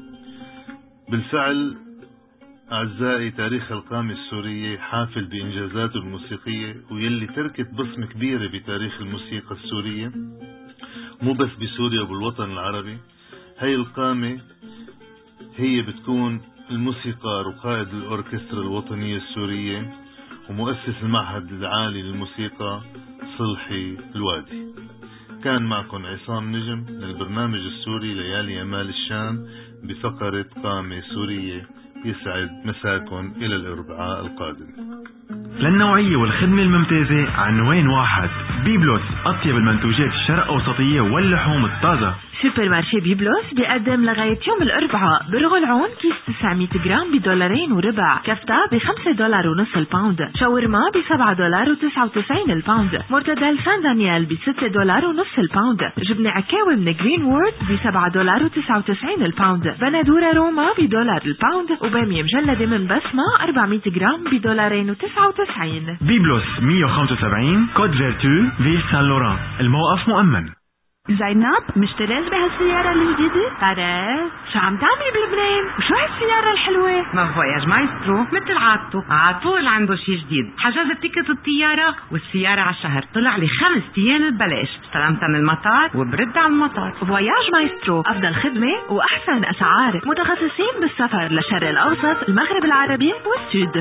بالفعل أعزائي، تاريخ القامة السورية حافل بإنجازاته الموسيقية، ويلي تركت بصمة كبيرة بتاريخ الموسيقى السورية، مو بس بسوريا وبالوطن العربي. هاي القامة هي بتكون الموسيقار وقائد الأوركسترا الوطنية السورية ومؤسس المعهد العالي للموسيقى صلحي الوادي. كان معكم عصام نجم من البرنامج السوري ليالي يمال الشام بفقرة قامة سورية. يسعد مساكم إلى الأربعاء القادم. للنوعية والخدمة الممتازة عنوان واحد: بيبلوس، أطيب المنتوجات الشرق أوسطية واللحوم الطازة. سوبر مارشي بيبلوس بيقدم لغاية يوم الأربعاء برغل عون كيس 900 جرام $2.25، كفتة $5.5 الباوند، شاورما $7.99 الباوند، مرتدى سان دانيال $6.5 الباوند، جبنة عكاوي من جرين وورد $7.99 الباوند، بندورة روما $1 الباوند، وبامية مجلدة من بسمة 400 جرام $2.99. بيبلوس 175 كود فيرتو في سان لوران، الموقف مؤمن. زينب، مشتريت بهالسيارة الجديدة؟ تعرف شو عم تعملي بلبنان؟ وشو هالسيارة الحلوة؟ ما فواياج مايسترو مثل عادته عطول عنده شي جديد. حجزت تيكت الطيارة والسيارة على الشهر، طلع لي 5 أيام ببلاش، استلمتها من المطار وبرد على المطار. فواياج مايسترو، أفضل خدمة وأحسن أسعار، متخصصين بالسفر للشرق الأوسط، المغرب العربي والسود.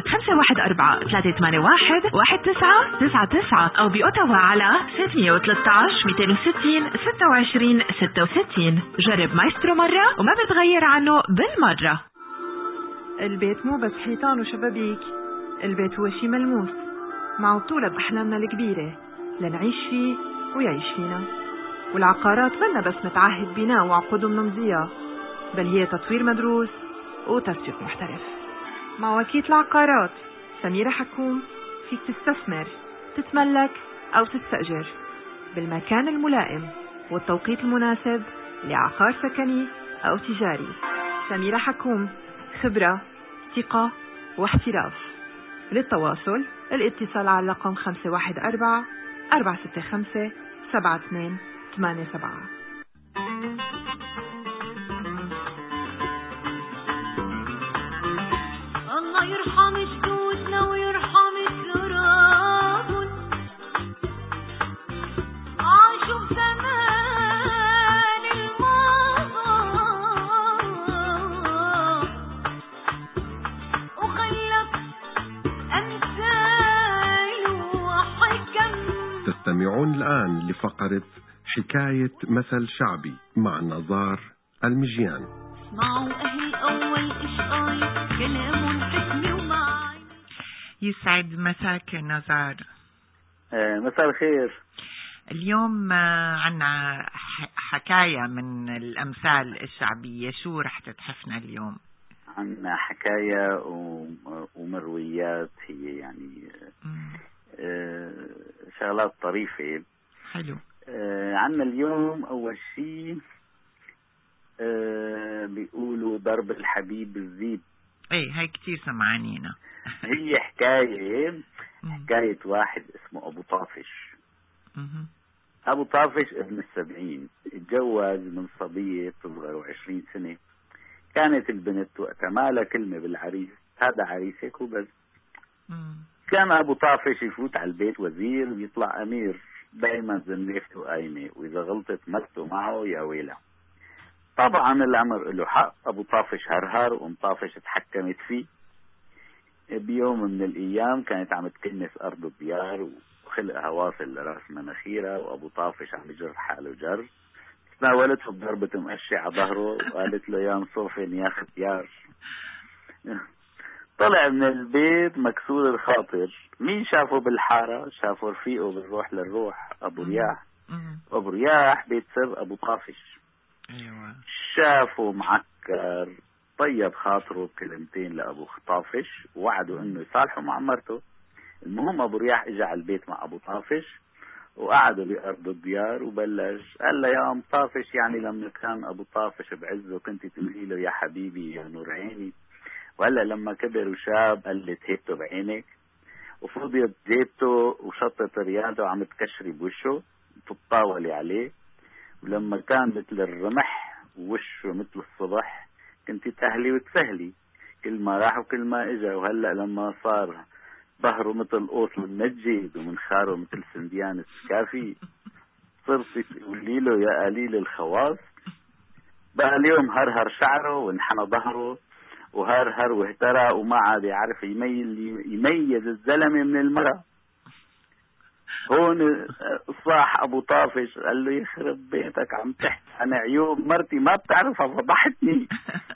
514-381-1999 أو بأوتاوا على 613-260 2666. جرب مايسترو مرة وما بتغير عنه بالمرة. البيت مو بس حيطان وشبابيك، البيت هو شي ملموس معه بطولة بأحلامنا الكبيرة لنعيش فيه ويعيش فينا. والعقارات منا بس متعهد بناء وعقود منمضية، بل هي تطوير مدروس وتسويق محترف. مع وكيل العقارات سميرة حكوم فيك تستثمر، تتملك أو تستأجر بالمكان الملائم والتوقيت المناسب لعقار سكني أو تجاري. سميرة حكوم، خبرة، ثقة واحتراف. للتواصل الاتصال على رقم 514-465-7287. الله يرحم جدودنا ويرحم التراب، عاشوا بزمان الماضي وخلف أمثال وحكم. تستمعون الآن لفقرة حكاية مثل شعبي مع نزار المجيان. اسمعوا أهل أول إشقاي كلام حكمي ومعاني. يسعد مساك نزار. مساء الخير. اليوم عنا حكاية من الأمثال الشعبية، شو رح تتحفنا اليوم؟ عنا حكاية ومرويات، هي يعني شغلات طريفة. حلو. عنا اليوم أول شيء بيقولوا ضرب الحبيب بالذيب. ايه هاي كتير سمعانينا. هي حكاية واحد اسمه أبو طافش. أبو طافش ابن 70 اتجوز من صبية تصغر 20 سنة. كانت البنت وقتها ما لها كلمة بالعريس، هذا عريسك وبس. كان أبو طافش يفوت على البيت وزير ويطلع أمير، دايما زنيفته قايمة، وإذا غلطت مرته معه يا ويله. طبعا الأمر له حق. أبو طافش هرهر ومطافش تحكمت فيه. بيوم من الأيام كانت عم تكنس أرض الديار وخلقها واصل لراس مناخيرها، وأبو طافش عم يجر حاله جر. تناولته بضربة مقشة على ظهره وقالت له يا مصوفن يا ختيار. طلع من البيت مكسور الخاطر. مين شافه بالحارة؟ شافه رفيقه بالروح للروح، أبو رياح. أبو رياح بيت سر أبو طافش. أيوة. شافه معكر، طيب خاطره بكلمتين لأبو طافش ووعده إنه يصالحه مع مرته. المهم أبو رياح إجا على البيت مع أبو طافش وقعدوا بأرض الديار وبلش قال له يا أم طافش، يعني لما كان أبو طافش بعزه كنت تقولي له يا حبيبي يا نور عيني، وهلا لما كبر وشاب قلت هيبته بعينك، وفضيت جيبته وشطت رياده وعم تكشري بوشه تطاولي عليه، ولما كان مثل الرمح ووشه مثل الصبح كنت تأهلي وتسهلي، كل ما راح وكل ما اجا. وهلا لما صار ظهره مثل قوس المنجد ومنخاره مثل سنديان السكافي صرت تقولي له يا قليل الخواص. بقى اليوم هرهر شعره وانحنى ظهره وهرهر واهترى وما عاد يعرف يميز الزلمة من المرأة. هون صاح أبو طافش قال له يخرب بيتك، عم تحكي عن عيوب مرتي ما بتعرفها، فضحتني.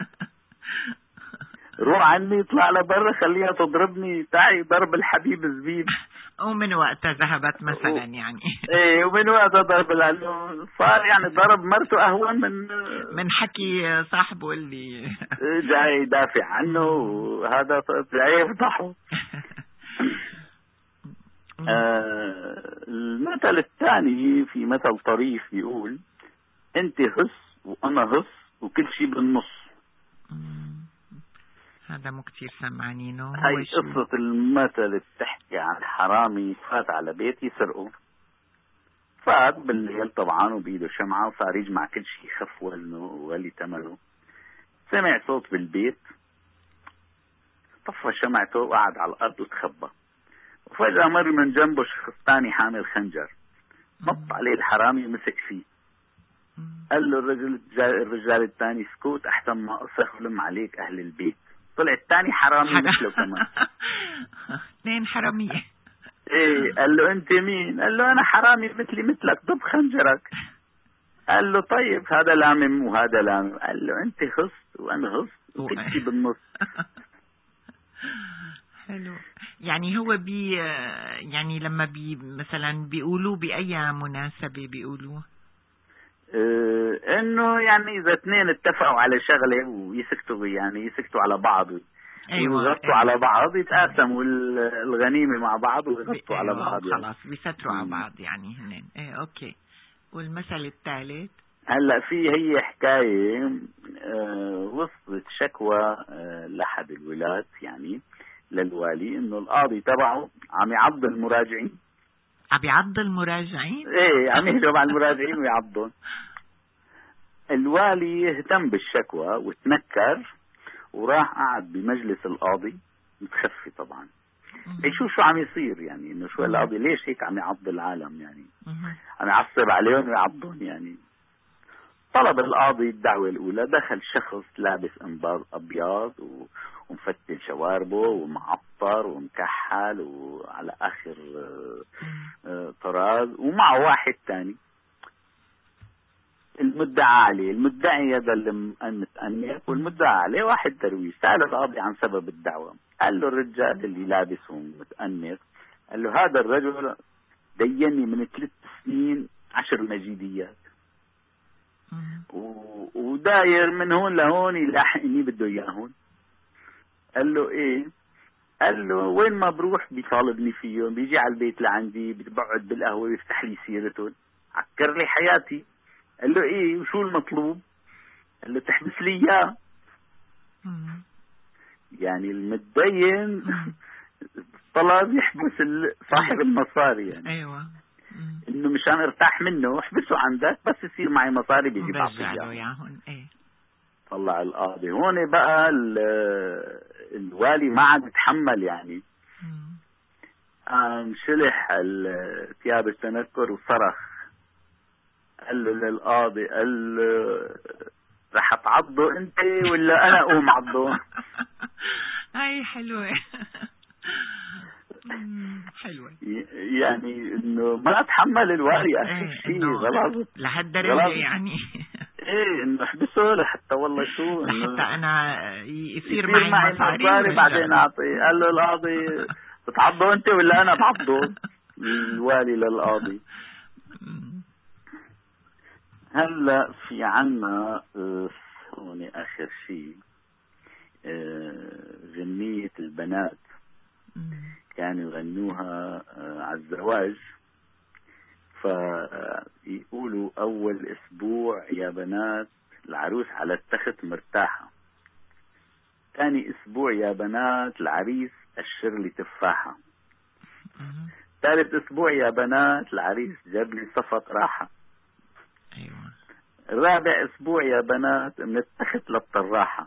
روح عني، اطلع لبرا خليها تضربني، تعي ضرب الحبيب الزبيب. ومن وقتها ذهبت مثلا يعني. ايه ومن وقتها ضرب صار يعني ضرب مرته اهون من حكي صاحبه اللي جاي يدافع عنه، وهذا جاي يفضحه. المثل الثاني في مثل طريف بيقول انت هس وانا هس وكل شيء بالنص. هذا مو كتير سمعانينه. هاي قصة المثل بتحكي عن حرامي فات على بيت يسرقه. فات بالليل طبعا وبيده شمعة وصار يجمع كل شيء خف وزنه وغلي ثمنه. سمع صوت بالبيت، طفى شمعته وقعد على الأرض وتخبى. وفجأة مر من جنبه شخص ثاني حامل خنجر، نط عليه الحرامي ومسك فيه. قال له الرجال الثاني اسكت أحسن ما أسلم عليك أهل البيت. طلع الثاني حرامي مثله كمان. اثنين حرامية. ايه قال له انت مين؟ قال له انا حرامي مثلي مثلك، ضب خنجرك. قال له طيب هذا لامم وهذا لامم. قال له انت خصت وانا خصت وكنتي بالنص. حلو. يعني هو يعني لما مثلا بيقولوا بأي مناسبة بيقولوا انه يعني اذا اثنين اتفقوا على شغله ويسكتوا، يعني يسكتوا على بعض، أيوة ويغطوا على بعض، يتقاسموا الغنيمه مع بعض ويغطوا على بعض، يعني خلاص بيستروا على بعض يعني هنين. اوكي. والمثل الثالث هلا هي حكايه وصلت شكوى لحد الولاة يعني للوالي انه القاضي تبعه عم يعض المراجعين. عم يعض المراجعين؟ ايه، عم يهجم على المراجعين ويعضهم. الوالي اهتم بالشكوى وتنكر وراح قعد بمجلس القاضي متخفي طبعا. يشوف شو عم يصير، يعني انه شو القاضي ليش هيك عم يعض العالم، يعني عم يعصب عليهم ويعضهم. يعني طلب القاضي الدعوة الأولى. دخل شخص لابس انباط أبيض ومفتل شواربه ومعطر ومكحل وعلى آخر طراز، ومعه واحد تاني. المدعى عليه، المدعي هذا اللي متأنف، والمدعى عليه واحد درويش. سأل القاضي عن سبب الدعوة. قال له الرجال اللي لابسه متأنف، قال له هذا الرجل ديني من 3 سنين 10 مجيديات، وداير من هون لهون يلاحقني بده اياهن. قال له ايه؟ قال له وين ما بروح بيطالبني فيهم، بيجي على البيت لعندي، بقعد بالقهوه ويفتح لي سيرتهم، عكر لي حياتي. قال له ايه وشو المطلوب؟ قال له تحبس لي اياه. يعني المتدين طلب يحبس صاحب المصاري، يعني ايوه، انه مشان ارتاح منه احبسه عندك، بس يصير معي مصاري بيجي بعطيه اياهم. ايه. طلع القاضي هون بقى الوالي ما عاد يتحمل، يعني شلح ثياب التنكر وصرخ. قال له للقاضي، قال له رح تعضه انت ولا انا اقوم عضه؟ هاي حلوة. حلوة. يعني انه ما اتحمل الوالي اخر شيء غلط لهالدرجة يعني. ايه انه احبسه لحتى والله شو لحتى انا يصير معي مصاري بعدين اعطي. قال له القاضي بتعضه انت ولا انا بعضه؟ الوالي للقاضي. هلا في عنا هون اخر شيء غنية البنات كانوا يغنوها على الزواج. فيقولوا أول أسبوع يا بنات العروس على التخت مرتاحة، ثاني أسبوع يا بنات العريس أشر لي تفاحة، ثالث أسبوع يا بنات العريس جاب لي صفة راحة، رابع أسبوع يا بنات من التخت للطراحة،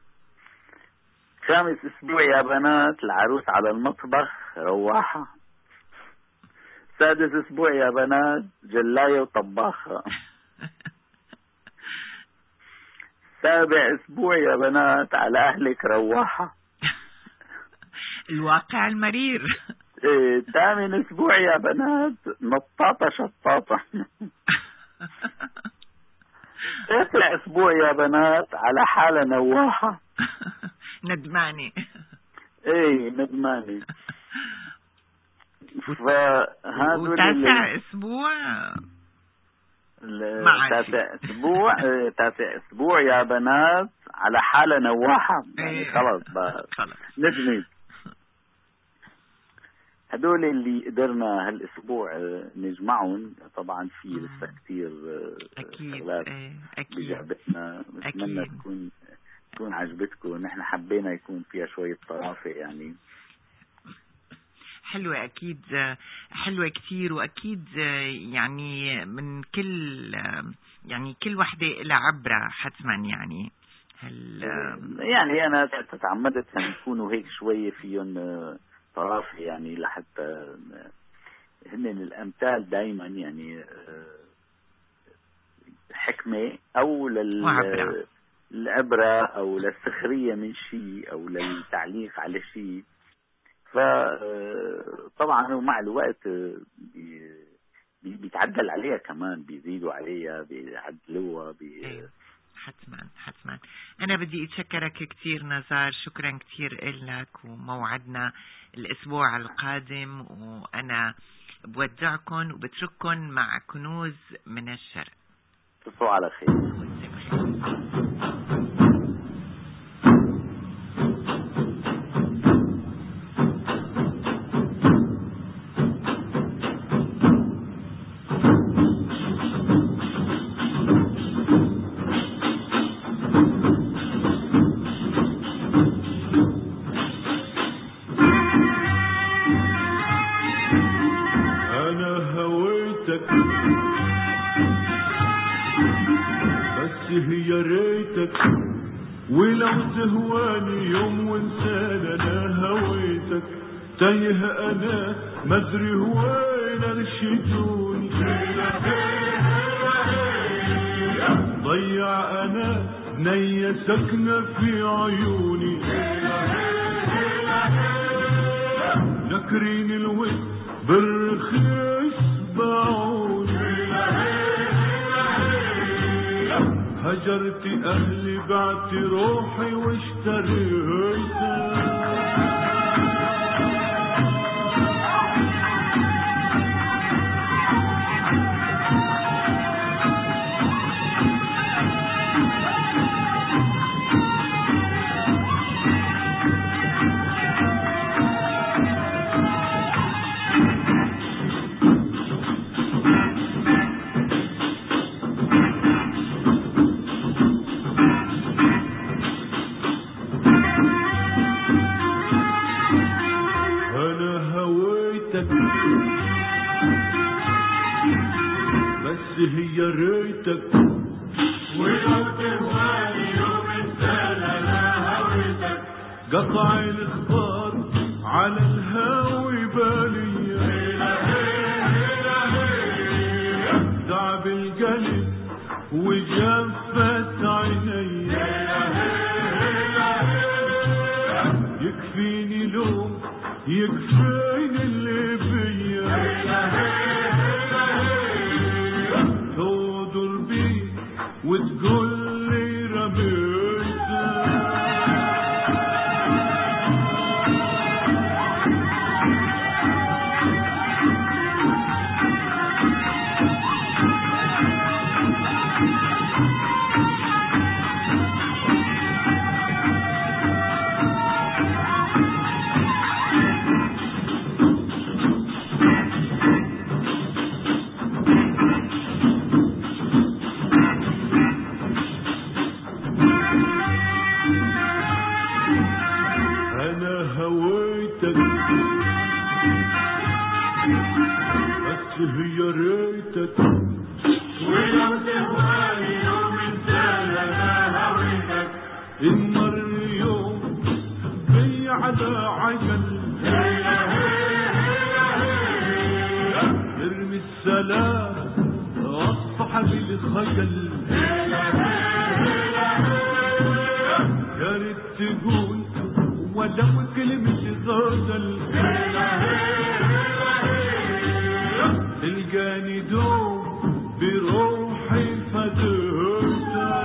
خامس أسبوع يا بنات العروس على المطبخ رواحة، سادس أسبوع يا بنات جلاية وطباخة، سابع أسبوع يا بنات على أهلك رواحة. الواقع المرير. ثامن أسبوع يا بنات نطاطة شطاطة. تاسع أسبوع يا بنات على حالة نواحة. ندماني. ايه ندماني. وتاسع اسبوع تاسع اسبوع يا بنات على حالة نواحة. يعني خلاص ندمت. هدول اللي قدرنا هالاسبوع نجمعهم. طبعا في لسه كثير شغلات بجعبتنا، بتمنى تكون عجبتكم. نحن حبينا يكون فيها شوية طرافة يعني. حلوة أكيد، حلوة كتير. وأكيد يعني من كل وحدة لها عبرة حتما يعني. يعني أنا تعمدت أن يكونوا هيك شوية فيهم طرافة يعني، لحتى هن الأمثال دايما يعني حكمة أو العبرة أو للسخرية من شيء أو للتعليق على شيء. فطبعا مع الوقت بيتعدل عليها كمان، بيزيدوا عليها، بيعدلوها حتما. أنا بدي أتشكرك كتير نزار، شكرا كتير لك، وموعدنا الأسبوع القادم، وأنا بودعكم وبترككم مع كنوز من الشرق. تصبحوا على خير. ولو تهواني يوم وانسان انا هويتك، تايه انا مدري وين ارشدوني، ضيع انا بنية سكنة في عيوني، ذكرين الود بالرخيص باعوني، هجرت اهلي بعت روحي واشتريتها، هي ريتك ولو تهواني يوم انسان انا هويتك، قطع الاخبار على الهاوي بالية، تعب القلب وجفت عيني، يكفيني لوم يكفيني اللي فيا، تغدر بي وتقول لي رميتها، هي ريتك ولو تهواني يوم انسان انا هويتك، انمر يوم بي على عجل، ارمي السلام اصفح بالخجل، يا ريت تقول ولو كلمة غزل، تلقاني دوم بروحي فدوتا،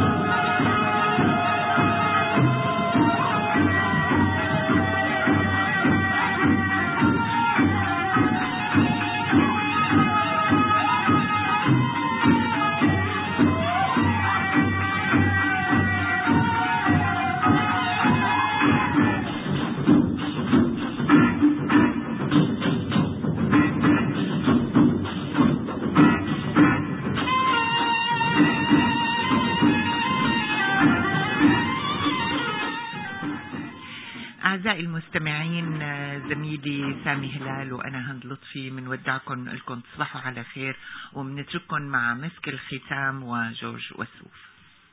أعزائي المستمعين، زميلي سامي هلال وأنا هند لطفي منودعكم لكم تصبحوا على خير، ومنترككم مع مسك الختام وجورج وسوف.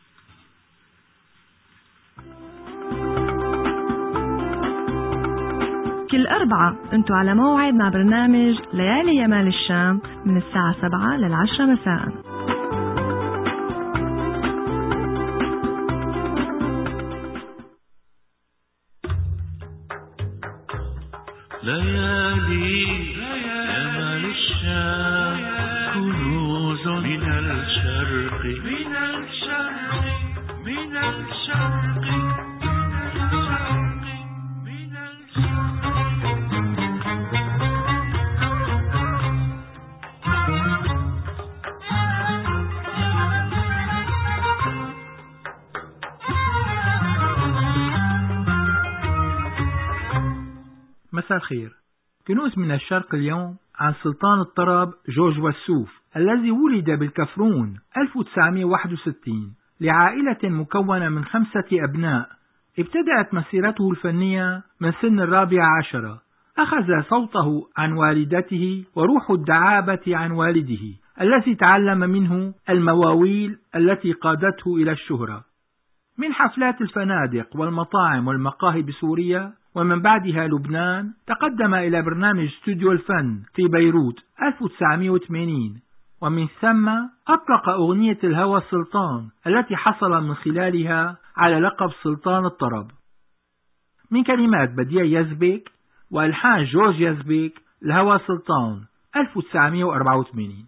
كل أربعة أنتوا على موعد مع برنامج ليالي يمال الشام من الساعة 7 لل10 مساء. ليالي يمال الشام كنوز من الشرق من الشرق من الشرق من مساء الخير. كنوز من الشرق اليوم عن سلطان الطرب جورج وسوف الذي ولد بالكفرون 1961 لعائلة مكونة من 5 أبناء. ابتدأت مسيرته الفنية من سن 14. أخذ صوته عن والدته وروح الدعابة عن والده الذي تعلم منه المواويل التي قادته إلى الشهرة. من حفلات الفنادق والمطاعم والمقاهي بسوريا ومن بعدها لبنان، تقدم إلى برنامج استوديو الفن في بيروت 1980، ومن ثم أطلق أغنية الهوى سلطان التي حصل من خلالها على لقب سلطان الطرب. من كلمات بديع يزبك وألحان جورج يزبك، الهوى سلطان 1984.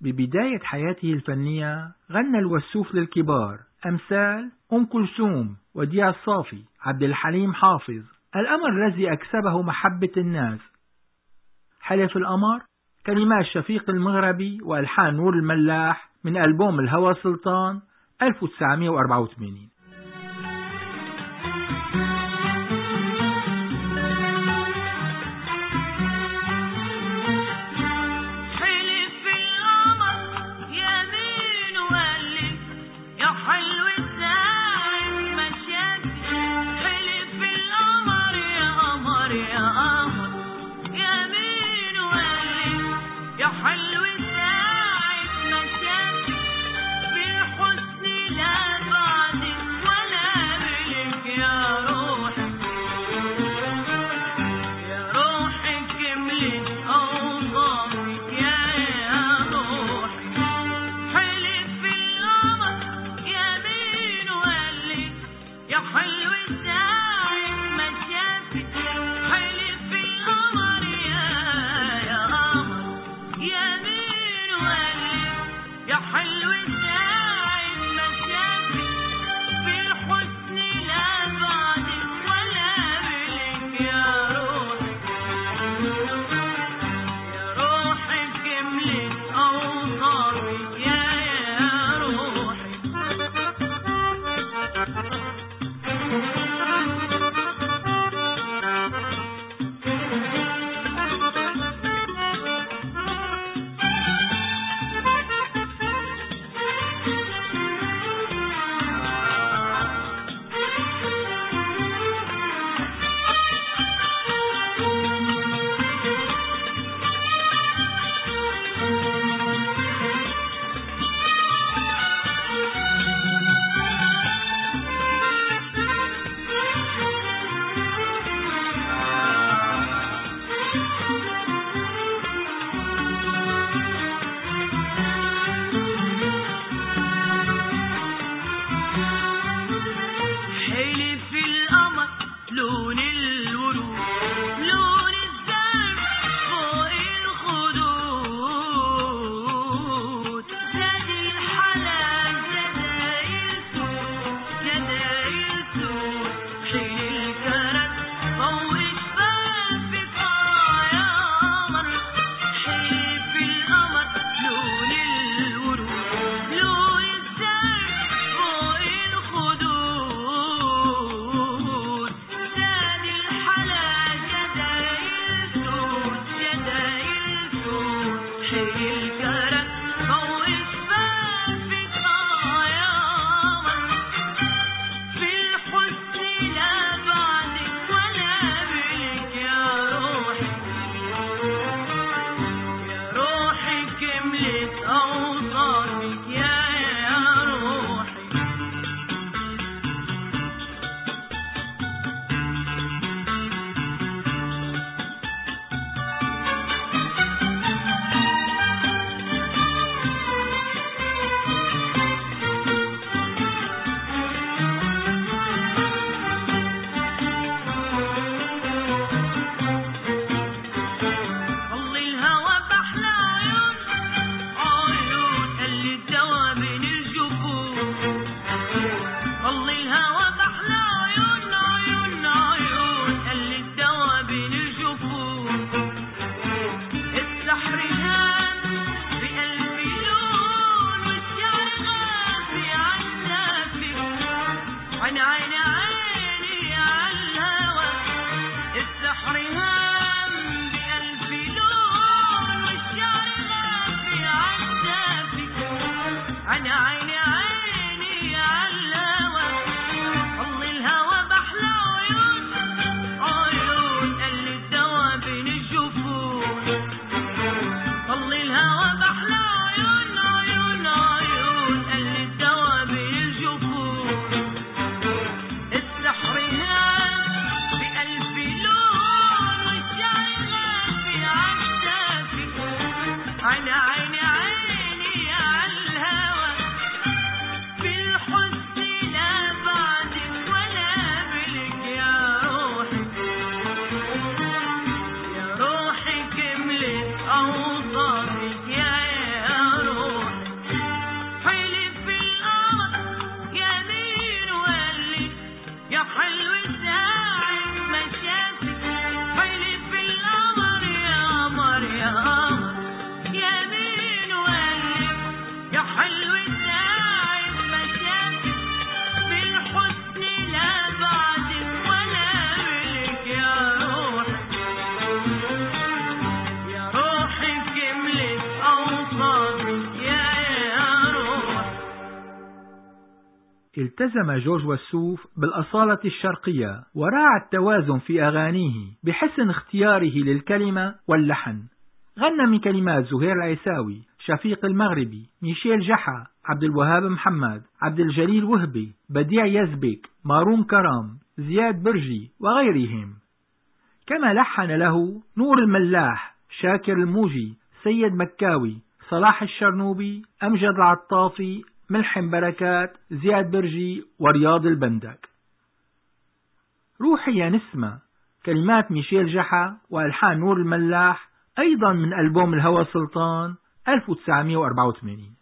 ببداية حياته الفنية غنى الوسوف للكبار أمثال أم كلثوم وديع الصافي، عبد الحليم حافظ. الأمر الذي أكسبه محبة الناس. حلف القمر كلمات شفيق المغربي وألحان نور الملاح من ألبوم الهوى سلطان 1984. بالحسن لا بعد التزم جورج وسوف بالأصالة الشرقية وراعى التوازن في أغانيه بحسن اختياره للكلمة واللحن. غنى من كلمات زهير العيساوي، شفيق المغربي، ميشيل جحا، عبد الوهاب محمد، عبد الجليل وهبي، بديع يزبك، مارون كرام، زياد برجي وغيرهم. كما لحن له نور الملاح، شاكر الموجي، سيد مكاوي، صلاح الشرنوبي، أمجد العطافي، ملحم بركات، زياد برجي ورياض البندك. روحي يا نسمة كلمات ميشيل جحا وألحان نور الملاح، أيضا من ألبوم الهوى سلطان 1984.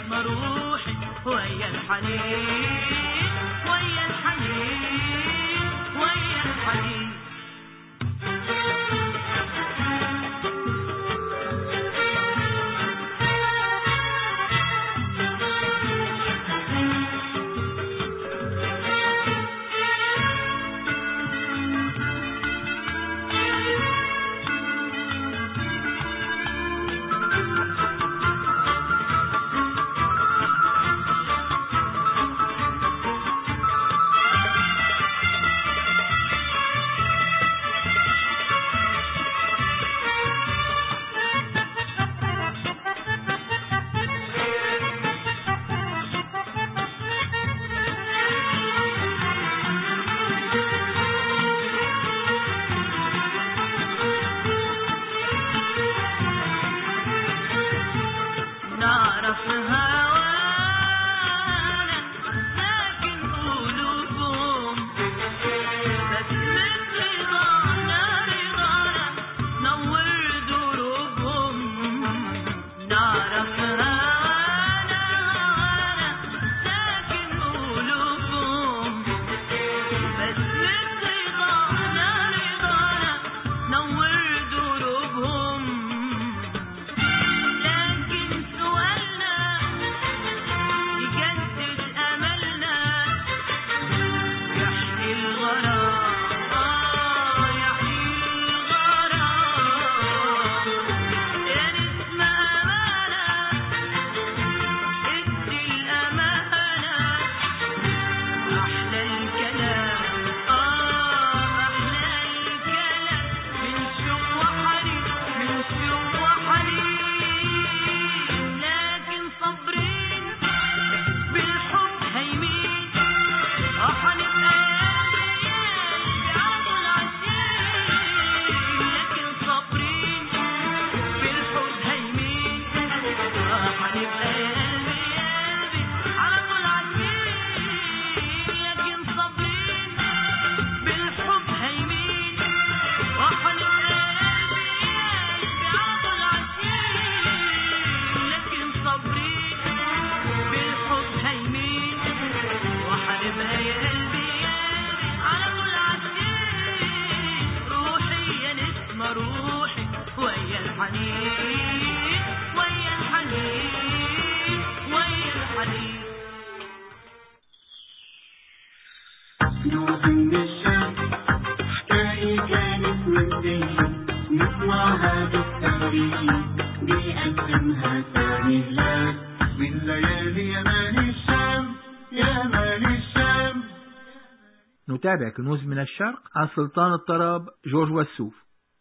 نسمة روحي ويا الحنين ويا الحنين ويا الحنين. نتابع كنوز من الشرق عن سلطان الطرب جورج وسوف.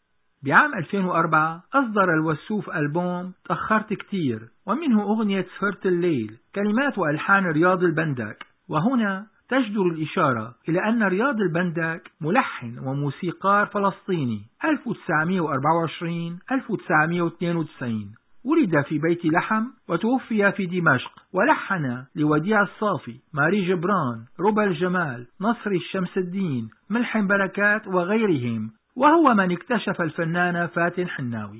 بعام 2004 أصدر الوسوف ألبوم تأخرت كتير، ومنه أغنية سهرة الليل كلمات وألحان رياض البندك. وهنا تجدر الإشارة إلى أن رياض البندك ملحن وموسيقار فلسطيني 1922-1992. ولد في بيت لحم وتوفي في دمشق، ولحن لوديع الصافي، ماري جبران، ربى الجمال، نصر الشمس الدين، ملحم بركات وغيرهم، وهو من اكتشف الفنان فاتن حناوي.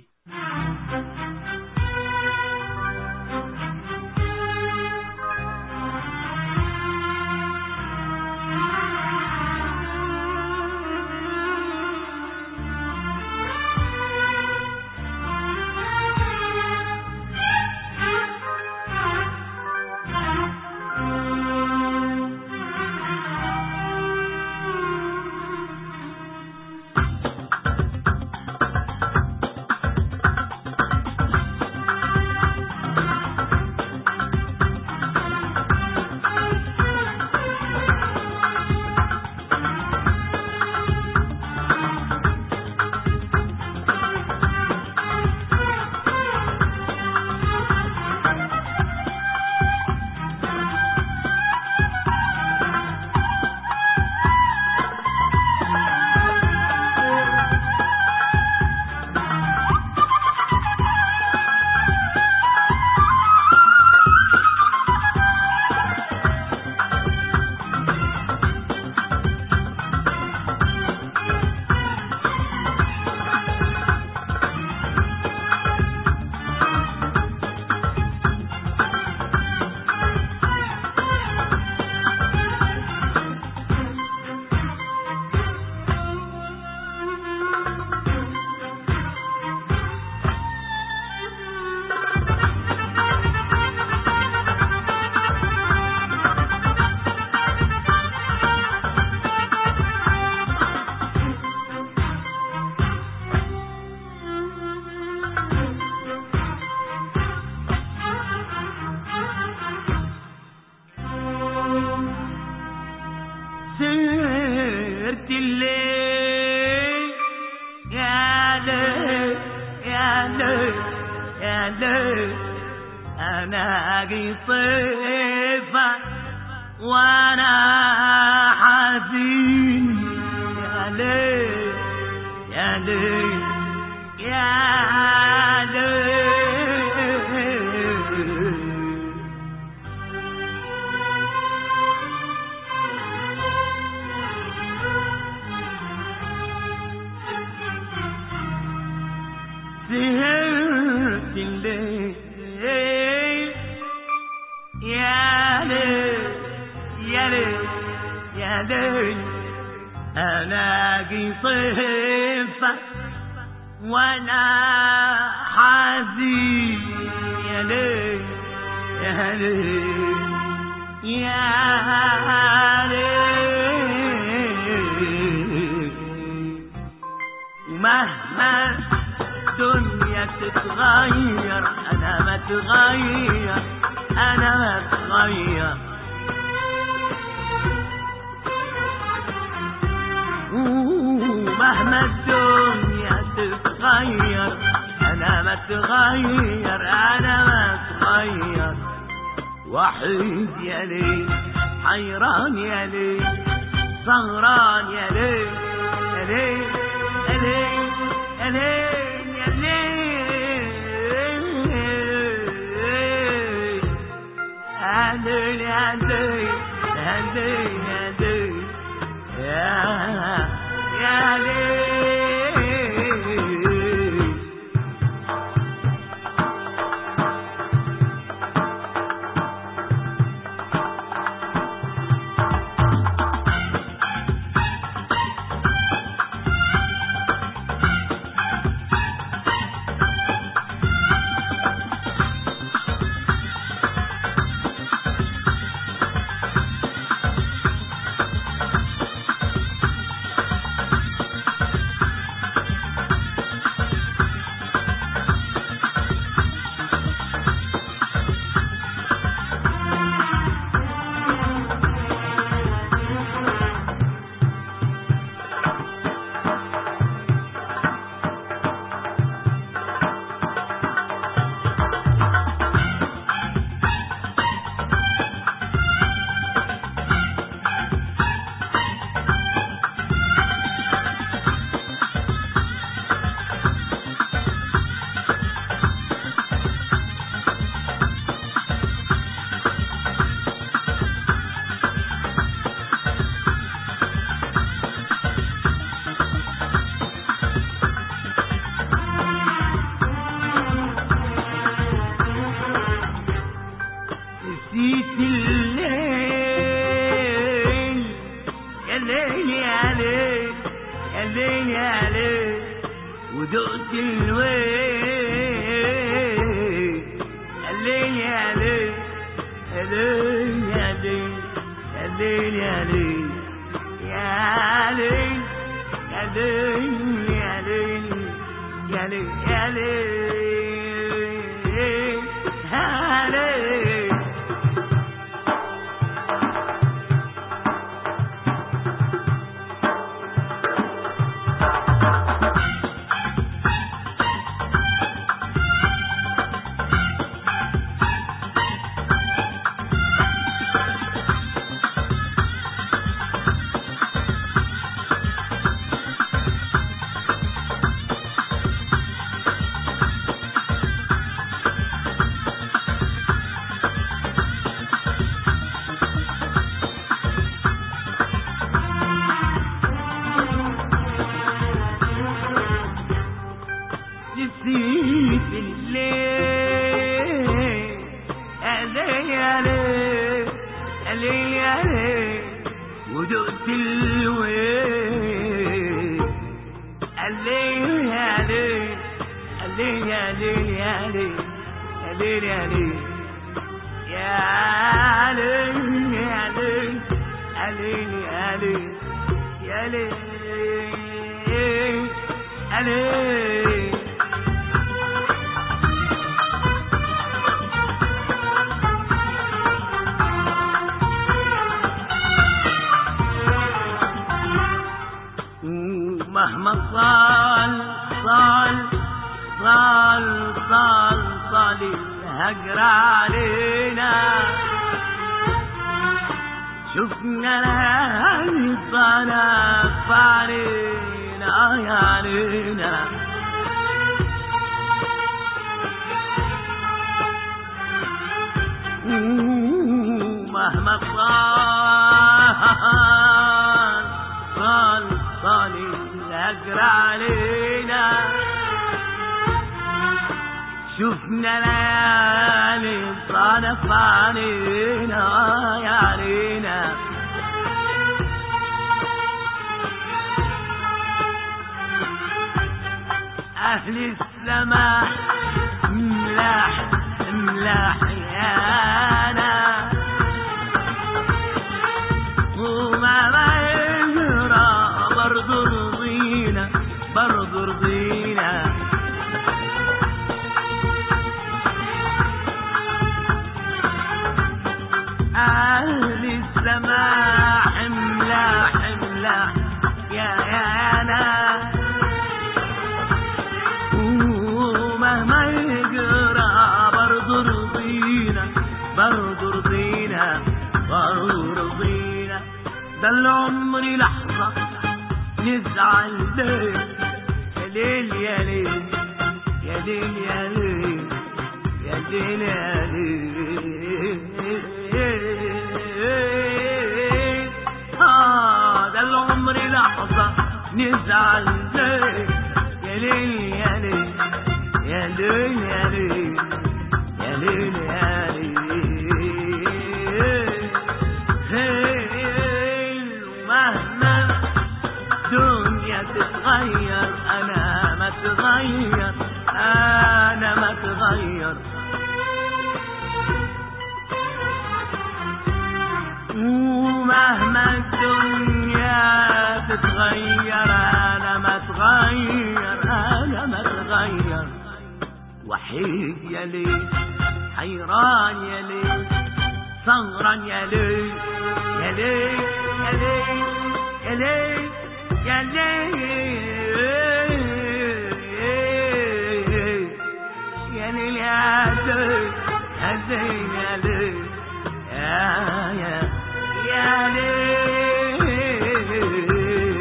ألاقي صيفة وأنا حزين يا ليل يا ليل يا ليل. سهرت الليل يا ليل يا ليل يا ليل ألاقي صيفة وأنا حزين يا ليل يا ليل يا ليل. ومهما الدنيا تتغير أنا ما تغير أنا ما تغير. ومهما الدنيا تتغير أنا ما تغير أنا ما تغير. وحيد يا ليل حيران يا ليل سهران يا ليل يا ليل يا ليل يا ليل يا ليل يا ليل يا ليل يا ليل يا ليل. مهما صال الهجر عليه شفنا ليالي صنف علينا يا علينا مهما صال الهجر علينا شفنا ليالي صنف علينا يا علينا أهل السماء ملاح يانا وما يجرى برضو رضينا أهل السماء ملاح يانا ومهما يجرى برضو رضينا ده العمر لحظة نزعل ليه يا ليل يا ليل يا ليل يا ليل يا ليل يا ليل ده العمر لحظة نزعل ليه يا ليل يا ليل يا ليل يا ليل يا ليل يا ليل ومهما الدنيا تتغير أنا ما تغير ومهما الدنيا تتغير أنا ما تغير وحيد يا ليل حيران يا ليل سهران يا ليل يا ليل يا ليل يا ليل يا ليل يا ليل يا ليل يا ليل يا ليل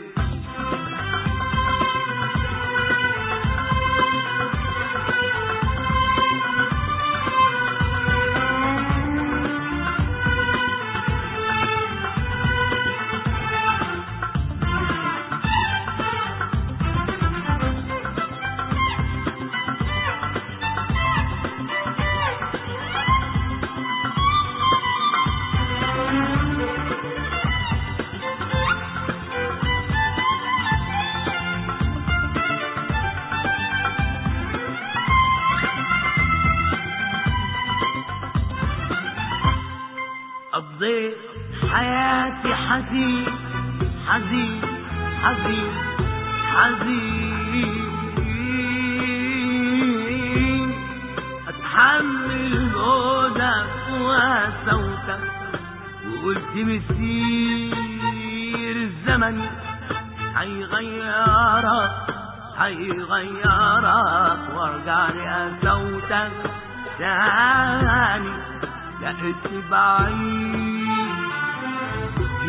قضيت حياتي حزين حزين حزين حزين اتحمل جهدك وسوتك وقلت مسير الزمن هيغيرك وارجع لأسوتك تاني لقيت بعيد في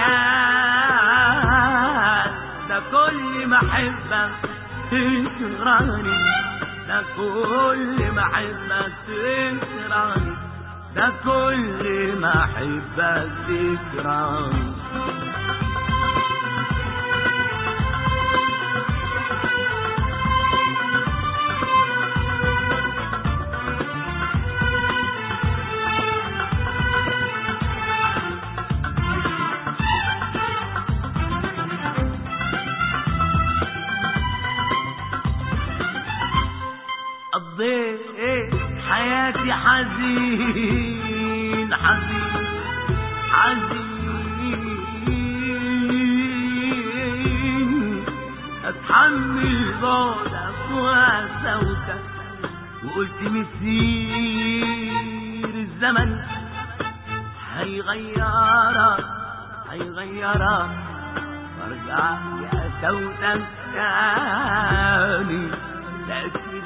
خيال ده كل ما احبك تكرهني ده كل ما احبك تكرهني ده كل ما احبك تكرهني قضيت حياتي حزين حزين حزين اتحمل بعدك وسوتك وقلت مسير الزمن هيغيرك وارجع لأسوتك تاني لقيتني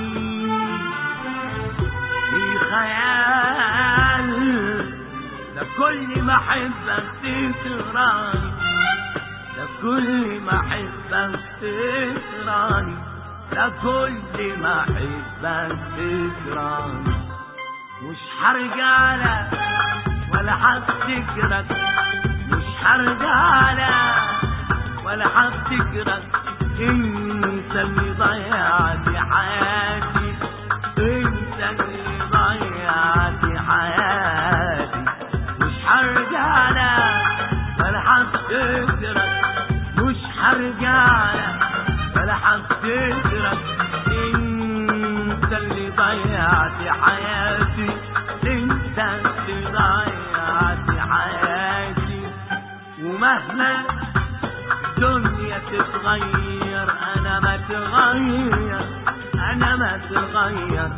بعيد في خيال ده لكل ما احبك تكرهني، لكل ما احبك تكرهني، لكل ما احبك تكرهني. مش هرجع لك ولا هفتكرك، مش هرجع لك ولا هفتكرك، انت اللي ضيعت حياتي، انت اللي ضيعت حياتي. مش هرجع لك ولا هفتكرك، مش هرجع لك ولا هفتكرك، انت اللي ضيعت حياتي، انت اللي ضيعت حياتي. ومهما الدنيا تتغير انا ما تغير، انا ما تغير.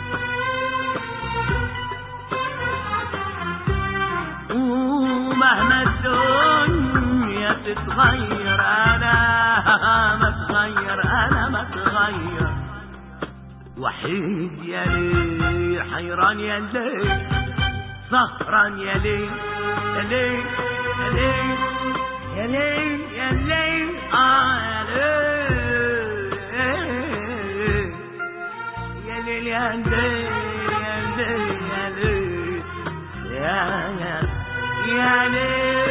ومهما الدنيا تتغير انا ما تغير، انا ما تغير. وحيد يا ليل، حيران يا ليل، سهران يا ليل، يا ليل يا ليل يا ليل يا ليل، يا ليل يا ليل يا ليل يا ليل يا ليل.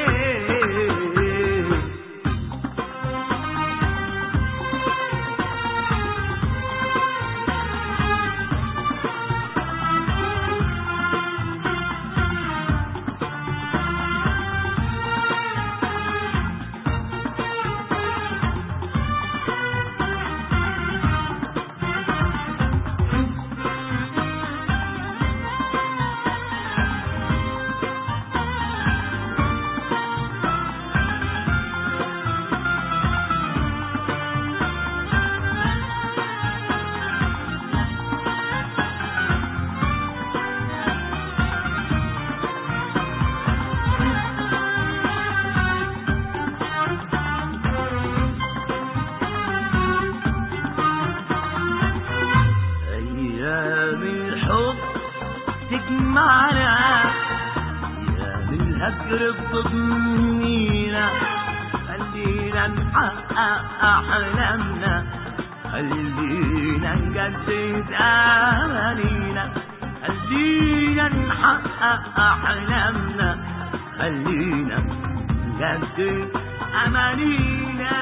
الهجر بضمينا، خلينا نحقق أحلامنا، خلينا نجدد أمانينا، خلينا نحقق أحلامنا، خلينا نجدد أمانينا،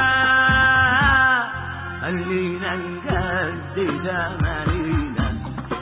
خلينا نجدد أمانينا.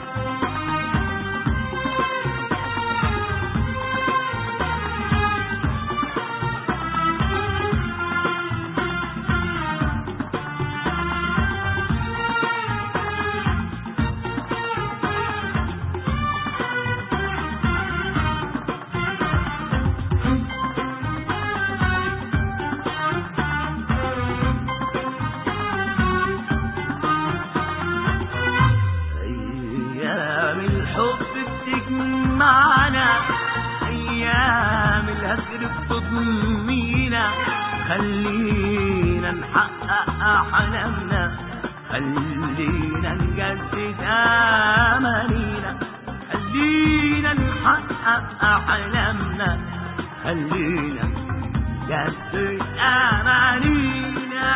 خلينا نحقق أحلامنا، خلينا نجدد أمانينا، خلينا نحقق أحلامنا، خلينا نجدد أمانينا،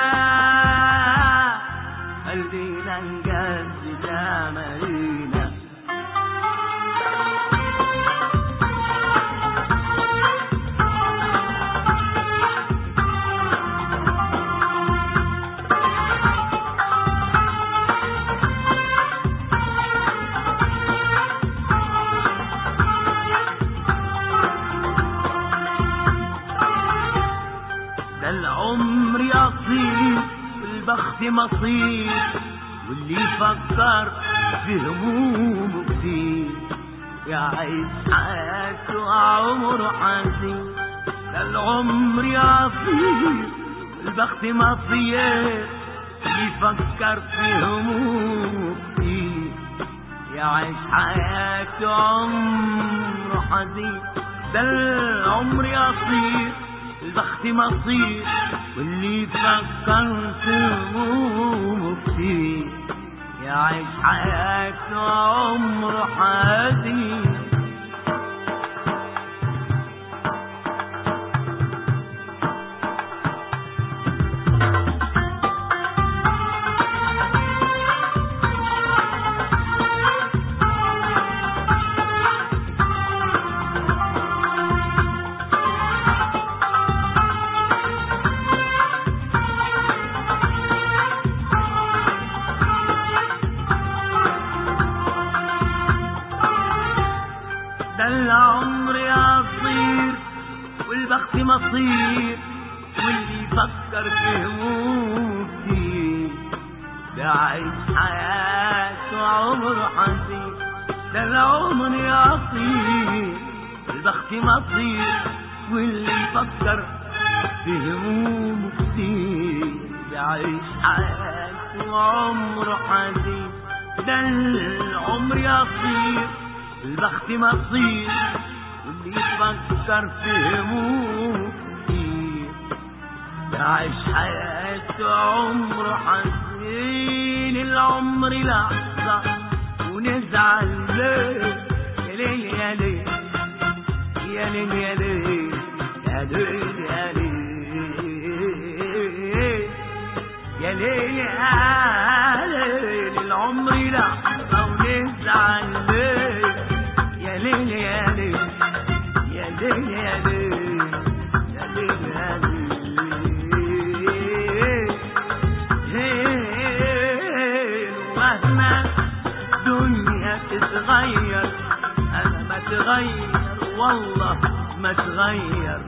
خلينا نجدد أمانينا. العمر يصير والبخت مصير، واللي يفكر في همومه كتير يعيش حياته عمره حزين. العمر يصير والبخت مصير، اللي يفكر في همومه كتير يعيش حياته عمره حزين. ده العمر يصير البخت مصير، واللي يفكر في همومه كتير يعيش حياته عمره حزين. ده العمر يصير والبخت مصير واللي يفكر في همومتي بعيش حياته عمره حزين. ده العمر يصير والبخت مصير واللي يفكر في همومتي بعيش حياته عمره حزين. ده العمر يصير البخت مصير واللي يفكر في همومتي يعيش حياته عمره حزين. العمر لحظة ونزعل ليه يا ليل يا ليل يا ليل يا ليل يا ليل يا ليل يا ليل يا ليل. العمر لحظة ونزعل ليه يا ليل يا ليل يا ليل يا ليل يا ليل يا ليل. ومهما الدنيا تتغير أنا ما تغير والله ما تغير.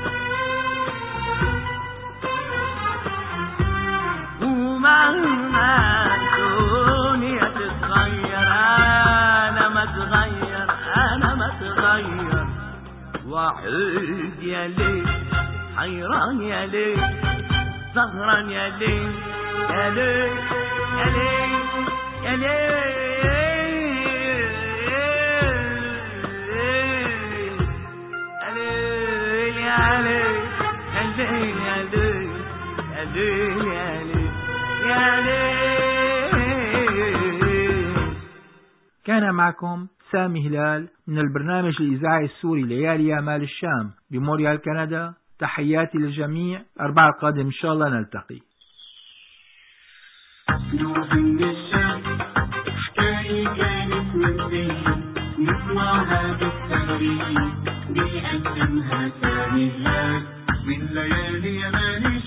ومهما الدنيا تتغير أنا ما تغير أنا ما تغير. وحيد يا ليل حيران يا ليل سهران يا ليل يا ليل يا ليل يا ليل يا ليل يا ليل يا ليل يا ليل. كان معكم سامي هلال من البرنامج الإذاعي السوري ليالي يا مال الشام بمونريال كندا. تحياتي للجميع. 4 القادم إن شاء الله نلتقي. نروح من الشام حكاية كانت منزلي نسمعها بالسهرية بيقدمها سامي هلال من ليالي يا مال